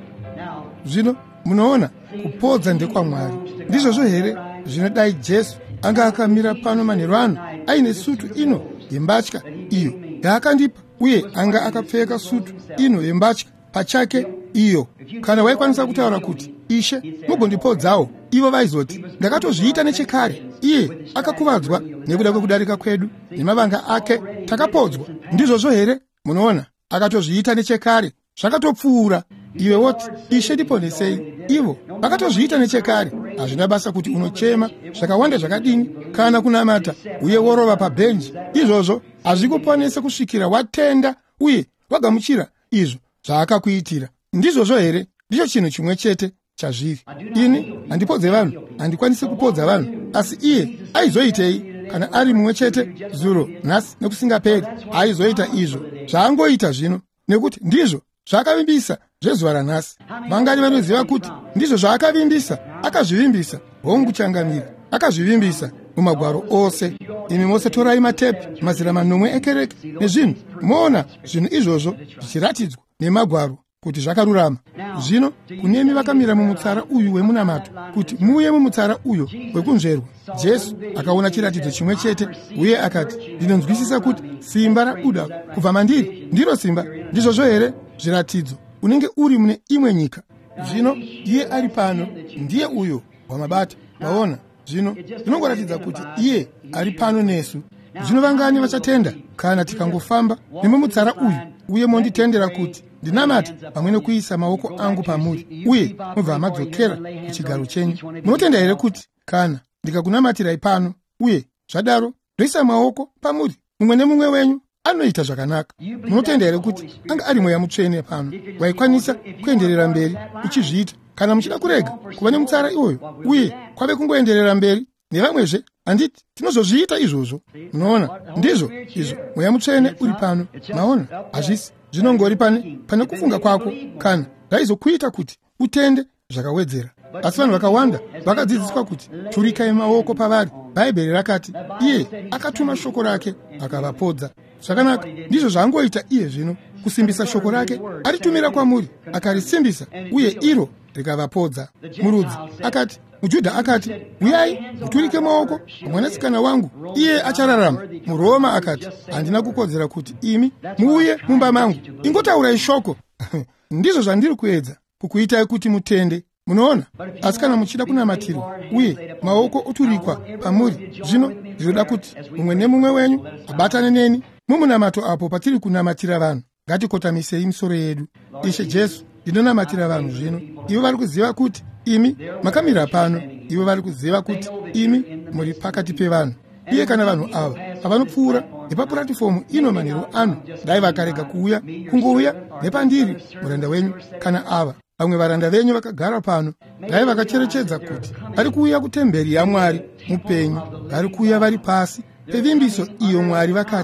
Zvino munoona kupodza ndekwaMwari. Ndizvozvo here zvinodai Jesu anga akamira pano manheru ano aine sutu ino yembatya iyo yaakandipa, uye anga akapfeka sutu ino yembatya pachake iyo. Kana waikwanisa kutaura kuti Ishe mugondipodzawo, ivo vaizoti ndakatozviita nechekare. Iye akakuvadzwa nekuda kwekudarika kwedu, nemavanga ake takapodzwa. Ndizvozvo here? Munoona, akatozviita nechekare, zvakatopfuura. Iwe woti Ishe ndiponesei. Ivo vakatozviita nechekare. Hazvina basa kuti unochema zvakawanda zvakadini kana kunamata uye worova pabhenji. Izvozvo hazvikuponese kusvikira watenda uye wagamuchira izvo zvaakakuitira. Ndizvozvo here? Ndicho chinhu chimwe chete chazviri. Ini handipodze vanhu, handikwanisi kupodza vanhu, asi iye aizoitei kana ari mumwe chete zuro, nhasi nekusingaperi? Aizoita izvo zvaangoita zvino, nekuti ndizvo zvaakavimbisa zvezuva ranhasi. Vangani vanoziva kuti ndizvo zvaakavimbisa? Akazvivimbisa hongu changamira, akazvivimbisa mumagwaro ose. Imi mose torai matepi mazira manomwe ekereke nezvinhu, moona zvinhu izvozvo zvichiratidzwa nemagwaro kuti zvakarurama. Zvino kunemi vakamira mumutsara uyu wemunamato kuti muuye mumutsara uyo wekunzverwa. Jesu akaona chiratidzo chimwe chete uye akati, ndinonzwisisa kuti simba rabuda kubva mandiri, ndiro simba. Ndizvozvo here zviratidzo unenge uri mune imwe nyika? Zvino iye ari pano ndiye uyo wamabata. Maona zvino zvinongoratidza kuti iye ari pano nesu. Zvino vangani vachatenda kana tikangofamba nemumutsara uyu uye monditendera kuti ndinamate pamwe nekuisa maoko angu pamuri uye mubva madzokera kuchigaro chenyu? Munotenda here kuti kana ndikakunamatirai pano uye zvadaro ndoisa maoko pamuri, mumwe nemumwe wenyu anoita zvakanaka? Munotenda here kuti anga ari mweya mutsvene pano waikwanisa kuenderera mberi uchizviita? Kana muchida kurega kuva nemutsara iwoyo uye kwave kungoenderera mberi nevamwezve, handiti tinozozviita izvozvo. Munoona, ndizvo izvo mweya mutsvene uri pano. Maona, hazvisi zvinongori pane kufunga kwako kana zvaizokuita kuti utende zvakawedzera. Asi vanhu vakawanda vakadzidziswa kuti turikai maoko pavari. Bhaibheri rakati iye akatuma shoko rake akavapodza. Zvakanaka, ndizvo zvaangoita iye zvino, kusimbisa shoko rake. Aritumira kwamuri akarisimbisa uye iro rikavapodza. Murudzi akati, muJudha akati, uyai muturike maoko pamwanasikana wangu, iye achararama. MuRoma akati, handina kukodzera kuti imi muuye mumba mangu, ingotaurai shoko. Ndizvo zvandiri kuedza kukuitai kuti mutende. Munoona, asi kana muchida kunamatirwa uye maoko oturikwa pamuri, zvino ndinoda kuti mumwe nemumwe wenyu abatane neni mumunamato apo patiri kunamatira vanhu. Ngatikotamisei misoro yedu. Ishe Jesu, ndinonamatira vanhu zvino. Ivo vari kuziva kuti imi makamira pano, ivo vari kuziva kuti imi muri pakati pevanhu. Iye kana vanhu ava pavanopfuura nepapuratifomu ino manheru ano, dai vakarega kuuya kungouya nepandiri muranda wenyu, kana ava vamwe varanda venyu vakagara pano, dai vakacherechedza kuti vari kuuya kutemberi yaMwari mupenyu, vari kuuya vari pasi pevimbiso iyo Mwari vakati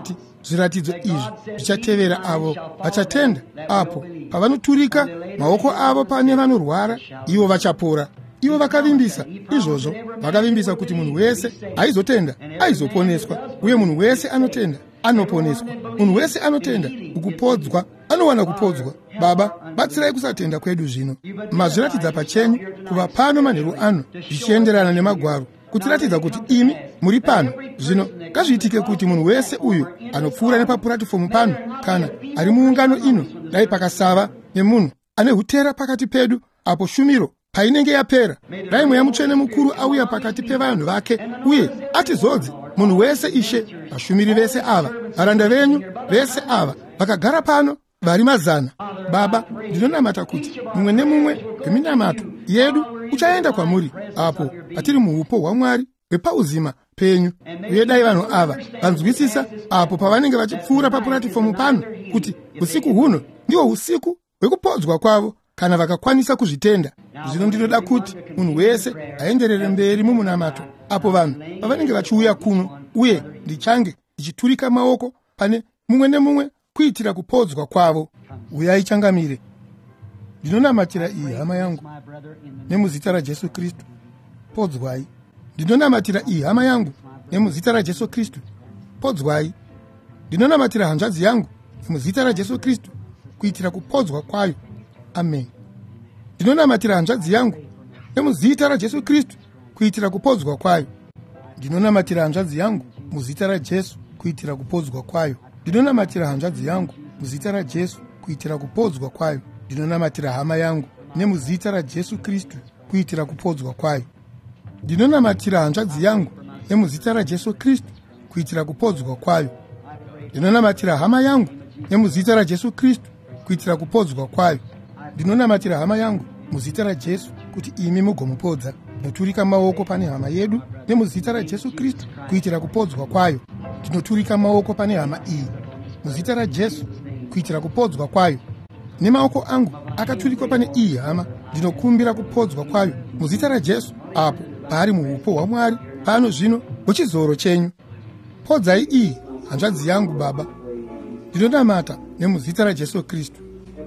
zviratidzo izvi zvichatevera avo vachatenda, apo pavanoturika maoko avo pane vanorwara, ivo vachapora. Ivo vakavimbisa izvozvo, vakavimbisa kuti munhu wese aizotenda aizoponeswa, uye munhu wese anotenda anoponeswa. Munhu wese anotenda ukupodzwa anowana kupodzwa. Baba, batsirai kusatenda kwedu zvino. Mazviratidza pachenyu kuva pano manheru ano zvichienderana nemagwaro, kutiratidza kuti imi muri pano zvino. Ngazviitike kuti munhu wese uyu anopfuura nepapuratifomu pano kana ari muungano ino, dai pakasava nemunhu ane hutera pakati pedu, apo shumiro painenge yapera, dai mweya mutsvene mukuru auya pakati pevanhu vake uye atizodze munhu wese. Ishe, vashumiri vese ava, varanda venyu vese ava vakagara pano vari 100. Baba, ndinonamata kuti mumwe nemumwe weminamato yedu uchaenda kwamuri apo patiri muupo hwaMwari hwepauzima penyu. Uye dai vanhu ava vanzwisisa apo pavanenge vachipfuura papuratifomu pano kuti usiku huno ndihwo usiku hwekupodzwa kwavo, kana vakakwanisa kuzvitenda. Zvino ndinoda kuti munhu wese aenderere mberi mumunamato apo vanhu pavanenge vachiuya kuno, uye ndichange ndichiturika maoko pane mumwe nemumwe kuitira kupodzwa kwavo. Uyai changamire. Ndinonamatira iyi hama yangu nemuzita raJesu Kristu, podzwai. Ndinonamatira iyi hama yangu nemuzita raJesu Kristu, podzwai. Ndinonamatira hanzvadzi yangu nemuzita raJesu Kristu kuitira kupodzwa kwayo. Amen. Ndinonamatira hanzvadzi yangu nemuzita raJesu Kristu kuitira kupodzwa kwayo. Ndinonamatira hanzvadzi yangu muzita raJesu kuitira kupodzwa kwayo. Ndinonamatira hanzvadzi yangu muzita raJesu kuitira kupodzwa kwayo. Ndinonamatira hama yangu nemuzita raJesu Kristu kuitira kupodzwa kwayo. Ndinonamatira hanzvadzi yangu nemuzita raJesu Kristu kuitira kupodzwa kwayo. Ndinonamatira hama yangu nemuzita raJesu Kristu kuitira kupodzwa kwayo. Ndinonamatira hama yangu muzita raJesu kuti imi mugomupodza. Ndinoturika maoko pane hama yedu nemuzita raJesu Kristu kuitira kupodzwa kwayo. Ndinoturika maoko pane hama iyi muzita raJesu kuitira kupodzwa kwayo. Nemaoko angu akaturikwa pane iyi hama, ndinokumbira kupodzwa kwayo muzita raJesu apo paari muupo hwaMwari pano zvino hwechizoro chenyu. Podzai iyi hanzvadzi yangu Baba. Ndinonamata nemuzita raJesu Kristu.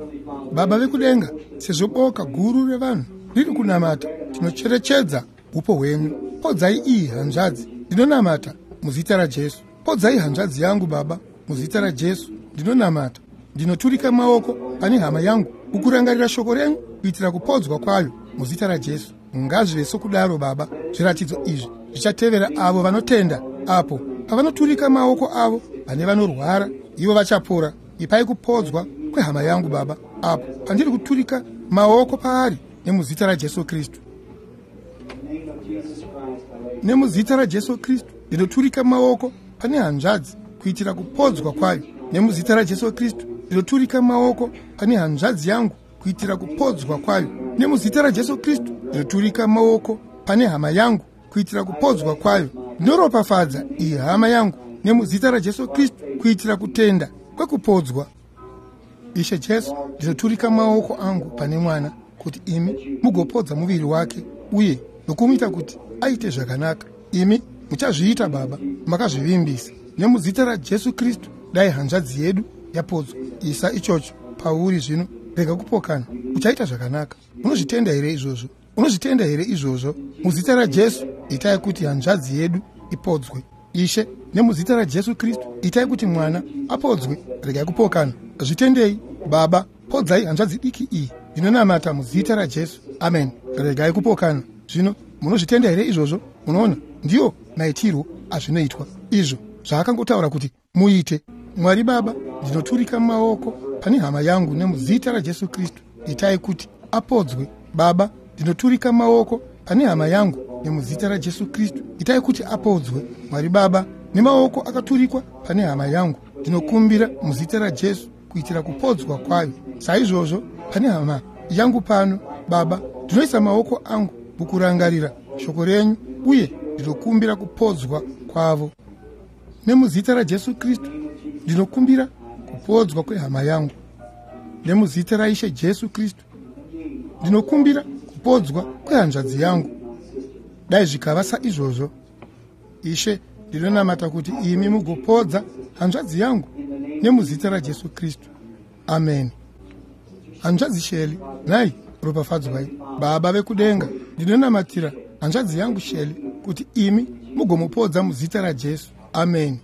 Baba vekudenga, sezvo boka guru revanhu riri kunamata, tinocherechedza upo hwenyu. Podzai iyi hanzvadzi. Ndinonamata muzita raJesu. Podzai hanzvadzi yangu Baba muzita raJesu. Ndinonamata. Ndinoturika maoko pane hama yangu ukurangarira shoko renyu kuitira kupodzwa kwayo muzita raJesu. Ngazvive sokudaro Baba. Zviratidzo izvi zvichatevera avo vanotenda, apo pavanoturika maoko avo pane vanorwara, ivo vachapora. Ipai kupodzwa kwehama yangu Baba apo pandiri kuturika maoko paari nemuzita raJesu Kristu. Nemuzita raJesu Kristu ndinoturika maoko pane hanzvadzi kuitira kupodzwa kwayo. Nemuzita raJesu Kristu ndinoturika maoko pane hanzvadzi yangu kuitira kupodzwa kwayo. Nemuzita raJesu Kristu ndinoturika maoko pane hama yangu kuitira kupodzwa kwayo. Ndinoropafadza iyi hama yangu nemuzita raJesu Kristu kuitira kutenda kwekupodzwa. Ishe Jesu, ndinoturika maoko angu pane mwana kuti imi mugopodza muviri wake uye nokumuita kuti aite zvakanaka. Imi muchazviita Baba, makazvivimbisa. Nemuzita raJesu Kristu dai hanzvadzi yedu yapodzwa. Isa ichocho pauri zvino, rega kupokana, uchaita zvakanaka. Unozvitenda here izvozvo? Unozvitenda here izvozvo? Muzita raJesu itai kuti hanzvadzi yedu ipodzwe. Ishe, nemuzita raJesu Kristu itai kuti mwana apodzwe, regai kupokana. Zvitendei Baba, podzai hanzvadzi diki iyi. Ndinonamata muzita raJesu. Amen. Regai kupokana. Zvino munozvitenda here izvozvo? Unoona, ndiyo maitirwo azvinoitwa izvo zvaakangotaura kuti muite. Mwari Baba, ndinoturika maoko pane hama yangu nemuzita raJesu Kristu. Itai kuti apodzwe. Baba, ndinoturika maoko pane hama yangu nemuzita raJesu Kristu. Itai kuti apodzwe. Mwari Baba, nemaoko akaturikwa pane hama yangu ndinokumbira muzita raJesu kuitira kupodzwa kwayo. Saizvozvo pane hama yangu pano Baba, ndinoisa maoko angu mukurangarira shoko renyu uye ndinokumbira kupodzwa kwavo. Nemuzita raJesu Kristu ndinokumbira kupodzwa kwehama yangu. Nemuzita raIshe Jesu Kristu ndinokumbira kupodzwa kwehanzvadzi yangu. Dai zvikava saizvozvo, Ishe, ndinonamata kuti imi mugopodza hanzvadzi yangu nemuzita raJesu Kristu, amen. Hanzvadzi Sheli, nhai ropafadzwai. Baba vekudenga, ndinonamatira hanzvadzi yangu Sheli kuti imi mugomupodza muzita raJesu, amen.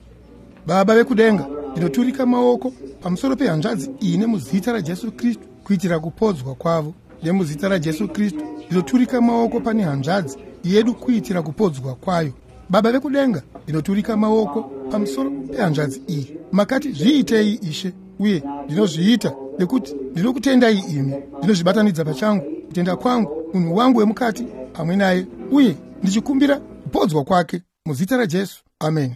Baba vekudenga, ndinoturika maoko pamusoro pehanzvadzi iyi nemuzita raJesu Kristu kuitira kupodzwa kwavo. Nemuzita raJesu Kristu ndinoturika maoko pane hanzvadzi yedu kuitira kupodzwa kwayo. Baba vekudenga, ndinoturika maoko pamusoro pehanzvadzi iyi. Makati zviitei Ishe, uye ndinozviita nekuti ndinokutendai imi. Ndinozvibatanidza pachangu kutenda kwangu munhu wangu wemukati pamwe naye, uye ndichikumbira kupodzwa kwake muzita raJesu, amen.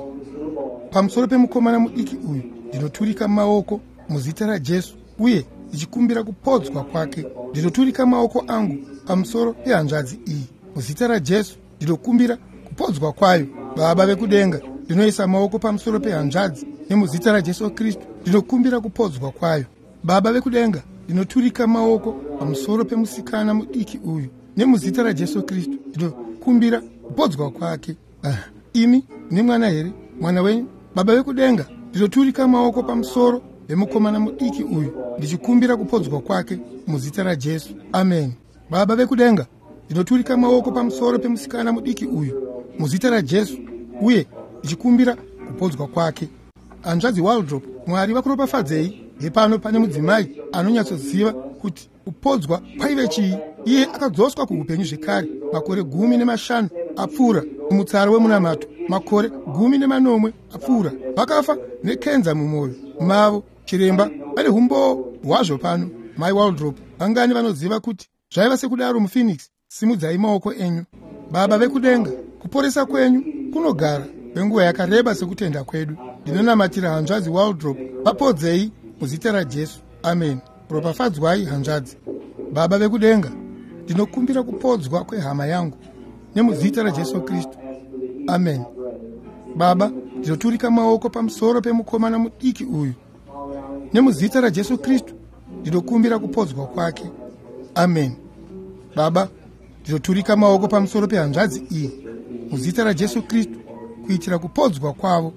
Pamusoro pemukomana mudiki uyu ndinoturika maoko muzita raJesu, uye ndichikumbira kupodzwa kwake. Ndinoturika maoko angu pamusoro pehanzvadzi iyi muzita raJesu, ndinokumbira kupodzwa kwayo. Baba vekudenga, ndinoisa maoko pamusoro pehanzvadzi nemuzita raJesu Kristu, ndinokumbira kupodzwa kwayo. Baba vekudenga, ndinoturika maoko pamusoro pemusikana mudiki uyu nemuzita raJesu Kristu, ndinokumbira kupodzwa kwake. Imi ni mwana here, mwana wenyu. Baba vekudenga, ndinoturika maoko pamusoro pemukomana mudiki uyu ndichikumbira kupodzwa kwake muzita raJesu, amen. Baba vekudenga, ndinoturika maoko pamusoro pemusikana mudiki uyu muzita raJesu, uye ndichikumbira kupodzwa kwake. Hanzvadzi Waldrop, Mwari vakuropafadzei. Hepano pane mudzimai anonyatsoziva kuti kupodzwa kwaive chii. Iye akadzoswa kuupenyu zvekare makore 15 apfuura, kumutsaro wemunamato makore 19 apfuura. Vakafa nekenza mumwoyo mavo. Chiremba ane umbowo hwazvo pano. Mai Waldrop, vangani vanoziva kuti zvaiva sekudaro muPhoenix. Simudzai maoko enyu. Baba vekudenga, kuporesa kwenyu kunogara kwenguva yakareba sekutenda kwedu. Ndinonamatira hanzvadzi Waldrop, vapodzei muzita raJesu, amen. Ropafadzwai hanzvadzi. Baba vekudenga, ndinokumbira kupodzwa kwehama yangu nemuzita raJesu Kristu, amen. Baba, ndinoturika maoko pamusoro pemukomana mudiki uyu nemuzita raJesu Kristu, ndinokumbira kupodzwa kwake, amen. Baba, ndinoturika maoko pamusoro pehanzvadzi iyi muzita raJesu Kristu kuitira kupodzwa kwavo.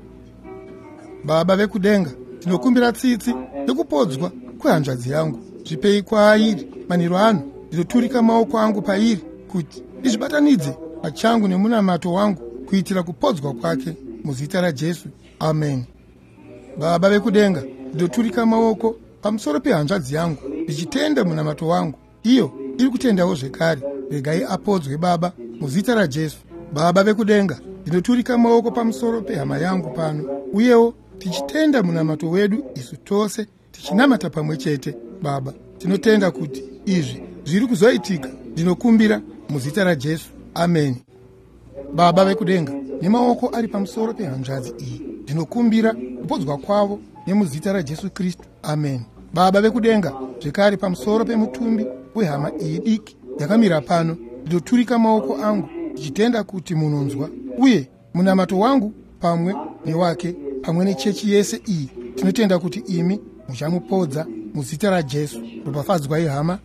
Baba vekudenga, ndinokumbira tsitsi nekupodzwa kwehanzvadzi yangu. Zvipei kwairi manhiro ano. Ndinoturika maoko angu pairi kuti ndizvibatanidze pachangu nemunamato wangu kuitira kupodzwa kwake muzita raJesu, amen. Baba vekudenga, ndinoturika maoko pamusoro pehanzvadzi yangu ndichitenda munamato wangu. Iyo iri kutendawo zvekare. Regai apodzwe Baba muzita raJesu. Baba vekudenga, ndinoturika maoko pamusoro pehama yangu pano, uyewo tichitenda munamato wedu isu tose, tichinamata pamwe chete. Baba, tinotenda kuti izvi zviri kuzoitika. Ndinokumbira muzita raJesu, amen. Baba vekudenga, nemaoko ari pamusoro pehanzvadzi iyi ndinokumbira kupodzwa kwavo nemuzita raJesu Kristu, amen. Baba vekudenga, zvekare pamusoro pemutumbi wehama iyi diki yakamira pano, ndinoturika maoko angu ndichitenda kuti munonzwa, uye munamato wangu pamwe newake pamwe nechechi yese iyi tinotenda kuti imi muchamupodza muzita raJesu. Ropafadzwai hama.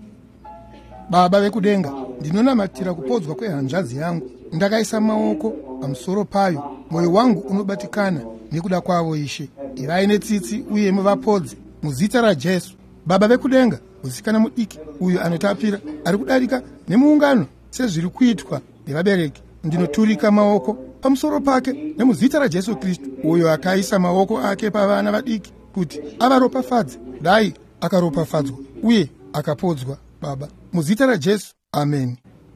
Baba vekudenga, ndinonamatira kupodzwa kwehanzvadzi yangu. Ndakaisa maoko pamusoro payo, mwoyo wangu unobatikana nekuda kwavo. Ishe, ivai netsitsi uye muvapodze muzita raJesu. Baba vekudenga, musikana mudiki uyu anotapira ari kudarika nemuungano sezviri kuitwa nevabereki, ndinoturika maoko pamusoro pake nemuzita raJesu Kristu, uyo akaisa maoko ake pavana vadiki kuti avaropafadze. Dai akaropafadzwa uye akapodzwa. Baba, muzita raJesu, amen.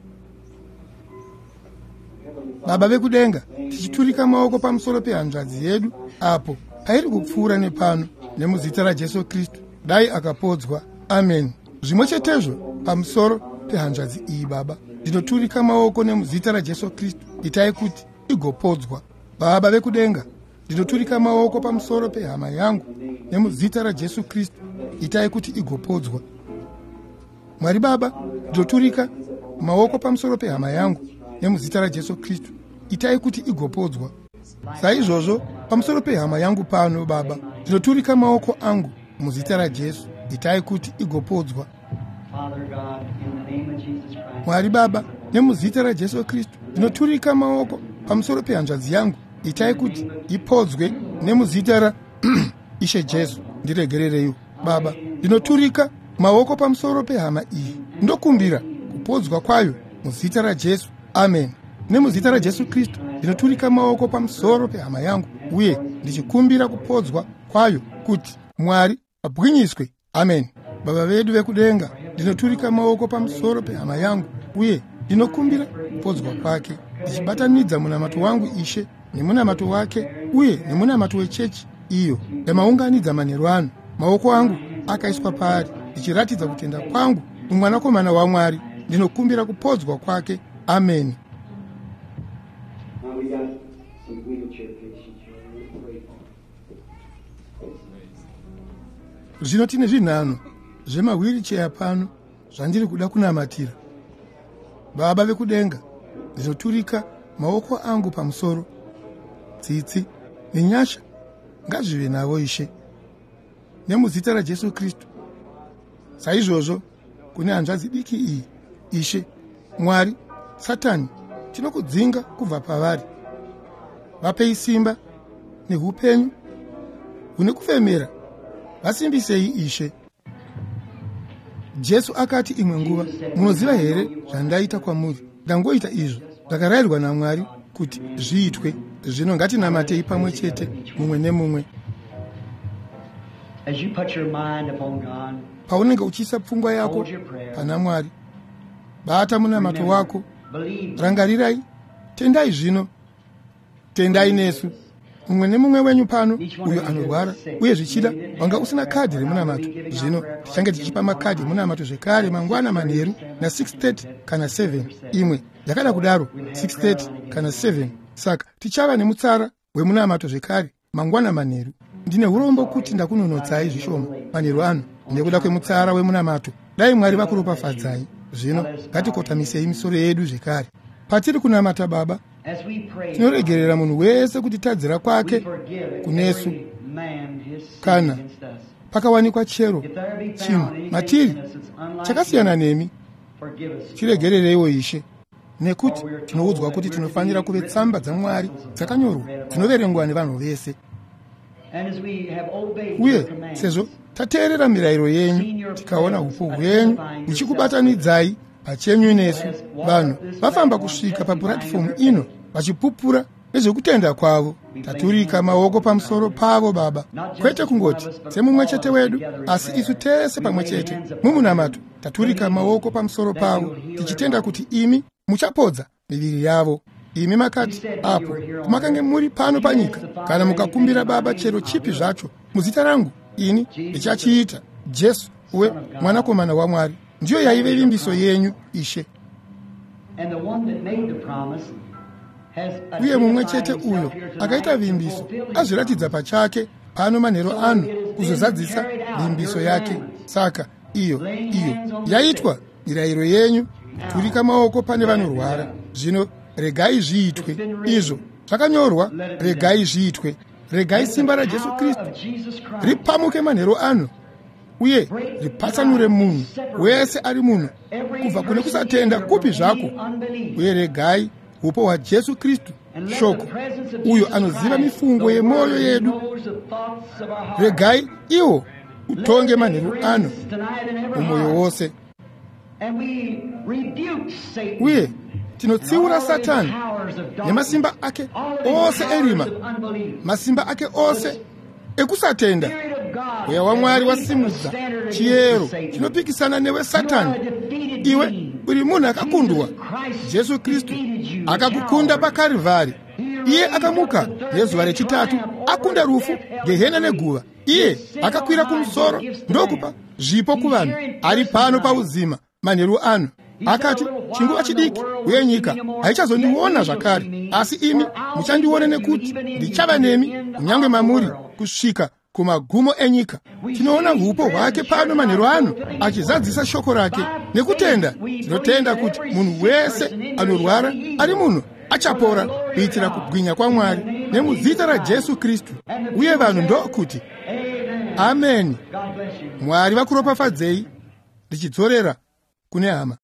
Baba vekudenga, tichiturika maoko pamusoro pehanzvadzi yedu apo pairi kupfuura nepano nemuzita raJesu Kristu. Dai akapodzwa, amen. Zvimwe chetezvo pamusoro pehanzvadzi iyi Baba, ndinoturika maoko nemuzita raJesu Kristu. Itai kuti igopodzwa. Baba vekudenga, ndinoturika maoko pamusoro pehama yangu nemuzita raJesu Kristu. Itai kuti igopodzwa. Mwari Baba, ndinoturika maoko pamusoro pehama yangu nemuzita raJesu Kristu. Itai kuti igopodzwa. Saizvozvo pamusoro pehama yangu pano Baba, ndinoturika maoko angu muzita raJesu. Itai kuti igopodzwa. Mwari Baba, nemuzita raJesu Kristu, ndinoturika maoko pamusoro pehanzvadzi yangu itai kuti ipodzwe nemuzita ra Ishe Jesu. Ndiregerereyo Baba, ndinoturika maoko pamusoro pehama iyi, ndokumbira kupodzwa kwayo muzita raJesu. Amen. Nemuzita raJesu Kristu ndinoturika maoko pamusoro pehama yangu, uye ndichikumbira kupodzwa kwayo kuti Mwari abwinyiswe. Amen. Baba vedu vekudenga, ndinoturika maoko pamusoro pehama yangu, uye ndinokumbira kupodzwa kwake, ndichibatanidza munamato wangu Ishe nemunamato wake, uye nemunamato wechechi iyo yamaunganidza manheru ano. Maoko angu akaiswa paari, ndichiratidza kutenda kwangu mumwanakomana waMwari. Ndinokumbira kupodzwa kwake. Amen. Zvino tine zvinhano zvemahwiricheya pano zvandiri kuda kunamatira. Baba vekudenga, ndinoturika maoko angu pamusoro. Tsitsi nenyasha ngazvive navo Ishe, nemuzita raJesu Kristu. Saizvozvo kune hanzvadzi diki iyi, Ishe Mwari, Satani tinokudzinga kubva pavari. Vapei simba neupenyu hune kufemera, vasimbisei Ishe. Jesu akati imwe nguva, munoziva here zvandaita kwamuri? Ndangoita izvo ndakarayirwa naMwari kuti zviitwe. Zvino ngatinamatei pamwe chete mumwe nemumwe. Paunenge uchiisa pfungwa yako pana Mwari, bata munamato wako, rangarirai, tendai zvino, tendai nesu. Mumwe nemumwe wenyu pano uyo anorwara, uye zvichida wanga usina kadhi remunamato. Zvino tichange tichipa makadhi emunamato zvekare mangwana manheru na 6:30 kana 7. Imwe yakada kudaro 6:30 kana 7. Saka tichava nemutsara wemunamato zvekare mangwana manheru. Ndine urombo kuti ndakunonotsai zvishoma manheru ano nekuda kwemutsara wemunamato. Dai Mwari vakuropafadzai. Zvino ngatikotamisei misoro yedu zvekare. Patiri kunamata Baba, tinoregerera munhu wese kuti tadzira kwake kunesu kana pakawanikwa chero chinhu matiri chakasiyana nemi. Tiregerereiwo Ishe, nekuti tinoudzwa kuti tinofanira kuve tsamba dzaMwari dzakanyorwa dzinoverengwa nevanhu vese. Uye sezvo tateerera mirayiro yenyu, tikaona upo hwenyu huchikubatanidzai pachenyu nesu, vanhu vafamba kusvika papuratifomu ino vachipupura nezvekutenda kwavo. Taturika maoko pamusoro pavo Baba, kwete kungoti semumwe chete wedu, asi isu tese pamwe chete mumunamato taturika maoko pamusoro pavo, tichitenda kuti imi muchapodza miviri yavo. Imi makati apo makange muri pano panyika, kana mukakumbira Baba chero chipi zvacho muzita rangu, ini ndichachiita. Jesu uwe mwanakomana waMwari ndiyo yaive vimbiso yenyu Ishe. Uye mumwe chete uyo akaita vimbiso azviratidza pachake pano manheru ano kuzozadzisa vimbiso yake. Saka iyo yaitwa mirayiro yenyu, kuturika maoko pane vanorwara. Zvino regai zviitwe izvo zvakanyorwa, regai zviitwe. Regai simba raJesu Kristu ripamuke manheru ano, uye ripatsanure munhu wese ari muno kubva kune kusatenda kupi zvako. Uye regai upo hwaJesu Kristu, shoko uyo anoziva mifungo yemwoyo yedu, regai iwo utonge manheru ano mumwoyo wose. Uye tinotsiura Satani nemasimba ake ose erima, masimba ake ose ekusatenda. Mweya waMwari wasimudza chiyero chinopikisana newe Satani. Iwe uri munhu akakundwa. Jesu Kristu akakukunda paKarivhari. Iye akamuka nezuva rechitatu akunda rufu, gehena neguva. Iye akakwira kumusoro ndokupa zvipo kuvanhu. Ari pano pauzima manheru ano. Akati chinguva chidiki uye nyika haichazondiona zvakare, asi imi muchandiona nekuti ndichava nemi kunyange mamuri kusvika kumagumo enyika. Tinoona upo hwake pano manheru ano achizadzisa shoko rake. Nekutenda tinotenda kuti munhu wese anorwara ari muno achapora kuitira kubwinya kwaMwari nemuzita raJesu Kristu. Uye vanhu ndokuti amen. Mwari vakuropafadzei. Ndichidzorera kune hama.